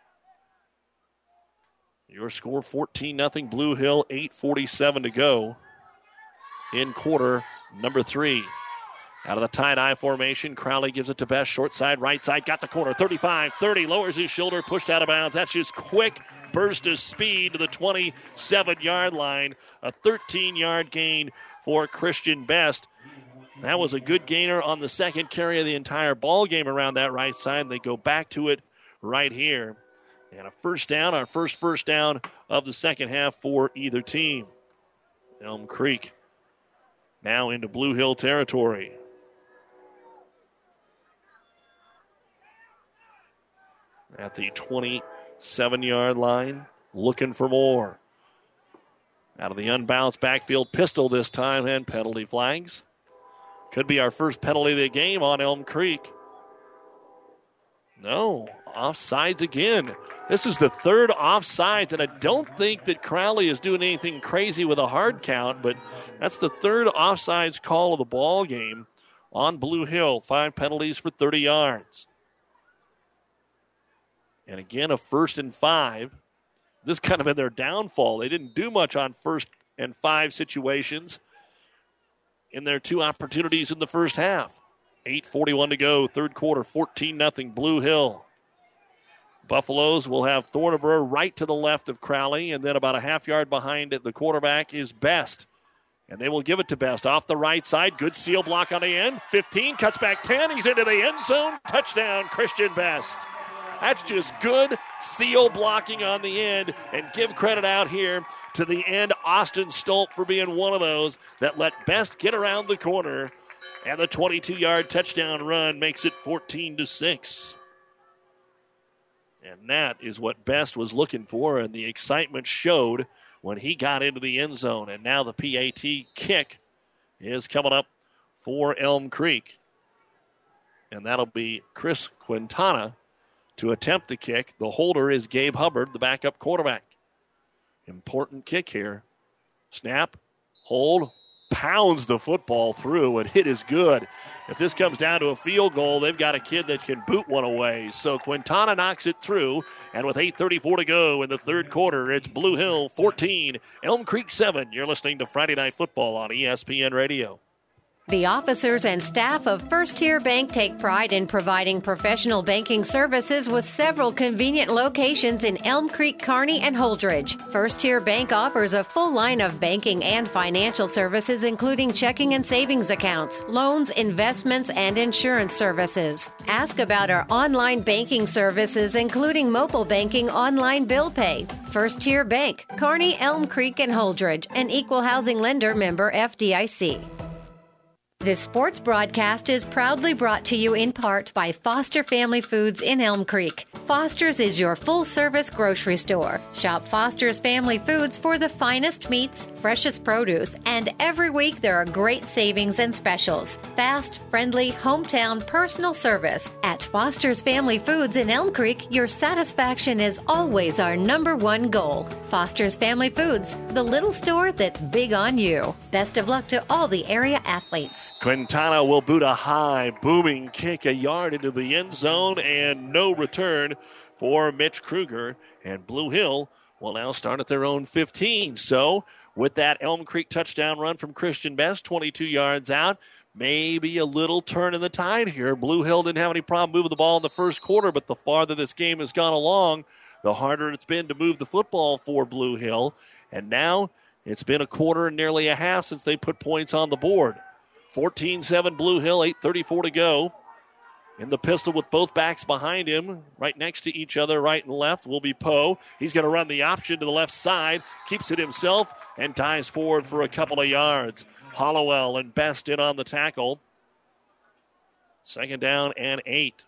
Your score 14-0 Blue Hill, 8:47 to go in quarter number 3. Out of the tie-dye formation, Crowley gives it to Best. Short side, right side, got the corner. 35-30, lowers his shoulder, pushed out of bounds. That's just quick burst of speed to the 27-yard line. A 13-yard gain for Christian Best. That was a good gainer on the second carry of the entire ball game around that right side. They go back to it right here. And a first down, our first down of the second half for either team. Elm Creek now into Blue Hill territory. At the 27-yard line, looking for more. Out of the unbalanced backfield, pistol this time, and penalty flags. Could be our first penalty of the game on Elm Creek. No, offsides again. This is the third offsides, and I don't think that Crowley is doing anything crazy with a hard count, but that's the third offsides call of the ball game on Blue Hill. 5 penalties for 30 yards. And again, a 1st and 5. This kind of been their downfall. They didn't do much on 1st and 5 situations in their 2 opportunities in the first half. 8:41 to go, third quarter, 14-0 Blue Hill. Buffaloes will have Thornborough right to the left of Crowley, and then about a half yard behind it, the quarterback is Best. And they will give it to Best off the right side. Good seal block on the end. 15, cuts back 10. He's into the end zone. Touchdown, Christian Best. That's just good seal blocking on the end. And give credit out here to the end, Austin Stolp, for being one of those that let Best get around the corner. And the 22-yard touchdown run makes it 14-6. And that is what Best was looking for, and the excitement showed when he got into the end zone. And now the PAT kick is coming up for Elm Creek. And that'll be Chris Quintana to attempt the kick. The holder is Gabe Hubbard, the backup quarterback. Important kick here. Snap, hold, pounds the football through, and it is good. If this comes down to a field goal, they've got a kid that can boot one away. So Quintana knocks it through, and with 8:34 to go in the third quarter, it's Blue Hill 14, Elm Creek 7. You're listening to Friday Night Football on ESPN Radio. The officers and staff of First Tier Bank take pride in providing professional banking services with several convenient locations in Elm Creek, Kearney, and Holdridge. First Tier Bank offers a full line of banking and financial services, including checking and savings accounts, loans, investments, and insurance services. Ask about our online banking services, including mobile banking, online bill pay. First Tier Bank, Kearney, Elm Creek, and Holdridge, an equal housing lender, member FDIC. This sports broadcast is proudly brought to you in part by Foster Family Foods in Elm Creek. Foster's is your full-service grocery store. Shop Foster's Family Foods for the finest meats, freshest produce, and every week there are great savings and specials. Fast, friendly, hometown personal service. At Foster's Family Foods in Elm Creek, your satisfaction is always our #1 goal. Foster's Family Foods, the little store that's big on you. Best of luck to all the area athletes. Quintana will boot a high, booming kick a yard into the end zone, and no return for Mitch Kruger. And Blue Hill will now start at their own 15. So with that Elm Creek touchdown run from Christian Best, 22 yards out, maybe a little turn in the tide here. Blue Hill didn't have any problem moving the ball in the first quarter, but the farther this game has gone along, the harder it's been to move the football for Blue Hill. And now it's been a quarter and nearly a half since they put points on the board. 14-7 Blue Hill, 8:34 to go. In the pistol with both backs behind him, right next to each other, right and left, will be Poe. He's going to run the option to the left side, keeps it himself, and dives forward for a couple of yards. Hollowell and Best in on the tackle. 2nd down and 8.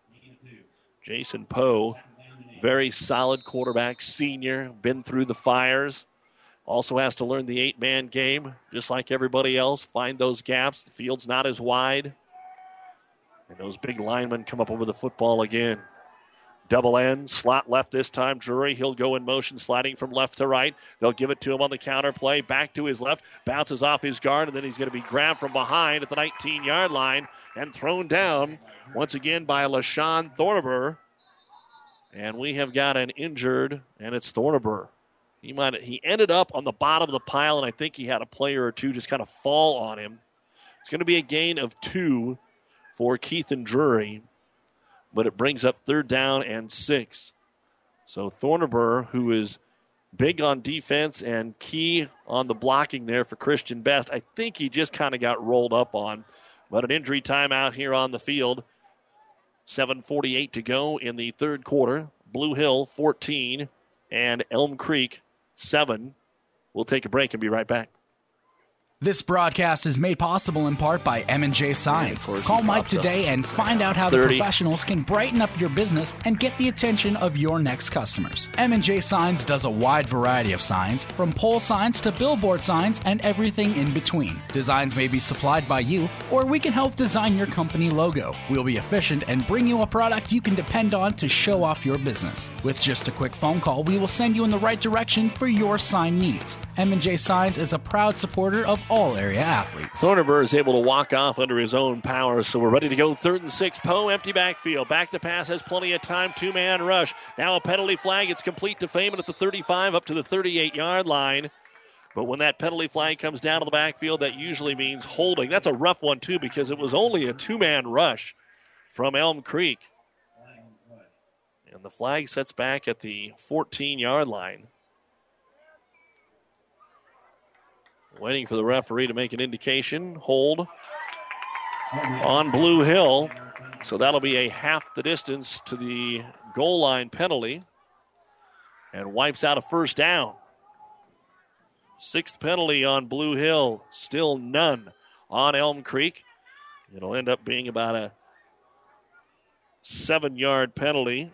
Jason Poe, very solid quarterback, senior, been through the fires. Also has to learn the 8-man game, just like everybody else. Find those gaps. The field's not as wide. And those big linemen come up over the football again. Double end, slot left this time. Drury, he'll go in motion, sliding from left to right. They'll give it to him on the counter play. Back to his left, bounces off his guard, and then he's going to be grabbed from behind at the 19-yard line and thrown down once again by LaShawn Thornaber. And we have got an injured, and it's Thornaber. He ended up on the bottom of the pile, and I think he had a player or two just kind of fall on him. It's going to be a gain of 2 for Keith and Drury, but it brings up 3rd down and 6. So Thornaber, who is big on defense and key on the blocking there for Christian Best, I think he just kind of got rolled up on. But an injury timeout here on the field. 7:48 to go in the 3rd quarter. Blue Hill 14 and Elm Creek 7. We'll take a break and be right back. This broadcast is made possible in part by M&J Signs. Call Mike today and find out how the professionals can brighten up your business and get the attention of your next customers. M&J Signs does a wide variety of signs, from pole signs to billboard signs and everything in between. Designs may be supplied by you, or we can help design your company logo. We'll be efficient and bring you a product you can depend on to show off your business. With just a quick phone call, we will send you in the right direction for your sign needs. M&J Signs is a proud supporter of all area athletes. Thornaber is able to walk off under his own power, so we're ready to go. 3rd and 6. Poe, empty backfield. Back to pass, has plenty of time. 2-man rush. Now a penalty flag. It's complete to Feynman at the 35 up to the 38-yard line. But when that penalty flag comes down to the backfield, that usually means holding. That's a rough one, too, because it was only a 2-man rush from Elm Creek. And the flag sets back at the 14-yard line. Waiting for the referee to make an indication. Hold on Blue Hill. So that'll be a half the distance to the goal line penalty. And wipes out a 1st down. 6th penalty on Blue Hill. Still none on Elm Creek. It'll end up being about a 7-yard penalty.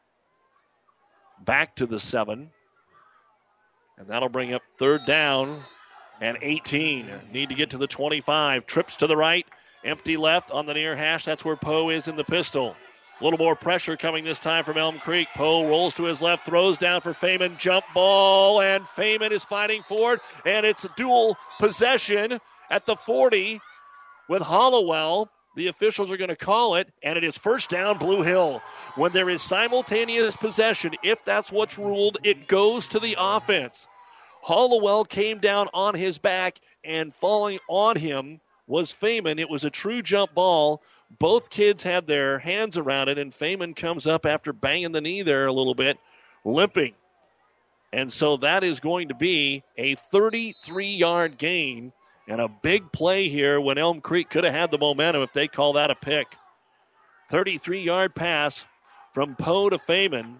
Back to the 7. And that'll bring up 3rd down and 18. Need to get to the 25. Trips to the right. Empty left on the near hash. That's where Poe is in the pistol. A little more pressure coming this time from Elm Creek. Poe rolls to his left, throws down for Feynman. Jump ball, and Feynman is fighting for it. And it's a dual possession at the 40 with Hollowell. The officials are going to call it, and it is 1st down Blue Hill. When there is simultaneous possession, if that's what's ruled, it goes to the offense. Hollowell came down on his back, and falling on him was Feynman. It was a true jump ball. Both kids had their hands around it, and Feynman comes up after banging the knee there a little bit, limping. And so that is going to be a 33-yard gain and a big play here when Elm Creek could have had the momentum if they call that a pick. 33-yard pass from Poe to Feynman.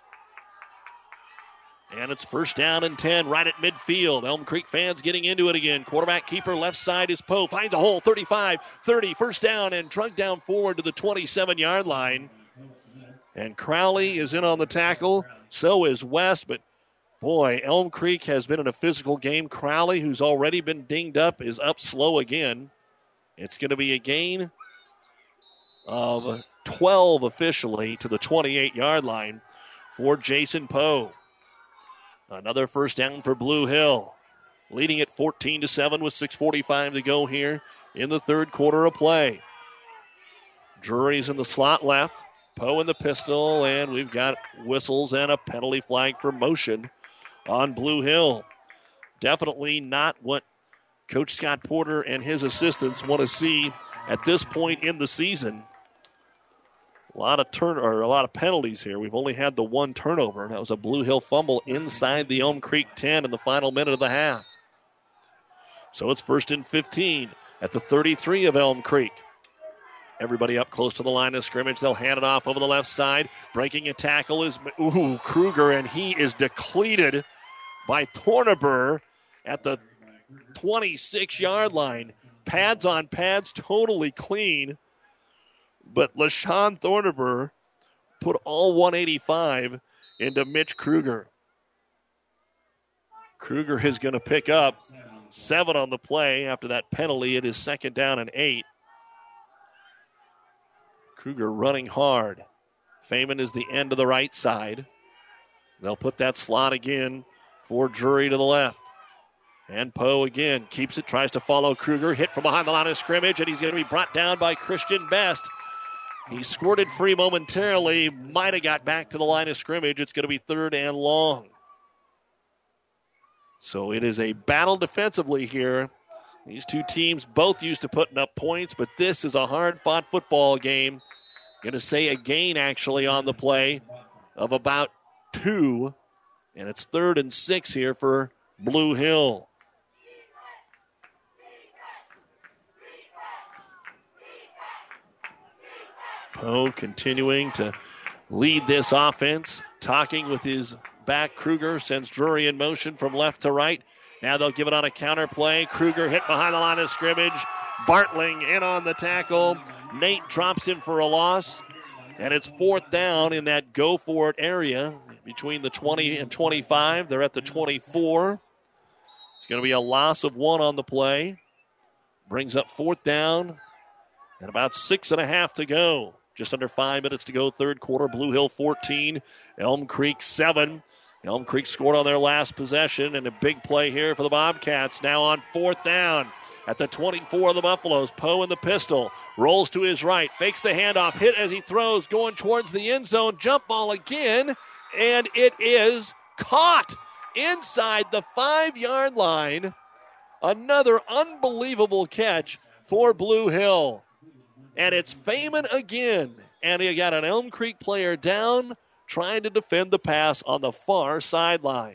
And it's 1st down and 10 right at midfield. Elm Creek fans getting into it again. Quarterback keeper left side is Poe. Finds a hole, 35, 30. 1st down and drug down forward to the 27-yard line. And Crowley is in on the tackle. So is West. But, boy, Elm Creek has been in a physical game. Crowley, who's already been dinged up, is up slow again. It's going to be a gain of 12 officially to the 28-yard line for Jason Poe. Another 1st down for Blue Hill. Leading at 14-7 with 6:45 to go here in the third quarter of play. Drury's in the slot left. Poe in the pistol, and we've got whistles and a penalty flag for motion on Blue Hill. Definitely not what Coach Scott Porter and his assistants want to see at this point in the season. A lot of penalties here. We've only had the one turnover. That was a Blue Hill fumble inside the Elm Creek 10 in the final minute of the half. So it's 1st and 15 at the 33 of Elm Creek. Everybody up close to the line of scrimmage. They'll hand it off over the left side. Breaking a tackle is Kruger, and he is depleted by Thorneber at the 26-yard line. Pads on pads, totally clean. But LaShawn Thorneber put all 185 into Mitch Kruger. Kruger is going to pick up 7 on the play after that penalty. It is 2nd down and 8. Kruger running hard. Feynman is the end of the right side. They'll put that slot again for Drury to the left. And Poe again keeps it, tries to follow Kruger. Hit from behind the line of scrimmage, and he's going to be brought down by Christian Best. He squirted free momentarily, might have got back to the line of scrimmage. It's going to be 3rd and long. So it is a battle defensively here. These two teams both used to putting up points, but this is a hard-fought football game. Going to say a gain, actually, on the play of about 2. And it's 3rd and 6 here for Blue Hill. Poe continuing to lead this offense. Talking with his back. Kruger sends Drury in motion from left to right. Now they'll give it on a counter play. Kruger hit behind the line of scrimmage. Bartling in on the tackle. Nate drops him for a loss. And it's 4th down in that go-for-it area between the 20 and 25. They're at the 24. It's going to be a loss of 1 on the play. Brings up 4th down and about 6.5 to go. Just under 5 minutes to go, third quarter. Blue Hill 14, Elm Creek 7. Elm Creek scored on their last possession, and a big play here for the Bobcats. Now on 4th down at the 24 of the Buffaloes. Poe in the pistol, rolls to his right, fakes the handoff, hit as he throws, going towards the end zone. Jump ball again, and it is caught inside the 5-yard line. Another unbelievable catch for Blue Hill. And it's Feynman again. And he got an Elm Creek player down trying to defend the pass on the far sideline.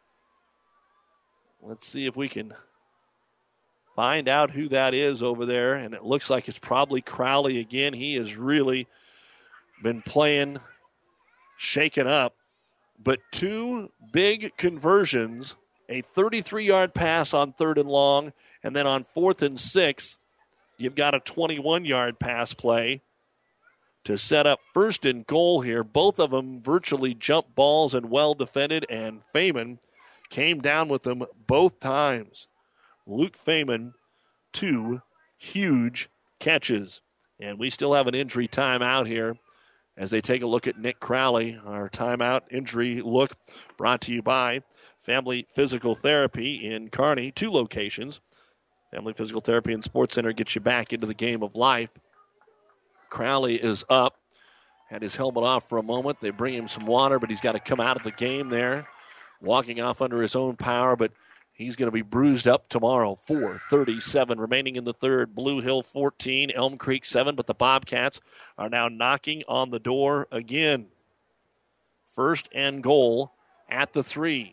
Let's see if we can find out who that is over there. And it looks like it's probably Crowley again. He has really been playing shaken up. But 2 big conversions, a 33-yard pass on 3rd and long, and then on 4th and 6, you've got a 21-yard pass play to set up 1st and goal here. Both of them virtually jump balls and well defended, and Feynman came down with them both times. Luke Feynman, 2 huge catches. And we still have an injury timeout here as they take a look at Nick Crowley. Our timeout injury look brought to you by Family Physical Therapy in Kearney, 2 locations. Family Physical Therapy and Sports Center gets you back into the game of life. Crowley is up. Had his helmet off for a moment. They bring him some water, but he's got to come out of the game there. Walking off under his own power, but he's going to be bruised up tomorrow. 4:37 remaining in the third. Blue Hill 14, Elm Creek 7, but the Bobcats are now knocking on the door again. 1st and goal at the 3.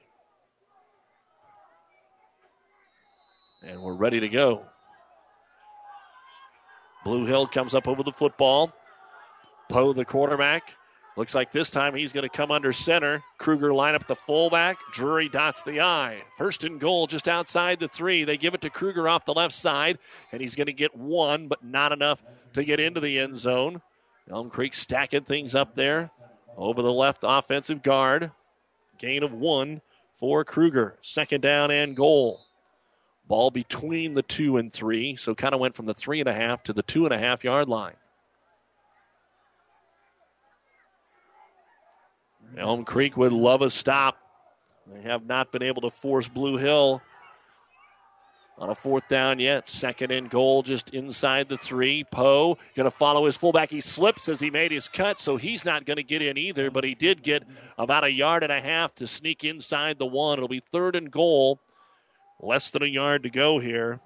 And we're ready to go. Blue Hill comes up over the football. Poe, the quarterback. Looks like this time he's going to come under center. Kruger line up the fullback. Drury dots the I. 1st and goal just outside the 3. They give it to Kruger off the left side, and he's going to get 1, but not enough to get into the end zone. Elm Creek stacking things up there over the left offensive guard. Gain of 1 for Kruger. 2nd down and goal. Ball between the 2 and 3, so kind of went from the 3.5 to the 2.5 yard line. Elm Creek would love a stop. They have not been able to force Blue Hill on a fourth down yet. Second and goal just inside the 3. Poe going to follow his fullback. He slips as he made his cut, so he's not going to get in either, but he did get about 1.5 yards to sneak inside the 1. It'll be third and goal. Less than 1 yard to go here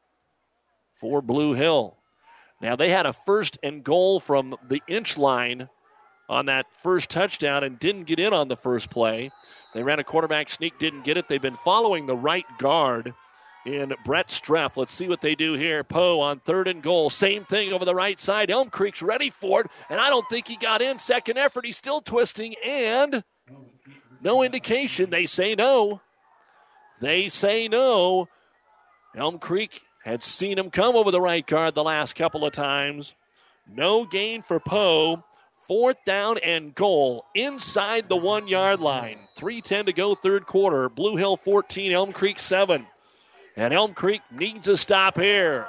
for Blue Hill. Now, they had a first and goal from the inch line on that first touchdown and didn't get in on the first play. They ran a quarterback sneak, didn't get it. They've been following the right guard in Brett Streff. Let's see what they do here. Poe on third and goal. Same thing over the right side. Elm Creek's ready for it, and I don't think he got in. Second effort, he's still twisting, and no indication. They say no. They say no. Elm Creek had seen him come over the right guard the last couple of times. No gain for Poe. Fourth down and goal inside the 1 yard line. 3:10 to go, third quarter. Blue Hill 14, Elm Creek 7. And Elm Creek needs a stop here.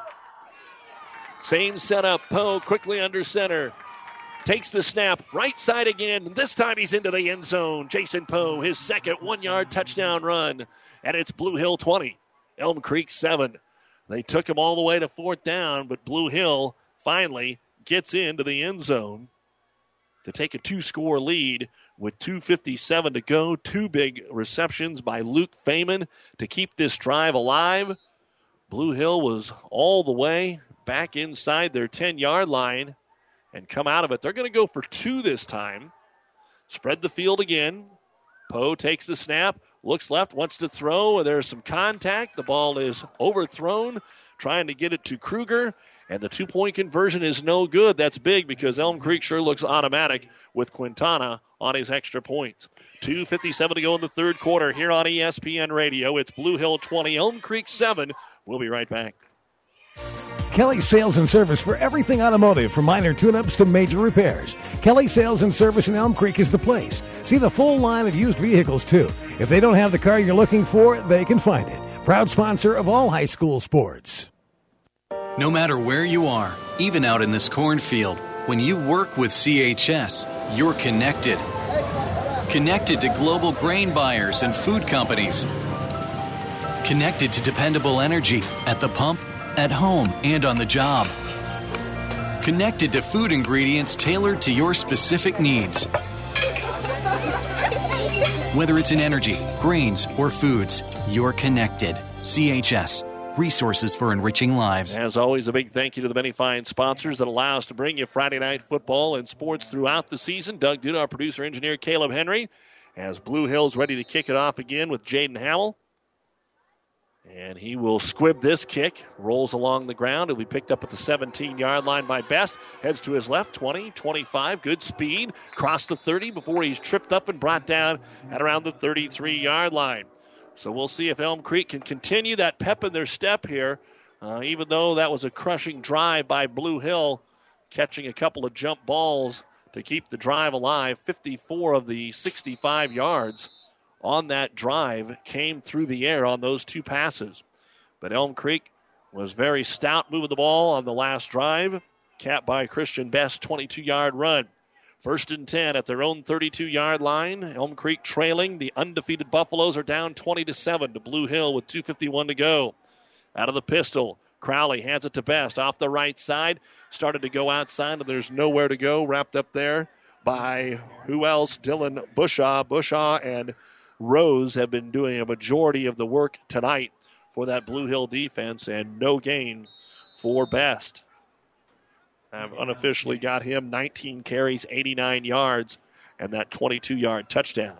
Same setup. Poe quickly under center. Takes the snap. Right side again. This time he's into the end zone. Jason Poe, his second 1 yard touchdown run. And it's Blue Hill 20, Elm Creek 7. They took him all the way to fourth down, but Blue Hill finally gets into the end zone to take a 2-score lead with 2:57 to go. 2 big receptions by Luke Feynman to keep this drive alive. Blue Hill was all the way back inside their 10-yard line and come out of it. They're going to go for 2 this time. Spread the field again. Poe takes the snap. Looks left, wants to throw. There's some contact. The ball is overthrown, trying to get it to Kruger. And the 2-point conversion is no good. That's big because Elm Creek sure looks automatic with Quintana on his extra points. 2:57 to go in the third quarter here on ESPN Radio. It's Blue Hill 20, Elm Creek 7. We'll be right back. Kelly Sales and Service for everything automotive, from minor tune-ups to major repairs. Kelly Sales and Service in Elm Creek is the place. See the full line of used vehicles, too. If they don't have the car you're looking for, they can find it. Proud sponsor of all high school sports. No matter where you are, even out in this cornfield, when you work with CHS, you're connected. Connected to global grain buyers and food companies. Connected to dependable energy at the pump, at home, and on the job. Connected to food ingredients tailored to your specific needs. Whether it's in energy, grains, or foods, you're connected. CHS. Resources for enriching lives. As always, a big thank you to the many fine sponsors that allow us to bring you Friday night football and sports throughout the season. Doug Duda, our producer engineer, Caleb Henry, as Blue Hill's ready to kick it off again with Jaden Hamill. And he will squib this kick, rolls along the ground. It'll be picked up at the 17-yard line by Best. Heads to his left, 20, 25, good speed. Crossed the 30 before he's tripped up and brought down at around the 33-yard line. So we'll see if Elm Creek can continue that pep in their step here, even though that was a crushing drive by Blue Hill, catching a couple of jump balls to keep the drive alive. 54 of the 65 yards on that drive came through the air on those 2 passes. But Elm Creek was very stout moving the ball on the last drive, capped by Christian Best 22-yard run. First and 10 at their own 32-yard line. Elm Creek trailing. The undefeated Buffaloes are down 20-7 to Blue Hill with 2:51 to go. Out of the pistol, Crowley hands it to Best off the right side. Started to go outside, and there's nowhere to go. Wrapped up there by who else? Dylan Bushaw. Bushaw and Rose have been doing a majority of the work tonight for that Blue Hill defense, and no gain for Best. I've unofficially got him 19 carries, 89 yards, and that 22-yard touchdown.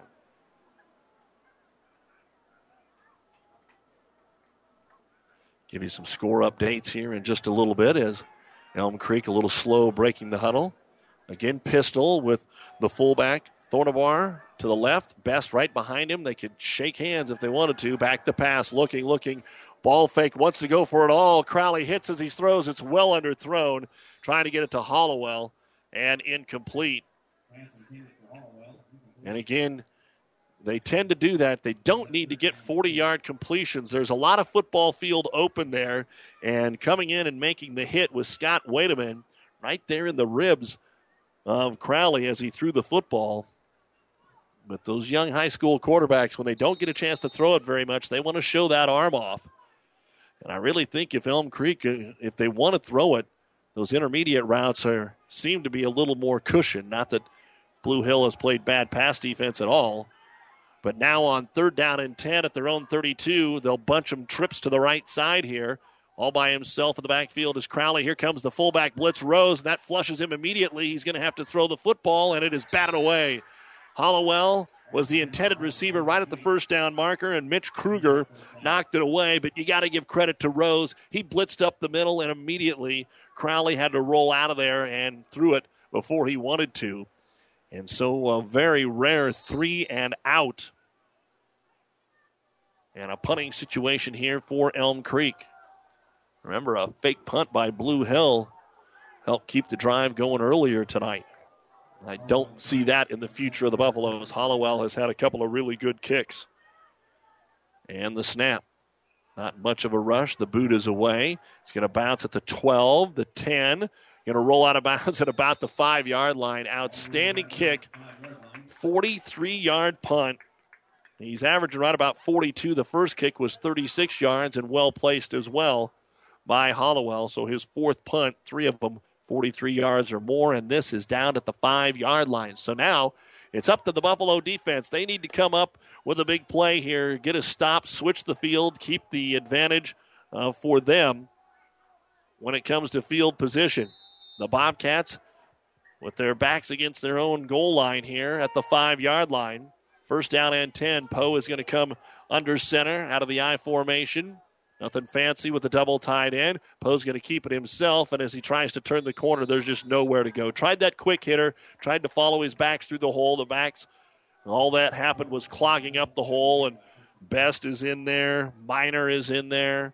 Give you some score updates here in just a little bit as Elm Creek a little slow breaking the huddle. Again, pistol with the fullback, Thornabar to the left. Best right behind him. They could shake hands if they wanted to. Back to pass, looking. Ball fake, wants to go for it all. Crowley hits as he throws. It's well underthrown. Trying to get it to Hollowell, and incomplete. And again, they tend to do that. They don't need to get 40-yard completions. There's a lot of football field open there, and coming in and making the hit was Scott Wademan right there in the ribs of Crowley as he threw the football. But those young high school quarterbacks, when they don't get a chance to throw it very much, they want to show that arm off. And I really think if Elm Creek, if they want to throw it, those intermediate routes seem to be a little more cushioned. Not that Blue Hill has played bad pass defense at all. But now on 3rd down and 10 at their own 32, they'll bunch him trips to the right side here. All by himself in the backfield is Crowley. Here comes the fullback blitz, Rose, and that flushes him immediately. He's going to have to throw the football, and it is batted away. Hollowell was the intended receiver right at the first down marker, and Mitch Kruger knocked it away. But you got to give credit to Rose. He blitzed up the middle, and immediately Crowley had to roll out of there and threw it before he wanted to. And so a very rare 3 and out. And a punting situation here for Elm Creek. Remember, a fake punt by Blue Hill helped keep the drive going earlier tonight. I don't see that in the future of the Buffaloes. Hollowell has had a couple of really good kicks. And the snap. Not much of a rush. The boot is away. It's going to bounce at the 12, the 10. Going to roll out of bounds at about the 5-yard line. Outstanding kick. 43-yard punt. He's averaging right about 42. The first kick was 36 yards and well placed as well by Hollowell. So his 4th punt, 3 of them 43 yards or more, and this is down at the 5-yard line. So now it's up to the Buffalo defense. They need to come up with a big play here, get a stop, switch the field, keep the advantage for them when it comes to field position. The Bobcats, with their backs against their own goal line here at the 5-yard line. 1st down and 10. Poe is going to come under center out of the I formation. Nothing fancy with the double tight end. Poe's going to keep it himself, and as he tries to turn the corner, there's just nowhere to go. Tried that quick hitter, tried to follow his backs through the hole. The backs, all that happened was clogging up the hole, and Best is in there. Minor is in there.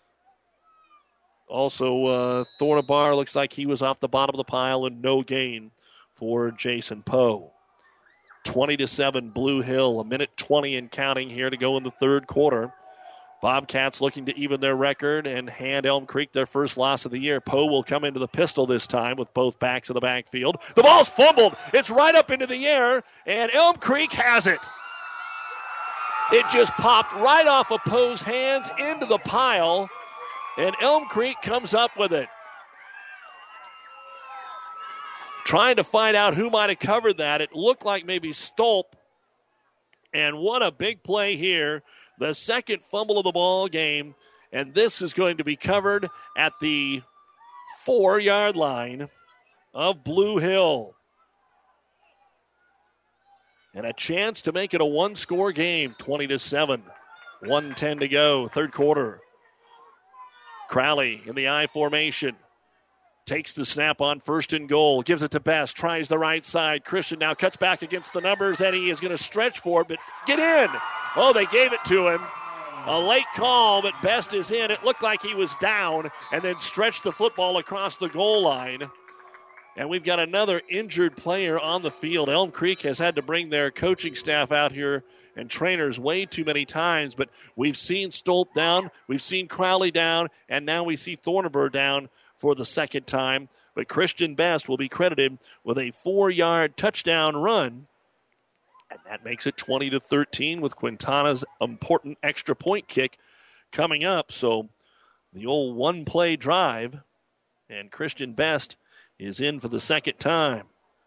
Also, Thornabar looks like he was off the bottom of the pile, and no gain for Jason Poe. 20-7 Blue Hill, a minute 20 and counting here to go in the 3rd quarter. Bobcats looking to even their record and hand Elm Creek their first loss of the year. Poe will come into the pistol this time with both backs in the backfield. The ball's fumbled. It's right up into the air, and Elm Creek has it. It just popped right off of Poe's hands into the pile, and Elm Creek comes up with it. Trying to find out who might have covered that. It looked like maybe Stolp. And what a big play here. The 2nd fumble of the ball game. And this is going to be covered at the 4-yard line of Blue Hill. And a chance to make it a 1-score game. 20-7. 1:10 to go. 3rd quarter. Crowley in the I formation. Takes the snap on 1st and goal. Gives it to Best. Tries the right side. Christian now cuts back against the numbers, and he is going to stretch for it, but get in. Oh, they gave it to him. A late call, but Best is in. It looked like he was down and then stretched the football across the goal line. And we've got another injured player on the field. Elm Creek has had to bring their coaching staff out here and trainers way too many times, but we've seen Stolp down, we've seen Crowley down, and now we see Thornaber down for the 2nd time. But Christian Best will be credited with a 4-yard touchdown run. And that makes it 20-13 with Quintana's important extra point kick coming up. So the old 1-play drive. And Christian Best is in for the 2nd time.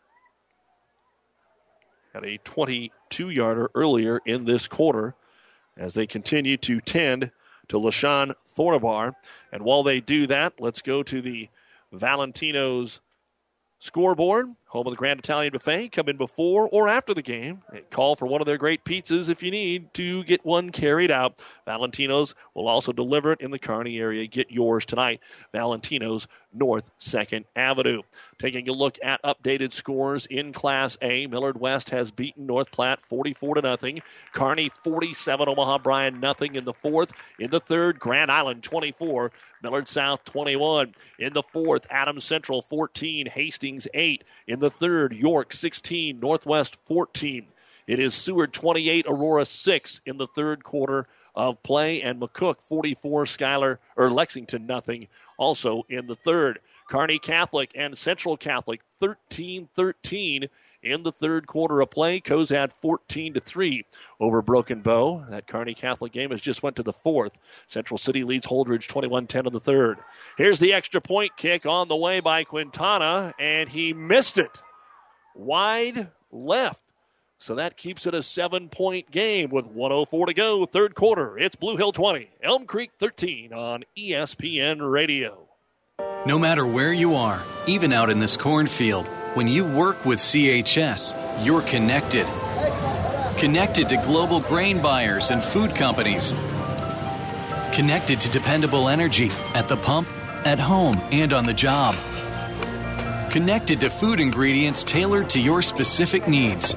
Had a 22-yarder earlier in this quarter as they continue to tend to LaShawn Thornabar. And while they do that, let's go to the Valentino's scoreboard. Home of the Grand Italian Buffet. Come in before or after the game. Call for one of their great pizzas if you need to get one carried out. Valentino's will also deliver it in the Kearney area. Get yours tonight. Valentino's, North 2nd Avenue. Taking a look at updated scores in Class A. Millard West has beaten North Platte 44-0. Kearney 47, Omaha Bryan nothing in the 4th. In the 3rd, Grand Island 24, Millard South 21. In the 4th, Adams Central 14, Hastings 8. In the 3rd, York 16, Northwest 14. It is Seward 28, Aurora 6 in the 3rd quarter of play, and McCook 44, Lexington nothing also in the 3rd. Kearney Catholic and Central Catholic 13-13 in the third quarter of play. Cozad 14-3 over Broken Bow. That Kearney Catholic game has just went to the fourth. Central City leads Holdridge 21-10 in the third. Here's the extra point kick on the way by Quintana, and he missed it. Wide left. So that keeps it a 7-point game with 1:04 to go, third quarter. It's Blue Hill 20, Elm Creek 13 on ESPN Radio. No matter where you are, even out in this cornfield, when you work with CHS, you're connected. Connected to global grain buyers and food companies. Connected to dependable energy at the pump, at home, and on the job. Connected to food ingredients tailored to your specific needs.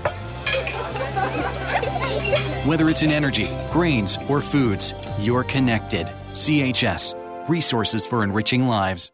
Whether it's in energy, grains, or foods, you're connected. CHS. Resources for enriching lives.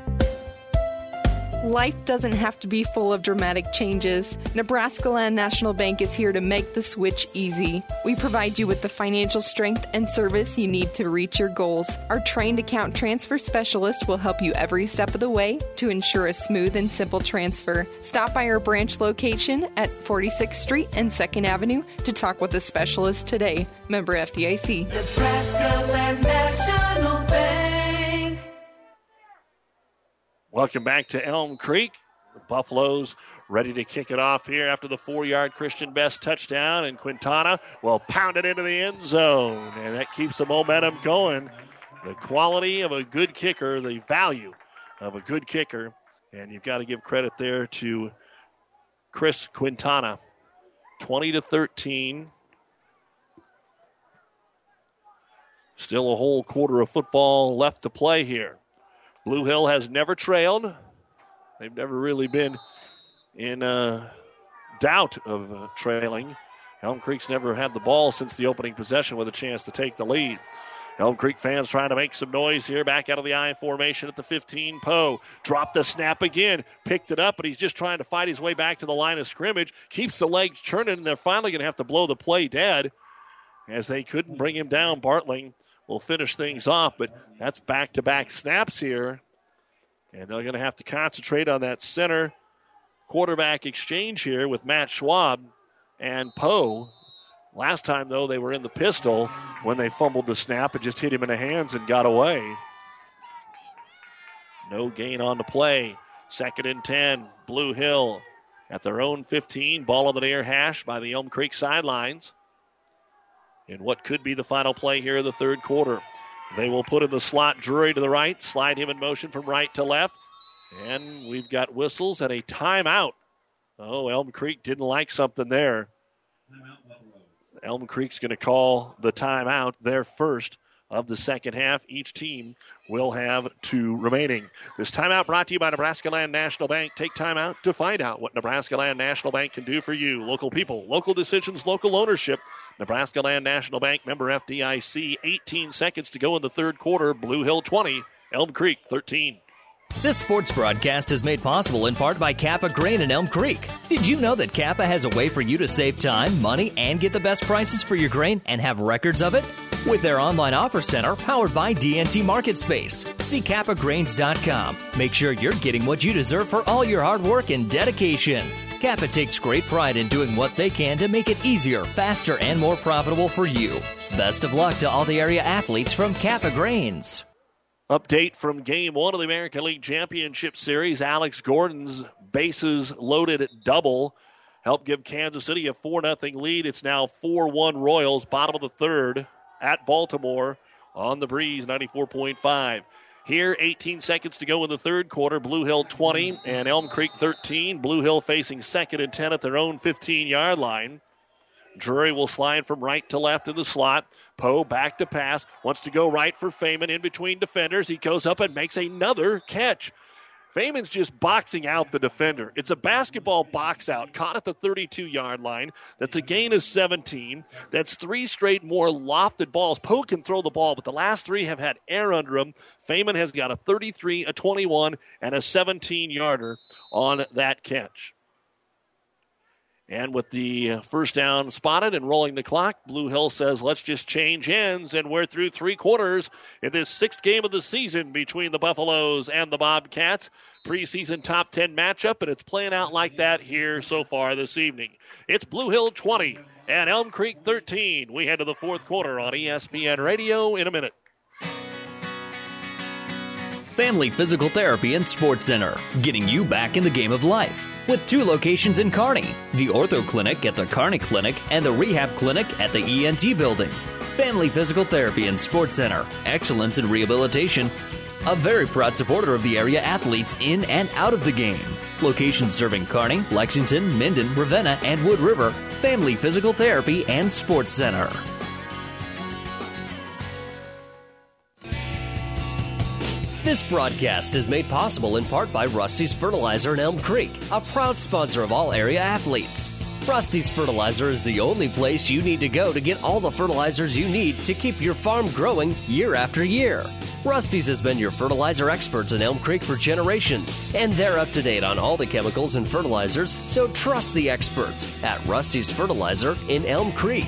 Life doesn't have to be full of dramatic changes. Nebraska Land National Bank is here to make the switch easy. We provide you with the financial strength and service you need to reach your goals. Our trained account transfer specialist will help you every step of the way to ensure a smooth and simple transfer. Stop by our branch location at 46th Street and 2nd Avenue to talk with a specialist today. Member FDIC. Nebraska Land National Bank. Welcome back to Elm Creek. The Buffaloes ready to kick it off here after the 4-yard Christian Best touchdown, and Quintana will pound it into the end zone, and that keeps the momentum going. The quality of a good kicker, the value of a good kicker, and you've got to give credit there to Chris Quintana. 20-13. Still a whole quarter of football left to play here. Blue Hill has never trailed. They've never really been in doubt of trailing. Elm Creek's never had the ball since the opening possession with a chance to take the lead. Elm Creek fans trying to make some noise here. Back out of the I formation at the 15. Poe dropped the snap again. Picked it up, but he's just trying to fight his way back to the line of scrimmage. Keeps the legs churning, and they're finally going to have to blow the play dead as they couldn't bring him down. Bartling will finish things off, but that's back-to-back snaps here. And they're going to have to concentrate on that center quarterback exchange here with Matt Schwab and Poe. Last time, though, they were in the pistol when they fumbled the snap and just hit him in the hands and got away. No gain on the play. 2nd and 10, Blue Hill at their own 15. Ball on the near hash by the Elm Creek sidelines. In what could be the final play here in the third quarter. They will put in the slot Drury to the right, slide him in motion from right to left. And we've got whistles and a timeout. Oh, Elm Creek didn't like something there. Elm Creek's going to call the timeout, their first of the second half. Each team will have 2 remaining. This timeout brought to you by Nebraska Land National Bank. Take time out to find out what Nebraska Land National Bank can do for you. Local people, local decisions, local ownership. Nebraska Land National Bank, member FDIC. 18 seconds to go in the third quarter. Blue Hill 20, Elm Creek 13. This sports broadcast is made possible in part by Kappa Grain in Elm Creek. Did you know that Kappa has a way for you to save time, money, and get the best prices for your grain and have records of it? With their online offer center powered by DNT MarketSpace. See KappaGrains.com. Make sure you're getting what you deserve for all your hard work and dedication. Kappa takes great pride in doing what they can to make it easier, faster, and more profitable for you. Best of luck to all the area athletes from Kappa Grains. Update from Game 1 of the American League Championship Series. Alex Gordon's bases loaded double helped give Kansas City a 4-0 lead. It's now 4-1 Royals, bottom of the third at Baltimore on the Breeze 94.5. Here, 18 seconds to go in the third quarter. Blue Hill 20 and Elm Creek 13. Blue Hill facing 2nd and 10 at their own 15-yard line. Drury will slide from right to left in the slot. Poe back to pass. Wants to go right for Feynman in between defenders. He goes up and makes another catch. Feynman's just boxing out the defender. It's a basketball box out, caught at the 32-yard line. That's a gain of 17. That's 3 straight more lofted balls. Poe can throw the ball, but the last 3 have had air under him. Feynman has got a 33, a 21, and a 17-yarder on that catch. And with the first down spotted and rolling the clock, Blue Hill says, let's just change ends, and we're through 3 quarters in this 6th game of the season between the Buffaloes and the Bobcats. Preseason top 10 matchup, and it's playing out like that here so far this evening. It's Blue Hill 20 and Elm Creek 13. We head to the 4th quarter on ESPN Radio in a minute. Family Physical Therapy and Sports Center, getting you back in the game of life. With 2 locations in Kearney, the Ortho Clinic at the Kearney Clinic and the Rehab Clinic at the ENT Building. Family Physical Therapy and Sports Center, excellence in rehabilitation. A very proud supporter of the area athletes in and out of the game. Locations serving Kearney, Lexington, Minden, Ravenna, and Wood River. Family Physical Therapy and Sports Center. This broadcast is made possible in part by Rusty's Fertilizer in Elm Creek, a proud sponsor of all area athletes. Rusty's Fertilizer is the only place you need to go to get all the fertilizers you need to keep your farm growing year after year. Rusty's has been your fertilizer experts in Elm Creek for generations, and they're up to date on all the chemicals and fertilizers, so trust the experts at Rusty's Fertilizer in Elm Creek.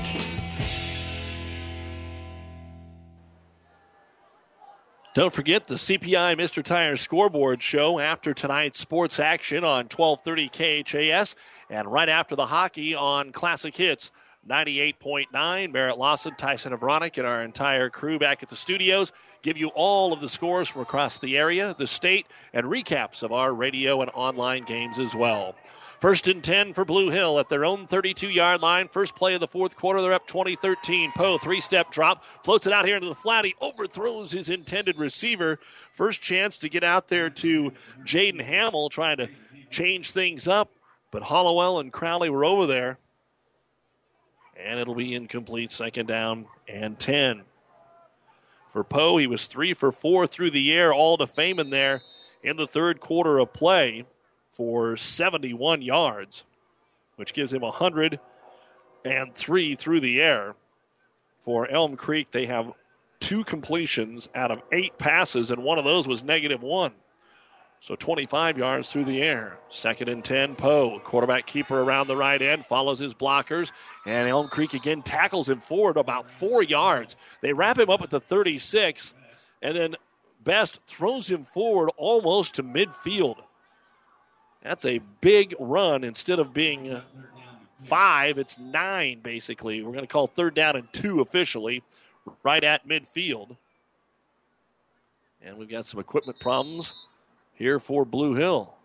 Don't forget the CPI Mr. Tire scoreboard show after tonight's sports action on 1230 KHAS and right after the hockey on Classic Hits 98.9. Barrett Lawson, Tyson Avronic, and our entire crew back at the studios give you all of the scores from across the area, the state, and recaps of our radio and online games as well. 1st and 10 for Blue Hill at their own 32-yard line. First play of the 4th quarter, they're up 20-13. Poe, 3-step drop, floats it out here into the flat. He overthrows his intended receiver. First chance to get out there to Jaden Hamill, trying to change things up. But Hollowell and Crowley were over there. And it'll be incomplete, 2nd down and 10. For Poe, he was 3 for 4 through the air, all to Feynman there in the 3rd quarter of play for 71 yards, which gives him 103 through the air. For Elm Creek, they have 2 completions out of 8 passes, and one of those was -1. So 25 yards through the air. 2nd and 10, Poe. Quarterback keeper around the right end, follows his blockers, and Elm Creek again tackles him forward about 4 yards. They wrap him up at the 36, and then Best throws him forward almost to midfield. That's a big run. Instead of being 5, it's 9, basically. We're going to call 3rd down and 2 officially, right at midfield. And we've got some equipment problems here for Blue Hill.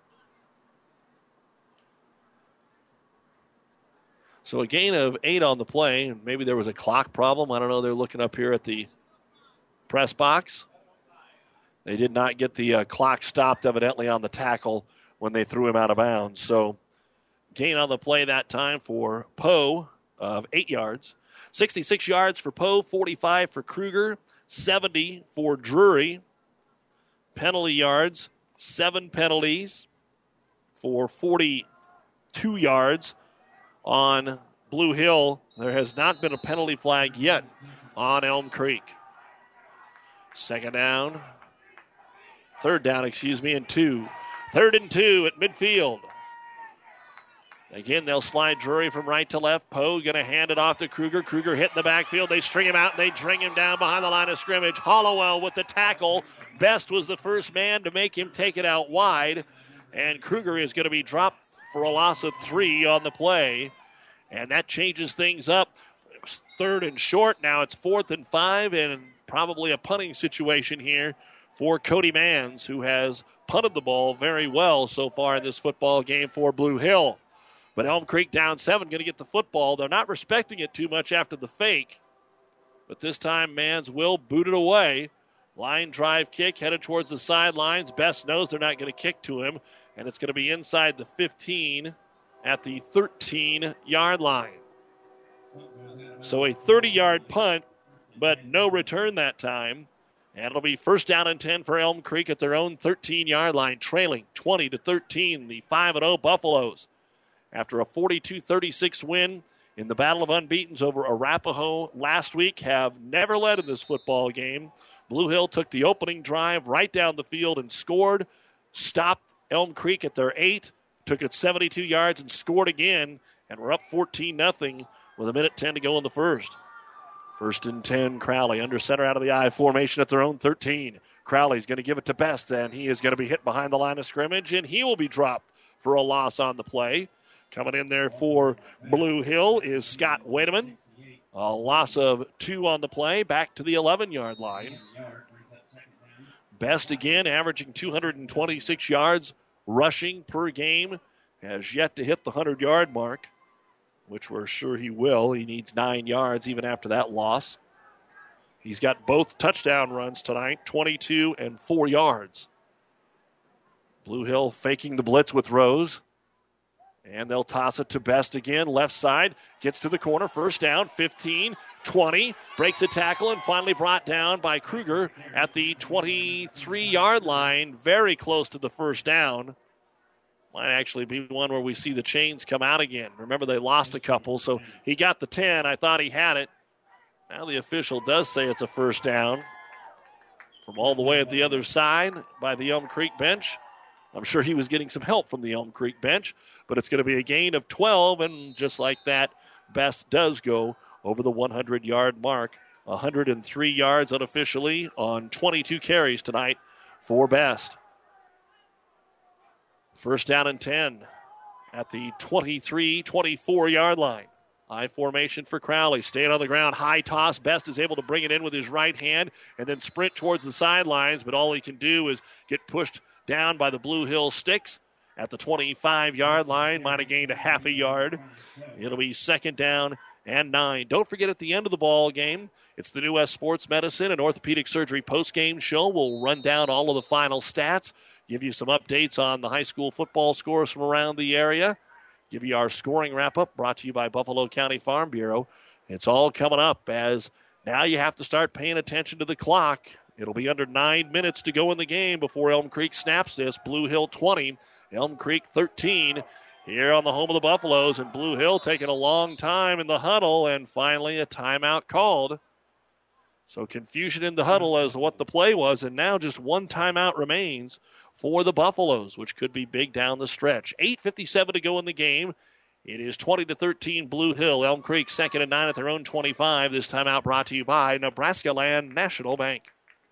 So a gain of 8 on the play. Maybe there was a clock problem. I don't know. They're looking up here at the press box. They did not get the clock stopped evidently on the tackle when they threw him out of bounds. So gain on the play that time for Poe of 8 yards. 66 yards for Poe, 45 for Kruger, 70 for Drury. Penalty yards, 7 penalties for 42 yards on Blue Hill. There has not been a penalty flag yet on Elm Creek. 3rd down, and 2. 3rd and 2 at midfield. Again, they'll slide Drury from right to left. Poe going to hand it off to Kruger. Kruger hit in the backfield. They string him out, and they bring him down behind the line of scrimmage. Hollowell with the tackle. Best was the first man to make him take it out wide. And Kruger is going to be dropped for a loss of 3 on the play. And that changes things up. It was 3rd and short. Now it's 4th and 5, and probably a punting situation here for Cody Manns, who has punted the ball very well so far in this football game for Blue Hill. But Elm Creek down 7, going to get the football. They're not respecting it too much after the fake. But this time, Manns will boot it away. Line drive kick headed towards the sidelines. Best knows they're not going to kick to him. And it's going to be inside the 15 at the 13-yard line. So a 30-yard punt, but no return that time. And it'll be 1st down and 10 for Elm Creek at their own 13-yard line, trailing 20-13, the 5-0 Buffaloes. After a 42-36 win in the Battle of Unbeatens over Arapahoe last week, have never led in this football game. Blue Hill took the opening drive right down the field and scored, stopped Elm Creek at their 8, took it 72 yards and scored again, and we're up 14-0 with 1:10 to go in the first. 1st and 10, Crowley under center out of the I formation at their own 13. Crowley's going to give it to Best, and he is going to be hit behind the line of scrimmage, and he will be dropped for a loss on the play. Coming in there for Blue Hill is Scott Wademan. A loss of 2 on the play, back to the 11-yard line. Best again, averaging 226 yards rushing per game, has yet to hit the 100-yard mark, which we're sure he will. He needs 9 yards even after that loss. He's got both touchdown runs tonight, 22 and 4 yards. Blue Hill faking the blitz with Rose. And they'll toss it to Best again. Left side, gets to the corner. First down, 15, 20. Breaks a tackle and finally brought down by Kruger at the 23-yard line. Very close to the first down. Might actually be one where we see the chains come out again. Remember, they lost a couple, so he got the 10. I thought he had it. Now the official does say it's a first down. From all the way at the other side by the Elm Creek bench. I'm sure he was getting some help from the Elm Creek bench, but it's going to be a gain of 12, and just like that, Best does go over the 100-yard mark. 103 yards unofficially on 22 carries tonight for Best. First down and 10 at the 23-24-yard line. I formation for Crowley. Staying on the ground. High toss. Best is able to bring it in with his right hand and then sprint towards the sidelines, but all he can do is get pushed down by the Blue Hill Sticks at the 25-yard line. Might have gained a half a yard. It'll be 2nd down and 9. Don't forget, at the end of the ball game, it's the New West Sports Medicine and Orthopedic Surgery postgame show. We'll run down all of the final stats, give you some updates on the high school football scores from around the area, give you our scoring wrap-up brought to you by Buffalo County Farm Bureau. It's all coming up as now you have to start paying attention to the clock. It'll be under 9 minutes to go in the game before Elm Creek snaps this. Blue Hill 20, Elm Creek 13 here on the home of the Buffaloes. And Blue Hill taking a long time in the huddle, and finally a timeout called. So confusion in the huddle as to what the play was, and now just one timeout remains for the Buffaloes, which could be big down the stretch. 8:57 to go in the game. It is 20-13 Blue Hill. Elm Creek 2nd and 9 at their own 25. This timeout brought to you by Nebraska Land National Bank.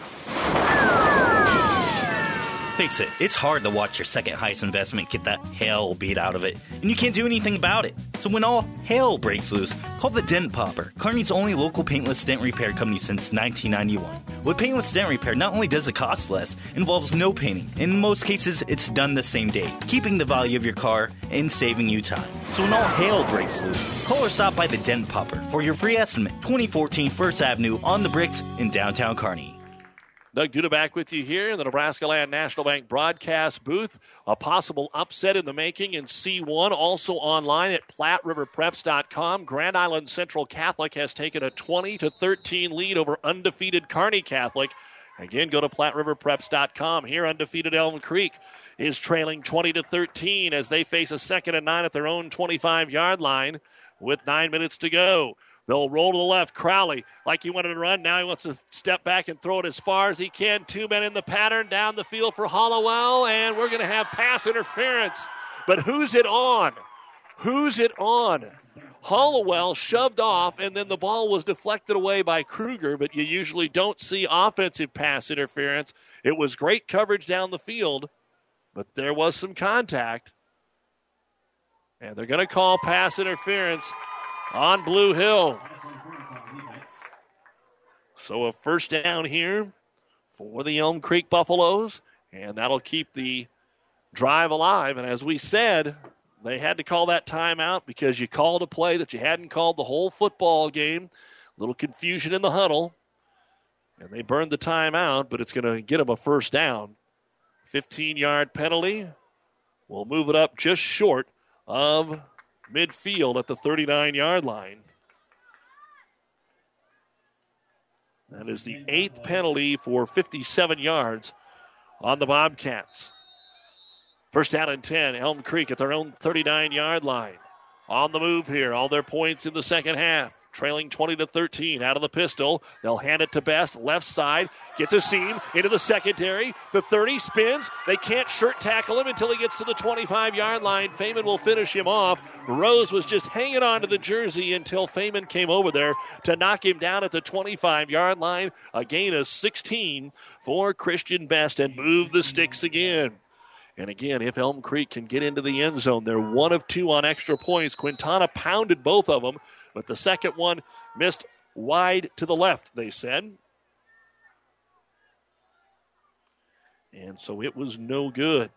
Face it, it's hard to watch your second highest investment get the hell beat out of it, and you can't do anything about it. So when all hell breaks loose, call the Dent Popper, Kearney's only local paintless dent repair company since 1991. With paintless dent repair, not only does it cost less, it involves no painting, and in most cases, it's done the same day, keeping the value of your car and saving you time. So when all hell breaks loose, call or stop by the Dent Popper for your free estimate. 2014 First Avenue on the Bricks in downtown Kearney. Doug Duda back with you here in the Nebraska Land National Bank broadcast booth. A possible upset in the making in C1, also online at PlatteRiverPreps.com. Grand Island Central Catholic has taken a 20-13 lead over undefeated Kearney Catholic. Again, go to PlatteRiverPreps.com. Here, undefeated Elm Creek is trailing 20-13 as they face a 2nd and 9 at their own 25-yard line with 9 minutes to go. They'll roll to the left. Crowley, like he wanted to run, now he wants to step back and throw it as far as he can. 2 men in the pattern, down the field for Hollowell, and we're going to have pass interference. But who's it on? Who's it on? Hollowell shoved off, and then the ball was deflected away by Kruger, but you usually don't see offensive pass interference. It was great coverage down the field, but there was some contact. And they're going to call pass interference on Blue Hill. So a first down here for the Elm Creek Buffaloes, and that'll keep the drive alive. And as we said, they had to call that timeout because you called a play that you hadn't called the whole football game. A little confusion in the huddle, and they burned the timeout, but it's going to get them a first down. 15-yard penalty. We'll move it up just short of midfield at the 39-yard line. That is the 8th penalty for 57 yards on the Bobcats. First down and 10, Elm Creek at their own 39-yard line. On the move here, all their points in the second half. trailing 20-13 out of the pistol. They'll hand it to Best, left side, gets a seam into the secondary. The 30 spins. They can't shirt tackle him until he gets to the 25-yard line. Feynman will finish him off. Rose was just hanging on to the jersey until Feynman came over there to knock him down at the 25-yard line. A gain of 16 for Christian Best and move the sticks again. And again, if Elm Creek can get into the end zone, they're 1 of 2 on extra points. Quintana pounded both of them, but the second one missed wide to the left, they said. And so it was no good.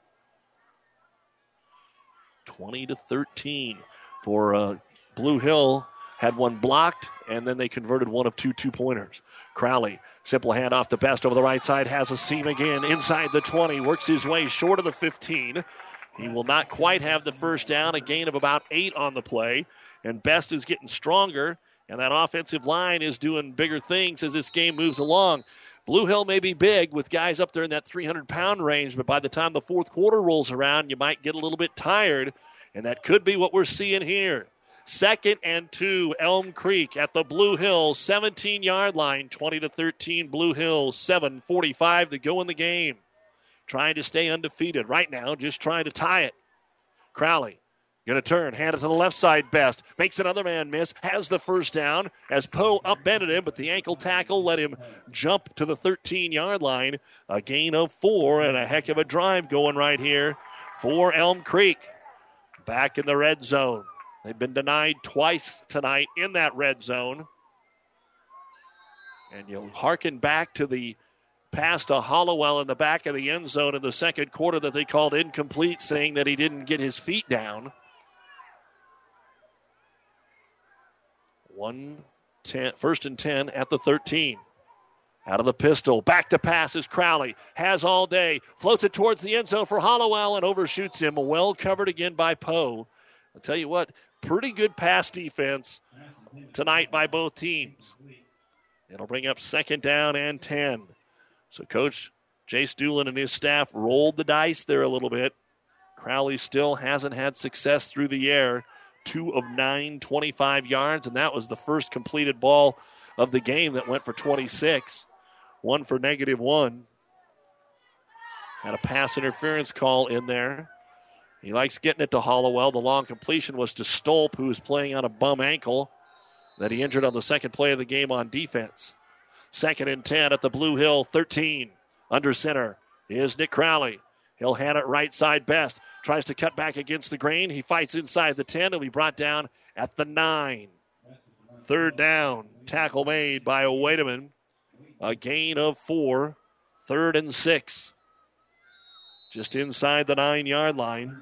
20-13 for Blue Hill. Had one blocked, and then they converted 1 of 2 2-pointers. Crowley, simple handoff to Best over the right side, has a seam again inside the 20, works his way short of the 15. He will not quite have the first down, a gain of about 8 on the play, and Best is getting stronger, and that offensive line is doing bigger things as this game moves along. Blue Hill may be big with guys up there in that 300-pound range, but by the time the fourth quarter rolls around, you might get a little bit tired, and that could be what we're seeing here. 2nd and 2, Elm Creek at the Blue Hill 17-yard line, 20-13, Blue Hill, 7:45 to go in the game. Trying to stay undefeated right now, just trying to tie it. Crowley going to turn, hand it to the left side. Best makes another man miss, has the first down as Poe upended him, but the ankle tackle let him jump to the 13-yard line. A gain of 4 and a heck of a drive going right here for Elm Creek. Back in the red zone. They've been denied twice tonight in that red zone. And you'll hearken back to the pass to Hollowell in the back of the end zone in the second quarter that they called incomplete, saying that he didn't get his feet down. 1st and 10 at the 13. Out of the pistol, back to pass is Crowley. Has all day, floats it towards the end zone for Hollowell and overshoots him. Well covered again by Poe. I'll tell you what, pretty good pass defense tonight by both teams. It'll bring up 2nd down and 10. So Coach Jace Doolin and his staff rolled the dice there a little bit. Crowley still hasn't had success through the air. 2 of 9, 25 yards, and that was the first completed ball of the game that went for 26. 1 for -1. Had a pass interference call in there. He likes getting it to Hollowell. The long completion was to Stolp, who was playing on a bum ankle that he injured on the second play of the game on defense. 2nd and 10 at the Blue Hill 13. Under center is Nick Crowley. He'll hand it right side. Best tries to cut back against the grain. He fights inside the 10. He'll be brought down at the 9. 3rd down. Tackle made by Wademan. A gain of 4. 3rd and 6. Just inside the 9-yard line.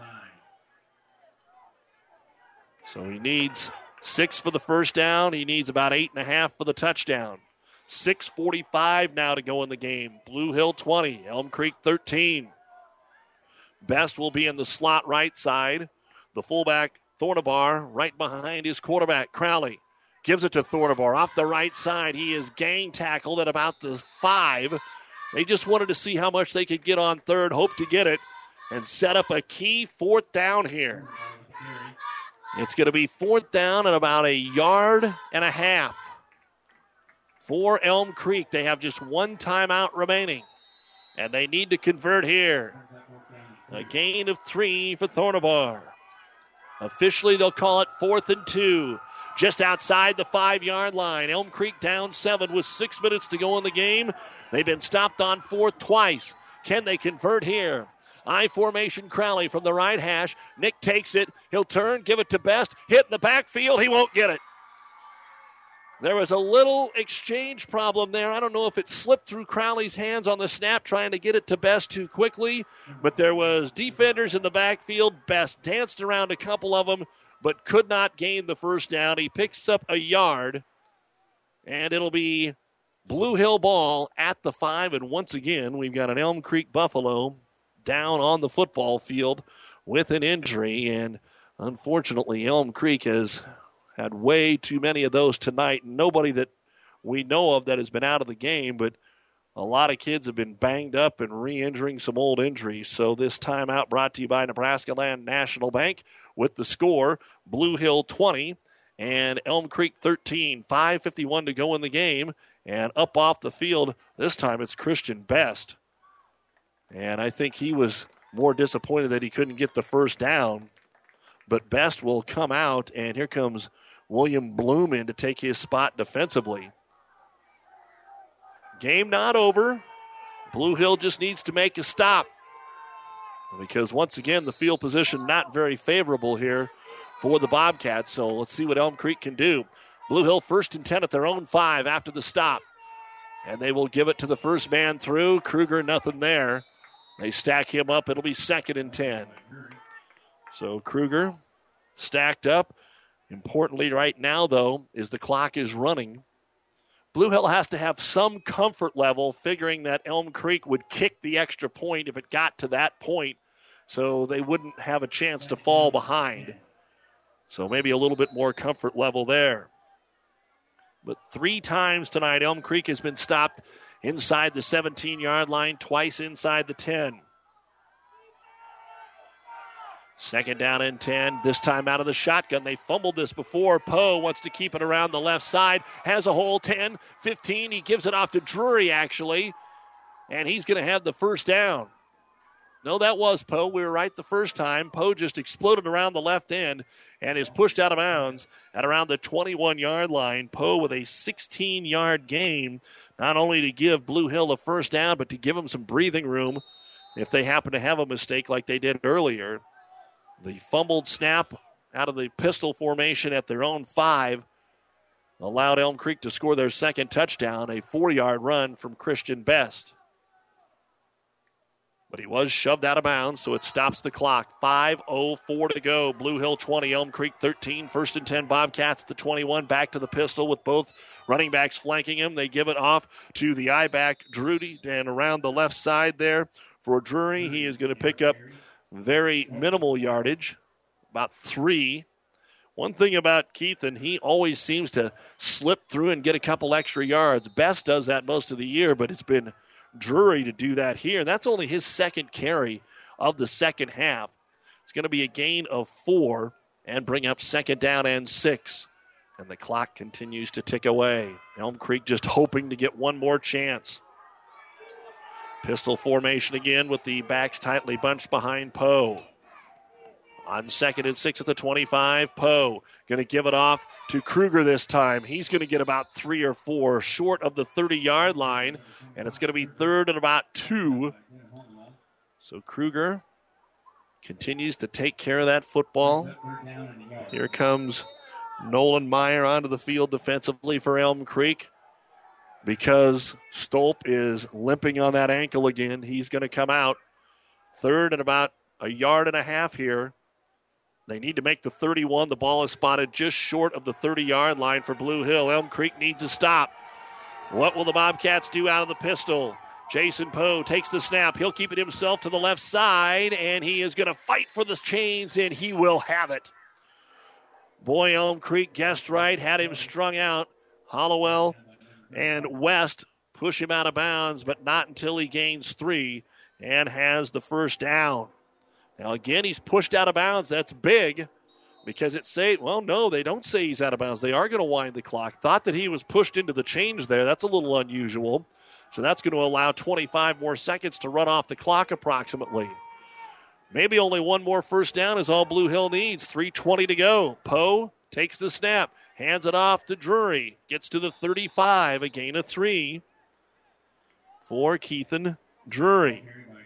So he needs 6 for the first down. He needs about 8.5 for the touchdown. 6:45 now to go in the game. Blue Hill 20, Elm Creek 13. Best will be in the slot right side. The fullback, Thornabar, right behind his quarterback, Crowley. Gives it to Thornabar off the right side. He is gang tackled at about the 5. They just wanted to see how much they could get on third, hope to get it, and set up a key 4th down here. It's going to be 4th down at about 1.5 yards for Elm Creek. They have just 1 timeout remaining, and they need to convert here. A gain of 3 for Thornabar. Officially, they'll call it 4th and 2. Just outside the 5-yard line. Elm Creek down 7 with 6 minutes to go in the game. They've been stopped on 4th twice. Can they convert here? I formation Crowley from the right hash. Nick takes it. He'll turn, give it to Best. Hit in the backfield. He won't get it. There was a little exchange problem there. I don't know if it slipped through Crowley's hands on the snap trying to get it to Best too quickly, but there was defenders in the backfield. Best danced around a couple of them, but could not gain the first down. He picks up 1 yard, and it'll be Blue Hill ball at the 5, and once again, we've got an Elm Creek Buffalo down on the football field with an injury, and unfortunately, Elm Creek has had way too many of those tonight. Nobody that we know of that has been out of the game, but a lot of kids have been banged up and re-injuring some old injuries. So this timeout brought to you by Nebraska Land National Bank with the score, Blue Hill 20 and Elm Creek 13. 5:51 to go in the game. And up off the field, this time it's Christian Best. And I think he was more disappointed that he couldn't get the first down. But Best will come out, and here comes William Bloom in to take his spot defensively. Game not over. Blue Hill just needs to make a stop. Because once again, the field position not very favorable here for the Bobcats. So let's see what Elm Creek can do. Blue Hill 1st and 10 at their own 5 after the stop. And they will give it to the first man through. Kruger, nothing there. They stack him up. It'll be 2nd and 10. So Kruger stacked up. Importantly right now, though, is the clock is running. Blue Hill has to have some comfort level figuring that Elm Creek would kick the extra point if it got to that point, so they wouldn't have a chance to fall behind. So maybe a little bit more comfort level there. But 3 times tonight, Elm Creek has been stopped inside the 17-yard line, twice inside the 10. 2nd down and 10, this time out of the shotgun. They fumbled this before. Poe wants to keep it around the left side, has a hole, 10, 15. He gives it off to Drury, actually, and he's going to have the first down. No, that was Poe. We were right the first time. Poe just exploded around the left end and is pushed out of bounds at around the 21-yard line. Poe with a 16-yard gain, not only to give Blue Hill a first down, but to give them some breathing room if they happen to have a mistake like they did earlier. The fumbled snap out of the pistol formation at their own 5 allowed Elm Creek to score their second touchdown, a 4-yard run from Christian Best. But he was shoved out of bounds, so it stops the clock. 5:04 to go. Blue Hill 20, Elm Creek 13. 1st and 10, Bobcats at the 21. Back to the pistol with both running backs flanking him. They give it off to the I-back, Drury, and around the left side there for Drury. He is going to pick up very minimal yardage, about 3. One thing about Keithan, he always seems to slip through and get a couple extra yards. Best does that most of the year, but it's been Drury to do that here. That's only his second carry of the second half. It's going to be a gain of 4 and bring up 2nd down and 6. And the clock continues to tick away. Elm Creek just hoping to get one more chance. Pistol formation again with the backs tightly bunched behind Poe. On 2nd and 6 at the 25, Poe going to give it off to Kruger this time. He's going to get about 3 or 4 short of the 30-yard line, and it's going to be 3rd and about 2. So Kruger continues to take care of that football. Here comes Nolan Meyer onto the field defensively for Elm Creek. Because Stolp is limping on that ankle again, he's going to come out. 3rd and about 1.5 yards here. They need to make the 31. The ball is spotted just short of the 30-yard line for Blue Hill. Elm Creek needs a stop. What will the Bobcats do out of the pistol? Jason Poe takes the snap. He'll keep it himself to the left side, and he is going to fight for the chains, and he will have it. Boy, Elm Creek guessed right, had him strung out. Hollowell and West push him out of bounds, but not until he gains 3 and has the first down. Now, again, he's pushed out of bounds. That's big because they don't say he's out of bounds. They are going to wind the clock. Thought that he was pushed into the change there. That's a little unusual. So that's going to allow 25 more seconds to run off the clock approximately. Maybe only one more first down is all Blue Hill needs. 3:20 to go. Poe takes the snap. Hands it off to Drury. Gets to the 35. A gain of 3 for Keithan Drury.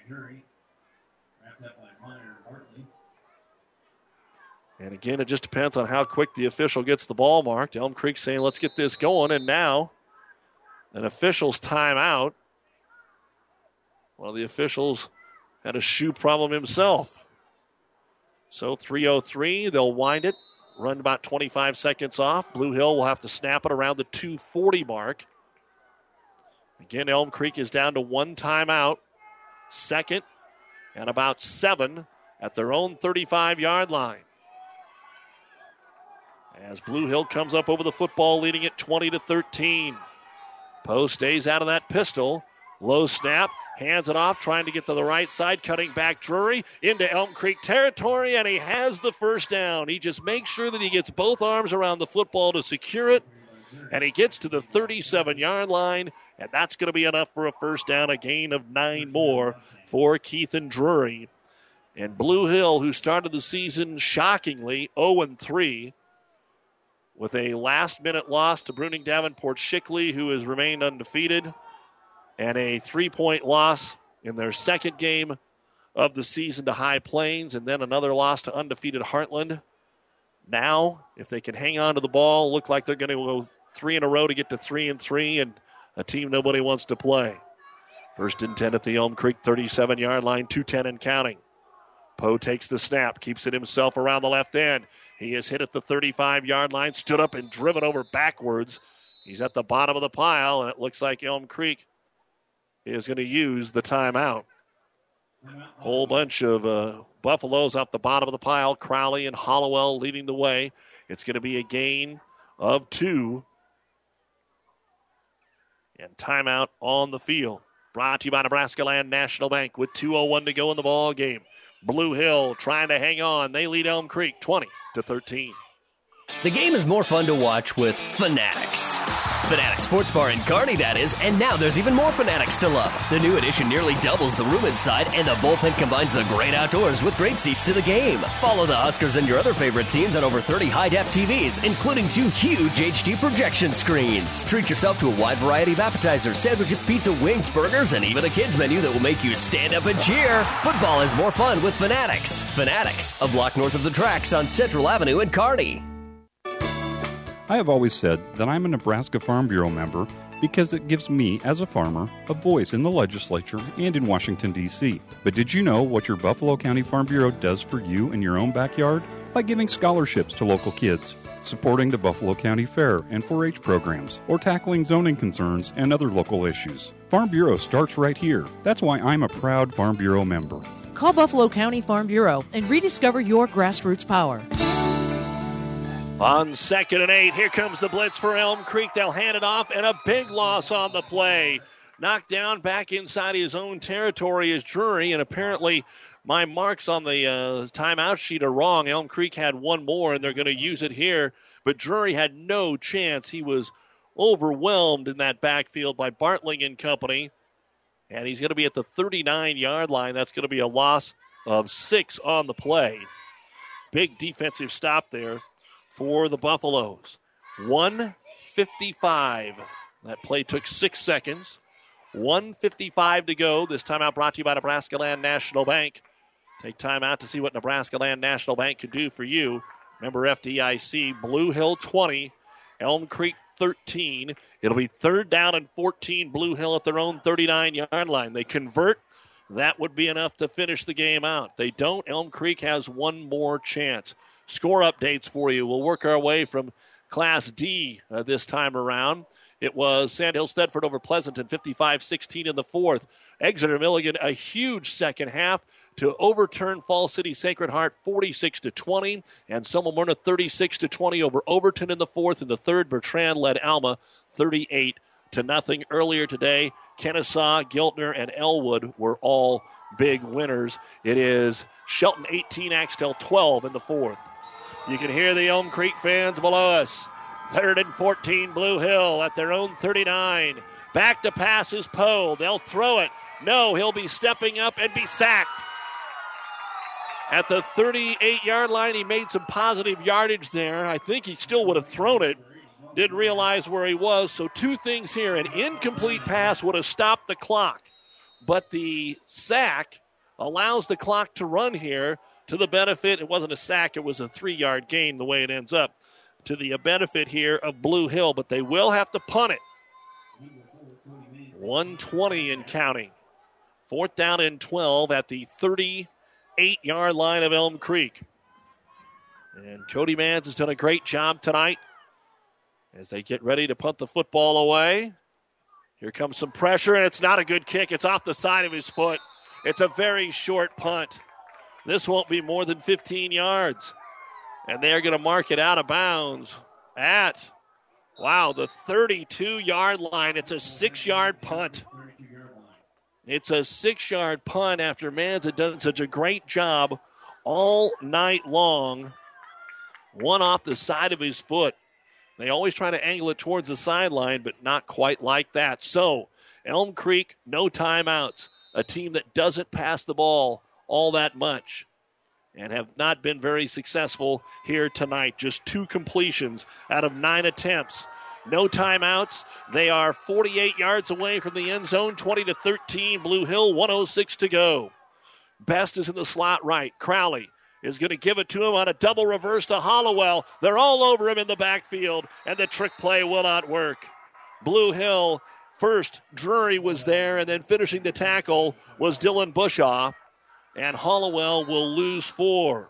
And again, it just depends on how quick the official gets the ball marked. Elm Creek saying, let's get this going. And now, an official's timeout. Well, the officials had a shoe problem himself. So 3:03, they'll wind it. Run about 25 seconds off. Blue Hill will have to snap it around the 2:40 mark. Again, Elm Creek is down to 1 timeout. 2nd and about 7 at their own 35-yard line. As Blue Hill comes up over the football, leading it 20-13. Poe stays out of that pistol. Low snap, hands it off, trying to get to the right side, cutting back Drury into Elm Creek territory, and he has the first down. He just makes sure that he gets both arms around the football to secure it, and he gets to the 37-yard line, and that's going to be enough for a first down, a gain of 9 more for Keithan Drury. And Blue Hill, who started the season shockingly 0-3, with a last-minute loss to Bruning Davenport Shickley, who has remained undefeated, and a 3-point loss in their second game of the season to High Plains, and then another loss to undefeated Heartland. Now, if they can hang on to the ball, look like they're going to go 3 in a row to get to 3-3, and a team nobody wants to play. First and 10 at the Elm Creek 37-yard line, 2:10 and counting. Poe takes the snap, keeps it himself around the left end. He is hit at the 35-yard line, stood up and driven over backwards. He's at the bottom of the pile, and it looks like Elm Creek is going to use the timeout. Whole bunch of Buffaloes off the bottom of the pile. Crowley and Hollowell leading the way. It's going to be a gain of 2. And timeout on the field. Brought to you by Nebraska Land National Bank with 2:01 to go in the ball game. Blue Hill trying to hang on. They lead Elm Creek 20-13. The game is more fun to watch with Fanatics. Fanatics Sports Bar in Kearney, that is, and now there's even more Fanatics to love. The new addition nearly doubles the room inside, and the bullpen combines the great outdoors with great seats to the game. Follow the Huskers and your other favorite teams on over 30 high-def TVs, including 2 huge HD projection screens. Treat yourself to a wide variety of appetizers, sandwiches, pizza, wings, burgers, and even a kids menu that will make you stand up and cheer. Football is more fun with Fanatics. Fanatics, a block north of the tracks on Central Avenue in Kearney. I have always said that I'm a Nebraska Farm Bureau member because it gives me, as a farmer, a voice in the legislature and in Washington, D.C. But did you know what your Buffalo County Farm Bureau does for you in your own backyard? By giving scholarships to local kids, supporting the Buffalo County Fair and 4-H programs, or tackling zoning concerns and other local issues. Farm Bureau starts right here. That's why I'm a proud Farm Bureau member. Call Buffalo County Farm Bureau and rediscover your grassroots power. On 2nd and 8, here comes the blitz for Elm Creek. They'll hand it off, and a big loss on the play. Knocked down back inside his own territory is Drury, and apparently my marks on the timeout sheet are wrong. Elm Creek had one more, and they're going to use it here. But Drury had no chance. He was overwhelmed in that backfield by Bartling and company, and he's going to be at the 39-yard line. That's going to be a loss of 6 on the play. Big defensive stop there for the Buffaloes. 1:55. That play took 6 seconds. 1:55 to go. This timeout brought to you by Nebraska Land National Bank. Take time out to see what Nebraska Land National Bank could do for you. Remember FDIC, Blue Hill 20, Elm Creek 13. It'll be 3rd down and 14. Blue Hill at their own 39-yard line. They convert. That would be enough to finish the game out. They don't. Elm Creek has one more chance. Score updates for you. We'll work our way from Class D this time around. It was Sandhill Stedford over Pleasanton, 55-16 in the 4th. Exeter Milligan, a huge second half to overturn Fall City Sacred Heart, 46-20, and Somomurna 36-20 over Overton in the 4th. In the 3rd, Bertrand led Alma 38-0. Earlier today, Kennesaw, Giltner, and Elwood were all big winners. It is Shelton 18, Axtell 12 in the 4th. You can hear the Elm Creek fans below us. 3rd and 14, Blue Hill at their own 39. Back to pass is Poe. They'll throw it. No, he'll be stepping up and be sacked. At the 38-yard line, he made some positive yardage there. I think he still would have thrown it. Didn't realize where he was. So 2 things here. An incomplete pass would have stopped the clock. But the sack allows the clock to run here to the benefit. It wasn't a sack. It was a 3-yard gain the way it ends up. To the benefit here of Blue Hill. But they will have to punt it. 1:20 and counting. 4th down and 12 at the 38-yard line of Elm Creek. And Cody Mans has done a great job tonight as they get ready to punt the football away. Here comes some pressure, and it's not a good kick. It's off the side of his foot. It's a very short punt. This won't be more than 15 yards. And they're going to mark it out of bounds at, the 32-yard line. It's a 6-yard punt. It's a 6-yard punt after Mans had done such a great job all night long. One off the side of his foot. They always try to angle it towards the sideline, but not quite like that. So, Elm Creek, no timeouts. A team that doesn't pass the ball all that much and have not been very successful here tonight. Just 2 completions out of 9 attempts. No timeouts. They are 48 yards away from the end zone, 20-13. Blue Hill, 1:06 to go. Best is in the slot right. Crowley is going to give it to him on a double reverse to Hollowell. They're all over him in the backfield, and the trick play will not work. Blue Hill, first Drury was there, and then finishing the tackle was Dylan Bushaw, and Hollowell will lose 4.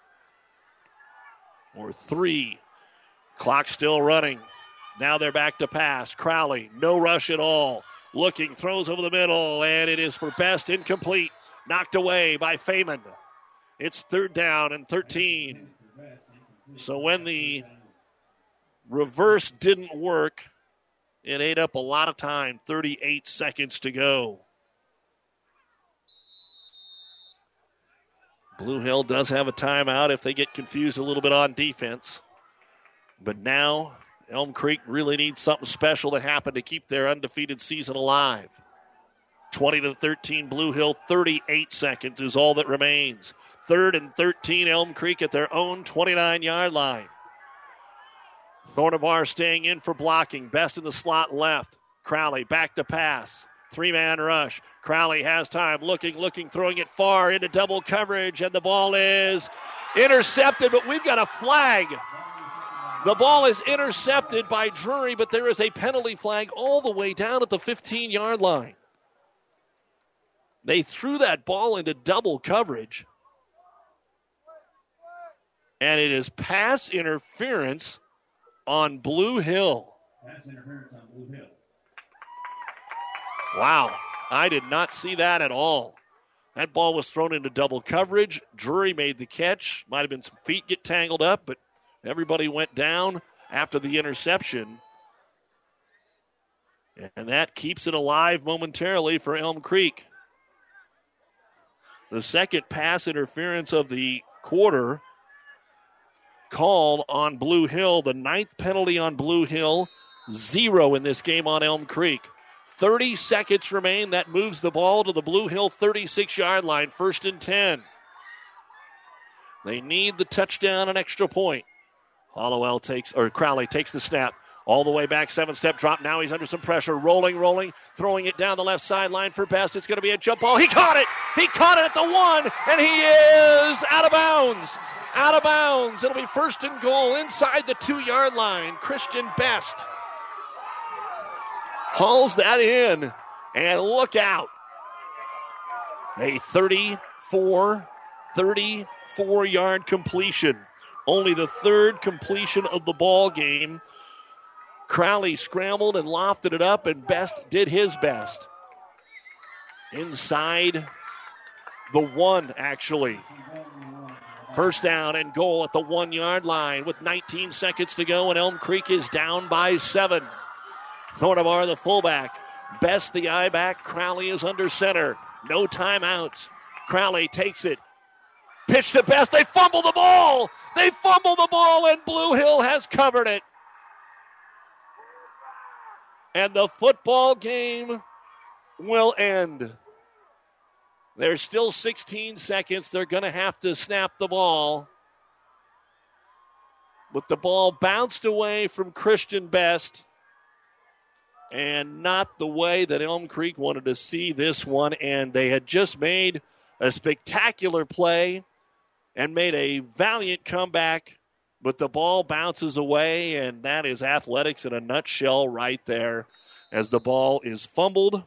Or 3. Clock still running. Now they're back to pass. Crowley, no rush at all. Looking, throws over the middle, and it is for Best, incomplete. Knocked away by Feynman. It's 3rd down and 13. So when the reverse didn't work, it ate up a lot of time. 38 seconds to go. Blue Hill does have a timeout if they get confused a little bit on defense. But now Elm Creek really needs something special to happen to keep their undefeated season alive. 20-13 Blue Hill, 38 seconds is all that remains. 3rd and 13 Elm Creek at their own 29-yard line. Thornabar staying in for blocking. Best in the slot left. Crowley back to pass. 3-man rush. Crowley has time. Looking, throwing it far into double coverage, and the ball is intercepted, but we've got a flag. The ball is intercepted by Drury, but there is a penalty flag all the way down at the 15-yard line. They threw that ball into double coverage. And it is pass interference on Blue Hill. Pass interference on Blue Hill. Wow, I did not see that at all. That ball was thrown into double coverage. Drury made the catch. Might have been some feet get tangled up, but everybody went down after the interception. And that keeps it alive momentarily for Elm Creek. The second pass interference of the quarter called on Blue Hill. The 9th penalty on Blue Hill. 0 in this game on Elm Creek. 30 seconds remain. That moves the ball to the Blue Hill 36-yard line. 1st and 10. They need the touchdown, an extra point. Crowley takes the snap. All the way back, 7-step drop. Now he's under some pressure. Rolling, throwing it down the left sideline for Best. It's going to be a jump ball. He caught it! He caught it at the 1, and he is out of bounds. Out of bounds. It'll be 1st and goal inside the 2-yard line. Christian Best hauls that in, and look out. A 34-yard completion. Only the 3rd completion of the ball game. Crowley scrambled and lofted it up, and Best did his best. Inside the 1, actually. 1st down and goal at the 1-yard line with 19 seconds to go, and Elm Creek is down by 7. Thornabar, the fullback. Best, the I-back. Crowley is under center. No timeouts. Crowley takes it. Pitch to Best. They fumble the ball. And Blue Hill has covered it. And the football game will end. There's still 16 seconds. They're going to have to snap the ball. But the ball bounced away from Christian Best. And not the way that Elm Creek wanted to see this one. And they had just made a spectacular play and made a valiant comeback. But the ball bounces away, and that is athletics in a nutshell right there as the ball is fumbled.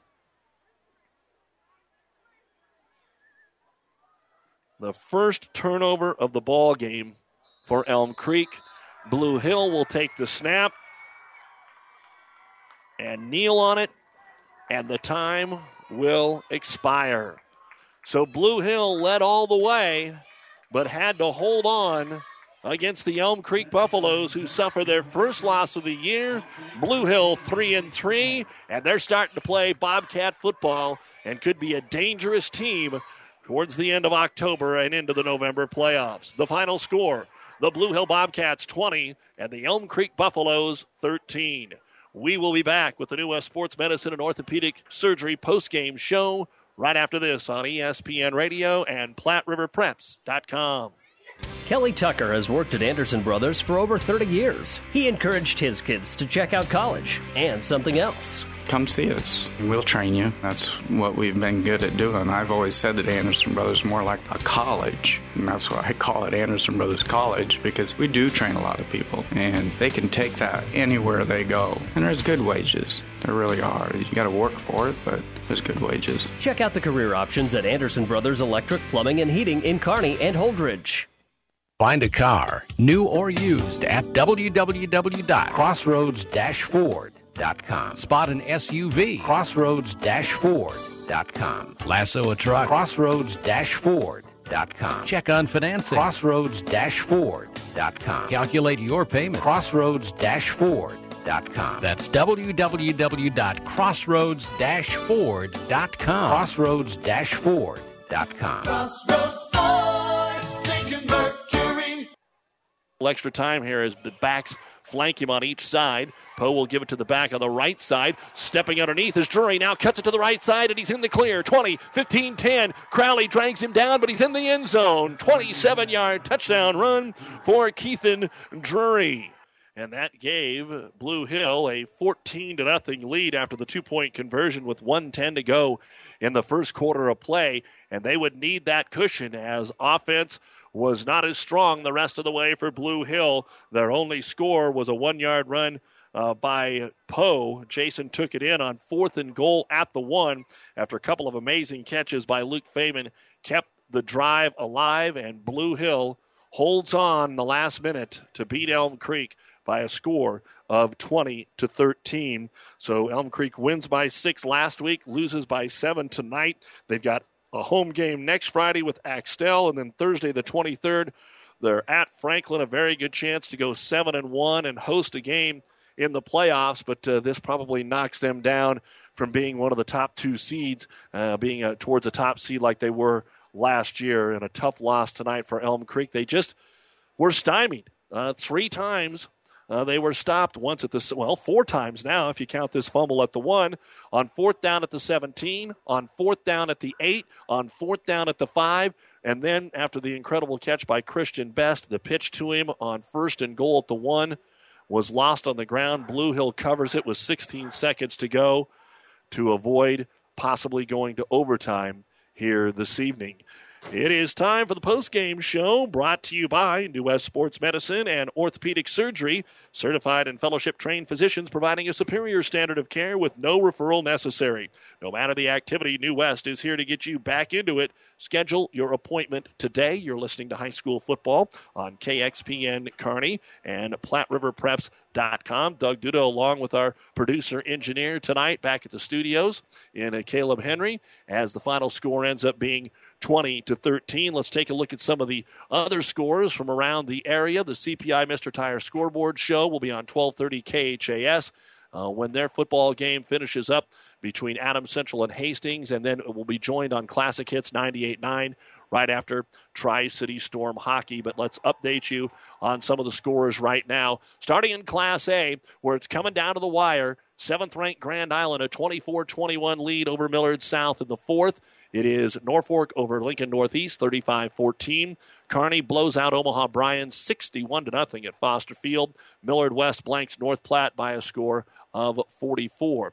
The first turnover of the ball game for Elm Creek. Blue Hill will take the snap and kneel on it, and the time will expire. So Blue Hill led all the way, but had to hold on against the Elm Creek Buffaloes, who suffer their first loss of the year. Blue Hill 3-3, and they're starting to play Bobcat football and could be a dangerous team towards the end of October and into the November playoffs. The final score, the Blue Hill Bobcats 20 and the Elm Creek Buffaloes 13. We will be back with the New West Sports Medicine and Orthopedic Surgery postgame show right after this on ESPN Radio and PlatteRiverPreps.com. Kelly Tucker has worked at Anderson Brothers for over 30 years. He encouraged his kids to check out college and something else. Come see us. We'll train you. That's what we've been good at doing. I've always said that Anderson Brothers is more like a college, and that's why I call it Anderson Brothers College, because we do train a lot of people, and they can take that anywhere they go. And there's good wages. There really are. You got to work for it, but there's good wages. Check out the career options at Anderson Brothers Electric, Plumbing, and Heating in Kearney and Holdridge. Find a car, new or used, at www.crossroads-ford.com. Spot an SUV, crossroads-ford.com. Lasso a truck, crossroads-ford.com. Check on financing, crossroads-ford.com. Calculate your payment, crossroads-ford.com. That's www.crossroads-ford.com. crossroads-ford.com. Crossroads Ford, Lincoln Mercury. Extra time here as the backs flank him on each side. Poe will give it to the back on the right side. Stepping underneath is Drury. Now cuts it to the right side, and he's in the clear. 20, 15, 10. Crowley drags him down, but he's in the end zone. 27-yard touchdown run for Keithan Drury. And that gave Blue Hill a 14-0 lead after the 2-point conversion with 1:10 to go in the first quarter of play. And they would need that cushion as offense was not as strong the rest of the way for Blue Hill. Their only score was a 1-yard run by Poe. Jason took it in on 4th and goal at the 1 after a couple of amazing catches by Luke Feynman. Kept the drive alive, and Blue Hill holds on the last minute to beat Elm Creek by a score of 20-13. So Elm Creek wins by 6 last week, loses by 7 tonight. They've got a home game next Friday with Axtell, and then Thursday the 23rd, they're at Franklin. A very good chance to go 7-1 and host a game in the playoffs, but this probably knocks them down from being one of the top 2 seeds, being towards a top seed like they were last year. And a tough loss tonight for Elm Creek. They just were stymied 3 times. They were stopped once at the, 4 times now if you count this fumble at the 1, on 4th down at the 17, on 4th down at the 8, on 4th down at the 5, and then after the incredible catch by Christian Best, the pitch to him on 1st and goal at the 1 was lost on the ground. Blue Hill covers it with 16 seconds to go to avoid possibly going to overtime here this evening. It is time for the postgame show, brought to you by New West Sports Medicine and Orthopedic Surgery. Certified and fellowship-trained physicians providing a superior standard of care with no referral necessary. No matter the activity, New West is here to get you back into it. Schedule your appointment today. You're listening to high school football on KXPN Kearney and PlatteRiverPreps.com. Doug Duda along with our producer-engineer tonight back at the studios in Caleb Henry as the final score ends up being 20-13. Let's take a look at some of the other scores from around the area. The CPI Mr. Tire scoreboard show will be on 1230 KHAS when their football game finishes up between Adams Central and Hastings, and then it will be joined on Classic Hits 98.9 right after Tri-City Storm hockey. But let's update you on some of the scores right now. Starting in Class A, where it's coming down to the wire, 7th-ranked Grand Island, a 24-21 lead over Millard South in the 4th. It is Norfolk over Lincoln Northeast, 35-14. Kearney blows out Omaha Bryan 61-0 at Foster Field. Millard West blanks North Platte by a score of 44-0.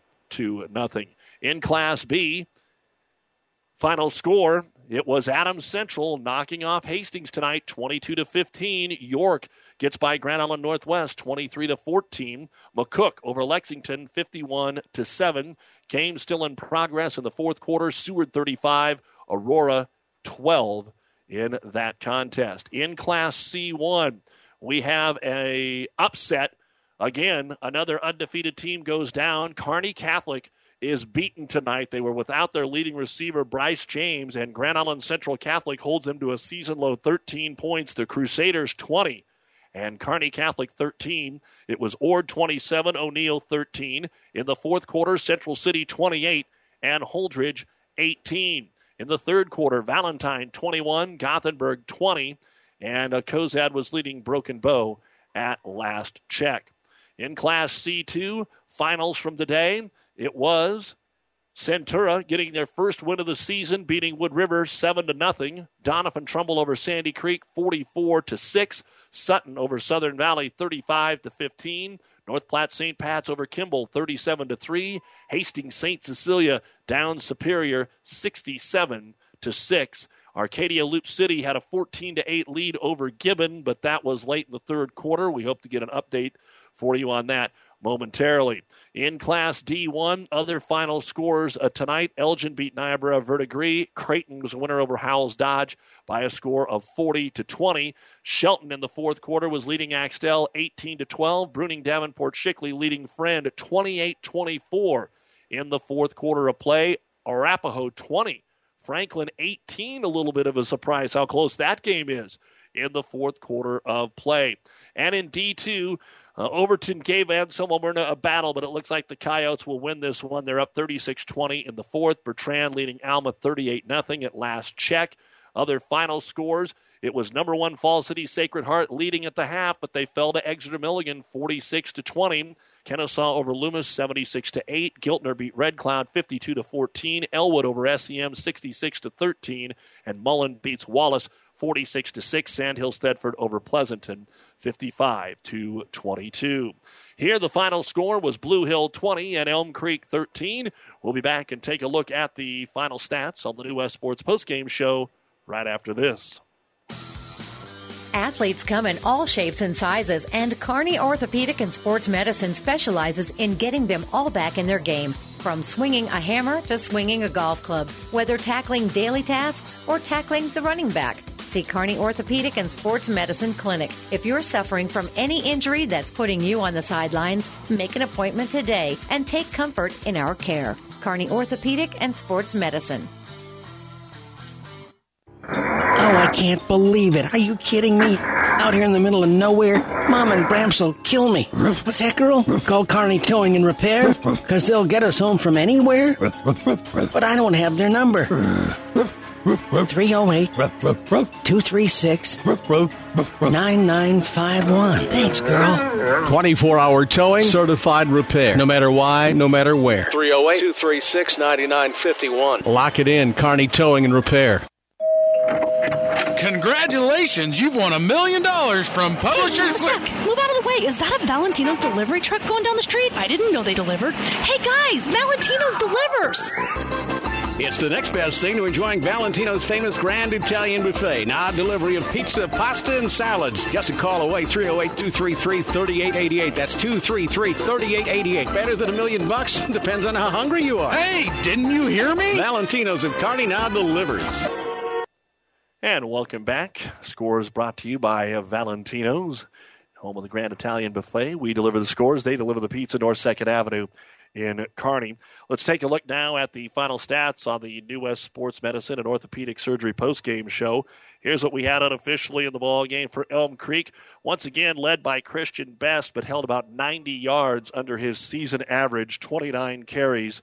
In Class B, final score, it was Adams Central knocking off Hastings tonight, 22-15. York gets by Grand Island Northwest, 23-14. McCook over Lexington, 51-7. Game still in progress in the 4th quarter. Seward 35, Aurora 12 in that contest. In Class C1, we have a upset. Again, another undefeated team goes down. Kearney Catholic is beaten tonight. They were without their leading receiver, Bryce James, and Grand Island Central Catholic holds them to a season-low 13 points. The Crusaders 20 and Kearney Catholic 13. It was Ord 27, O'Neill 13. In the 4th quarter, Central City 28 and Holdridge 18. In the third quarter, Valentine 21, Gothenburg 20, and Cozad was leading Broken Bow at last check. In Class C2, finals from today, it was Centura getting their first win of the season, beating Wood River 7-0. Donovan Trumbull over Sandy Creek 44-6. Sutton over Southern Valley 35-15. North Platte St. Pat's over Kimball 37-3. Hastings St. Cecilia down Superior 67-6. Arcadia Loop City had a 14-8 lead over Gibbon, but that was late in the third quarter. We hope to get an update for you on that momentarily. In Class D1, other final scores tonight. Elgin beat Niobrara Verdigris. Creighton was a winner over Howells Dodge by a score of 40-20. Shelton in the fourth quarter was leading Axtell 18-12. Bruning Davenport Shickley leading Friend 28-24 in the fourth quarter of play. Arapahoe 20. Franklin 18, a little bit of a surprise how close that game is in the fourth quarter of play. And in D2, Overton gave Anselmo Myrna a battle, but it looks like the Coyotes will win this one. They're up 36-20 in the fourth. Bertrand leading Alma 38-0 at last check. Other final scores, it was number 1 Falls City Sacred Heart leading at the half, but they fell to Exeter Milligan 46-20. Kennesaw over Loomis 76-8. Giltner beat Red Cloud 52-14. Elwood over SEM 66-13. And Mullen beats Wallace 46-6. Sandhill Stedford over Pleasanton 55-22. Here the final score was Blue Hill 20 and Elm Creek 13. We'll be back and take a look at the final stats on the New West Sports postgame show right after this. Athletes come in all shapes and sizes, and Kearney Orthopedic and Sports Medicine specializes in getting them all back in their game. From swinging a hammer to swinging a golf club, whether tackling daily tasks or tackling the running back. See Kearney Orthopedic and Sports Medicine Clinic. If you're suffering from any injury that's putting you on the sidelines, make an appointment today and take comfort in our care. Kearney Orthopedic and Sports Medicine. Oh, I can't believe it. Are you kidding me? Out here in the middle of nowhere, Mom and Bramps will kill me. What's that, girl? Call Kearney Towing and Repair? Because they'll get us home from anywhere? But I don't have their number. 308-236-9951. Thanks, girl. 24-hour towing, certified repair. No matter why, no matter where. 308-236-9951. Lock it in, Kearney Towing and Repair. Congratulations, you've won $1 million from Publishers. Move out of the way. Is that a Valentino's delivery truck going down the street? I didn't know they delivered. Hey guys, Valentino's delivers. It's the next best thing to enjoying Valentino's famous Grand Italian Buffet. Now delivery of pizza, pasta, and salads. Just a call away, 308-233-3888. That's 233-3888. Better than $1 million? Depends on how hungry you are. Hey, didn't you hear me? Valentino's at Kearney now delivers. And welcome back. Scores brought to you by Valentino's, home of the Grand Italian Buffet. We deliver the scores. They deliver the pizza, North 2nd Avenue in Kearney. Let's take a look now at the final stats on the New West Sports Medicine and Orthopedic Surgery postgame show. Here's what we had unofficially in the ball game for Elm Creek. Once again, led by Christian Best, but held about 90 yards under his season average, 29 carries.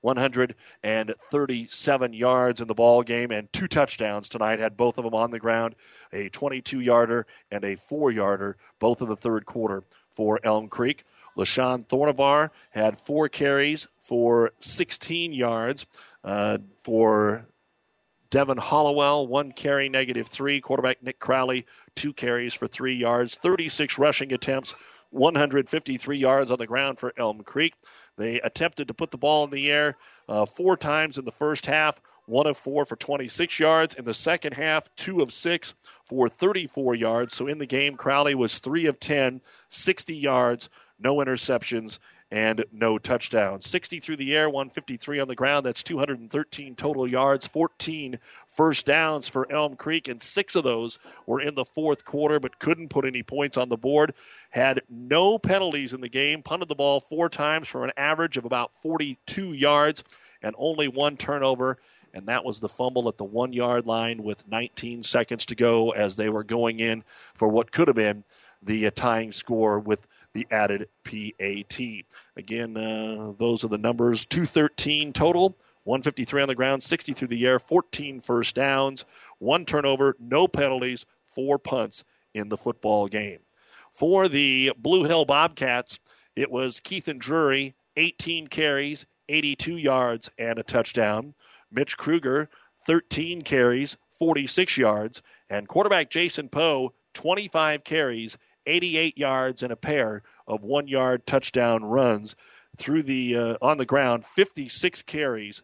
137 yards in the ball game and 2 touchdowns tonight. Had both of them on the ground, a 22-yarder and a 4-yarder, both in the third quarter for Elm Creek. LaShawn Thornabar had 4 carries for 16 yards. For Devin Hollowell, 1 carry, -3. Quarterback Nick Crowley, 2 carries for 3 yards. 36 rushing attempts, 153 yards on the ground for Elm Creek. They attempted to put the ball in the air 4 times in the first half, 1 of 4 for 26 yards. In the second half, 2 of 6 for 34 yards. So in the game, Crowley was 3 of 10, 60 yards, no interceptions, and no touchdowns. 60 through the air, 153 on the ground. That's 213 total yards, 14 first downs for Elm Creek, and 6 of those were in the fourth quarter, but couldn't put any points on the board. Had no penalties in the game, punted the ball 4 times for an average of about 42 yards, and only 1 turnover, and that was the fumble at the 1-yard line with 19 seconds to go as they were going in for what could have been the tying score with the added PAT. Again, those are the numbers. 213 total, 153 on the ground, 60 through the air, 14 first downs, 1 turnover, no penalties, 4 punts in the football game. For the Blue Hill Bobcats, it was Keithan Drury, 18 carries, 82 yards, and a touchdown. Mitch Kruger, 13 carries, 46 yards. And quarterback Jason Poe, 25 carries, 88 yards, and a pair of 1-yard touchdown runs through the on the ground, 56 carries,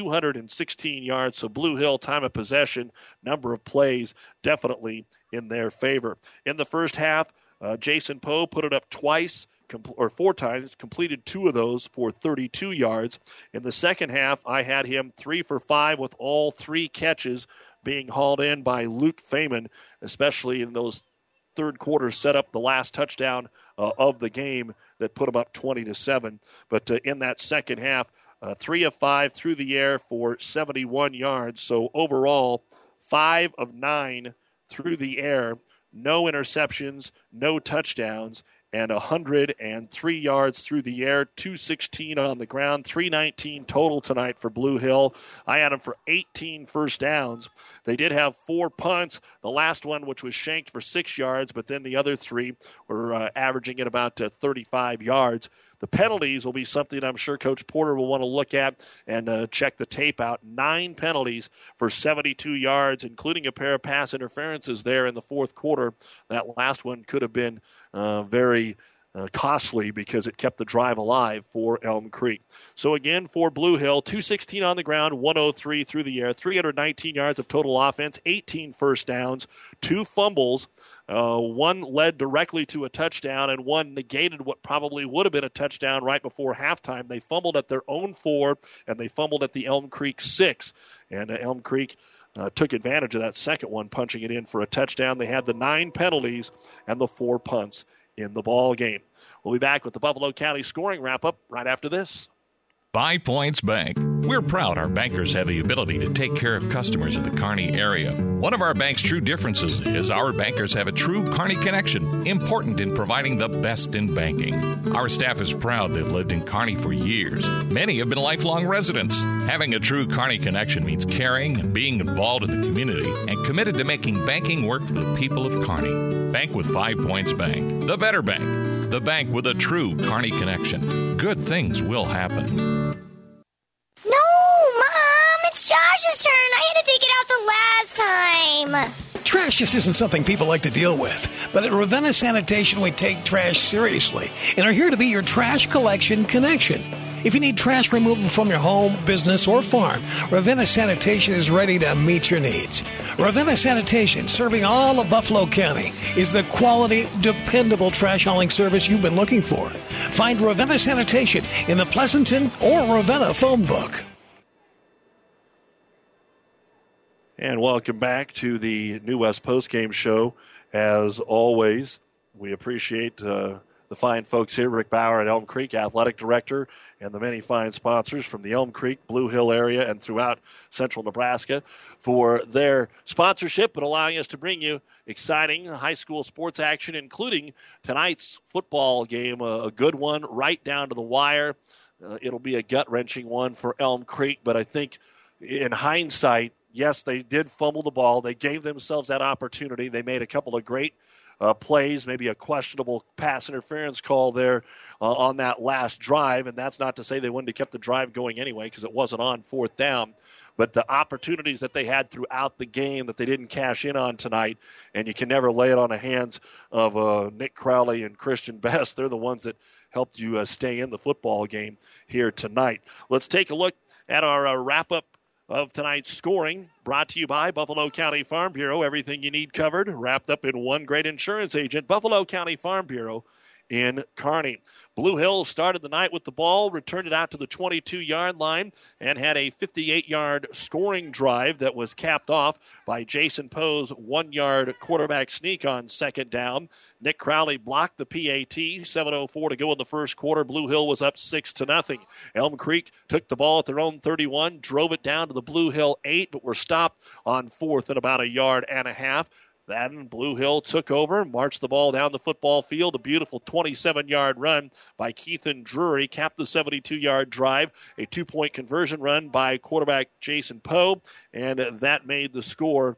216 yards. So Blue Hill, time of possession, number of plays, definitely in their favor. In the first half, Jason Poe put it up twice, or 4 times, completed 2 of those for 32 yards. In the second half, I had him 3 for 5 with all 3 catches being hauled in by Luke Feynman, especially in those third quarter set up the last touchdown of the game that put him up 20-7. But in that second half, 3 of 5 through the air for 71 yards. So overall, 5 of 9 through the air, no interceptions, no touchdowns, and 103 yards through the air, 216 on the ground, 319 total tonight for Blue Hill. I had them for 18 first downs. They did have 4 punts, the last one which was shanked for 6 yards, but then the other 3 were averaging at about 35 yards. The penalties will be something I'm sure Coach Porter will want to look at and check the tape out. 9 penalties for 72 yards, including a pair of pass interferences there in the fourth quarter. That last one could have been very costly because it kept the drive alive for Elm Creek. So again, for Blue Hill, 216 on the ground, 103 through the air, 319 yards of total offense, 18 first downs, 2 fumbles. 1 led directly to a touchdown, and 1 negated what probably would have been a touchdown right before halftime. They fumbled at their own 4, and they fumbled at the Elm Creek 6. And Elm Creek took advantage of that second one, punching it in for a touchdown. They had the 9 penalties and the 4 punts in the ball game. We'll be back with the Buffalo County scoring wrap-up right after this. 5 Points Bank. We're proud our bankers have the ability to take care of customers in the Kearney area. One of our bank's true differences is our bankers have a true Kearney connection, important in providing the best in banking. Our staff is proud they've lived in Kearney for years. Many have been lifelong residents. Having a true Kearney connection means caring and being involved in the community and committed to making banking work for the people of Kearney. Bank with 5 Points Bank. The better bank. The bank with a true Kearney connection. Good things will happen. No, Mom! It's Josh's turn! I had to take it out the last time! Trash just isn't something people like to deal with. But at Ravenna Sanitation, we take trash seriously and are here to be your trash collection connection. If you need trash removal from your home, business, or farm, Ravenna Sanitation is ready to meet your needs. Ravenna Sanitation, serving all of Buffalo County, is the quality, dependable trash hauling service you've been looking for. Find Ravenna Sanitation in the Pleasanton or Ravenna phone book. And welcome back to the New West postgame show. As always, we appreciate the fine folks here, Rick Bauer at Elm Creek, Athletic Director, and the many fine sponsors from the Elm Creek, Blue Hill area, and throughout central Nebraska for their sponsorship and allowing us to bring you exciting high school sports action, including tonight's football game, a good one right down to the wire. It'll be a gut-wrenching one for Elm Creek, but I think in hindsight, yes, they did fumble the ball. They gave themselves that opportunity. They made a couple of great plays, maybe a questionable pass interference call there on that last drive, and that's not to say they wouldn't have kept the drive going anyway because it wasn't on 4th down. But the opportunities that they had throughout the game that they didn't cash in on tonight, and you can never lay it on the hands of Nick Crowley and Christian Best. They're the ones that helped you stay in the football game here tonight. Let's take a look at our wrap-up of tonight's scoring, brought to you by Buffalo County Farm Bureau. Everything you need covered, wrapped up in one great insurance agent, Buffalo County Farm Bureau in Kearney. Blue Hill started the night with the ball, returned it out to the 22-yard line, and had a 58-yard scoring drive that was capped off by Jason Poe's 1-yard quarterback sneak on 2nd down. Nick Crowley blocked the PAT. 7:04 to go in the first quarter. Blue Hill was up 6-0. Elm Creek took the ball at their own 31, drove it down to the Blue Hill 8, but were stopped on 4th at about 1.5 yards. Then Blue Hill took over, marched the ball down the football field. A beautiful 27-yard run by Keithan Drury capped the 72-yard drive. A 2-point conversion run by quarterback Jason Poe, and that made the score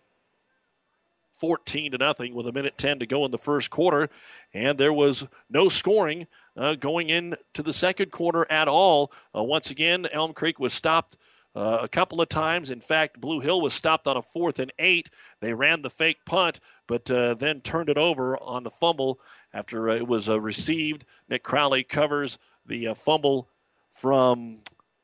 14-0 with 1:10 to go in the first quarter. And there was no scoring going into the second quarter at all. Once again, Elm Creek was stopped a couple of times. In fact, Blue Hill was stopped on a 4th and 8. They ran the fake punt, but then turned it over on the fumble after it was received. Nick Crowley covers the fumble from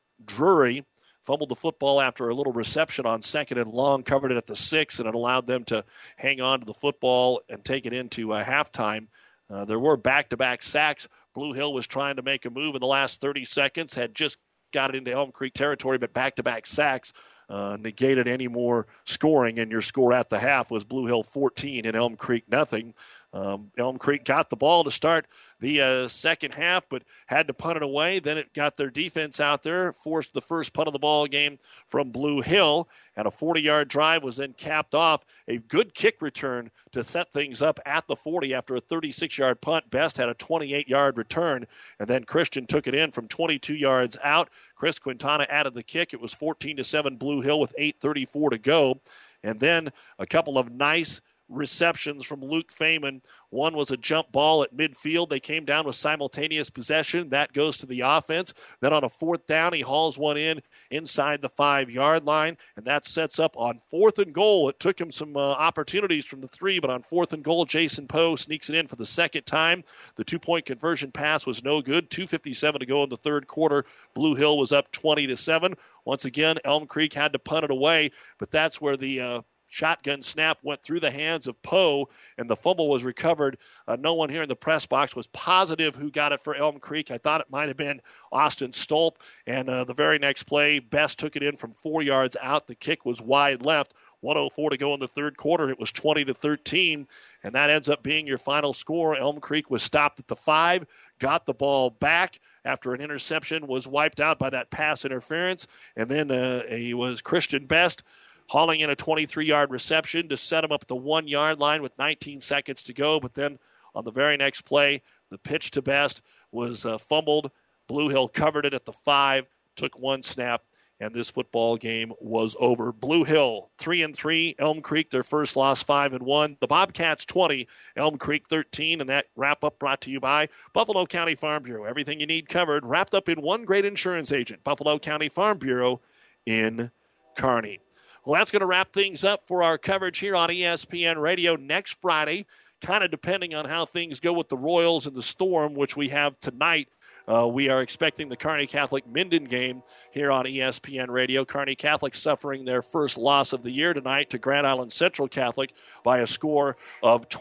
Drury. Fumbled the football after a little reception on 2nd and long, covered it at the 6, and it allowed them to hang on to the football and take it into halftime. There were back-to-back sacks. Blue Hill was trying to make a move in the last 30 seconds, had just got it into Elm Creek territory, but back-to-back sacks negated any more scoring, and your score at the half was Blue Hill 14 and Elm Creek nothing. Elm Creek got the ball to start the second half, but had to punt it away. Then it got their defense out there, forced the first punt of the ball game from Blue Hill, and a 40-yard drive was then capped off. A good kick return to set things up at the 40 after a 36-yard punt. Best had a 28-yard return, and then Christian took it in from 22 yards out. Chris Quintana added the kick. It was 14-7 Blue Hill with 8:34 to go. And then a couple of nice receptions from Luke Feynman. One was a jump ball at midfield. They came down with simultaneous possession. That goes to the offense. Then on a 4th down, he hauls one in inside the 5-yard line, and that sets up on 4th and goal. It took him some opportunities from the 3, but on 4th and goal, Jason Poe sneaks it in for the second time. The 2-point conversion pass was no good. 2:57 to go in the third quarter. Blue Hill was up 20-7. Once again, Elm Creek had to punt it away, but that's where the shotgun snap went through the hands of Poe, and the fumble was recovered. No one here in the press box was positive who got it for Elm Creek. I thought it might have been Austin Stolp, and the very next play, Best took it in from 4 yards out. The kick was wide left. 1:04 to go in the third quarter. It was 20-13, and that ends up being your final score. Elm Creek was stopped at the 5, got the ball back after an interception was wiped out by that pass interference, and then it was Christian Best hauling in a 23-yard reception to set him up at the 1-yard line with 19 seconds to go. But then on the very next play, the pitch to Best was fumbled. Blue Hill covered it at the 5, took one snap, and this football game was over. Blue Hill 3-3, Elm Creek their first loss 5-1. The Bobcats 20, Elm Creek 13, and that wrap-up brought to you by Buffalo County Farm Bureau. Everything you need covered, wrapped up in one great insurance agent, Buffalo County Farm Bureau in Kearney. Well, that's going to wrap things up for our coverage here on ESPN Radio next Friday, kind of depending on how things go with the Royals and the Storm, which we have tonight. We are expecting the Kearney Catholic Minden game here on ESPN Radio. Kearney Catholic suffering their first loss of the year tonight to Grand Island Central Catholic by a score of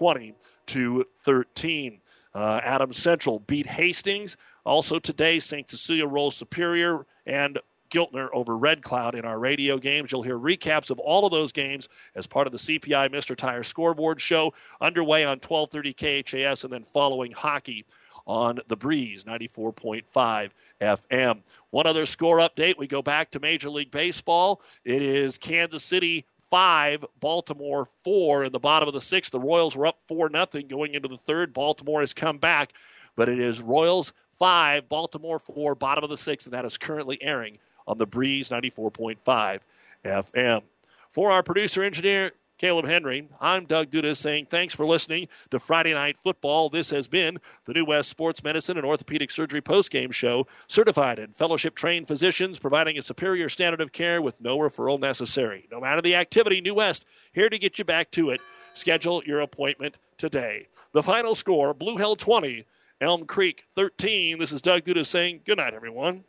20-13. Adams Central beat Hastings. Also today, St. Cecilia rolls Superior and Giltner over Red Cloud in our radio games. You'll hear recaps of all of those games as part of the CPI Mr. Tire scoreboard show underway on 1230 KHAS and then following hockey on The Breeze 94.5 FM. One other score update. We go back to Major League Baseball. It is Kansas City 5, Baltimore 4 in the bottom of the 6th. The Royals were up 4-0 going into the third. Baltimore has come back, but it is Royals 5, Baltimore 4, bottom of the 6th, and that is currently airing on The Breeze 94.5 FM. For our producer-engineer, Caleb Henry, I'm Doug Duda saying thanks for listening to Friday Night Football. This has been the New West Sports Medicine and Orthopedic Surgery postgame show. Certified and fellowship-trained physicians providing a superior standard of care with no referral necessary. No matter the activity, New West here to get you back to it. Schedule your appointment today. The final score, Blue Hill 20, Elm Creek 13. This is Doug Duda saying good night, everyone.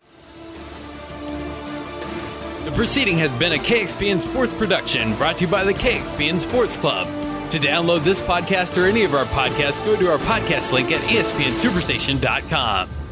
The proceeding has been a KXPN Sports production brought to you by the KXPN Sports Club. To download this podcast or any of our podcasts, go to our podcast link at ESPNSuperstation.com.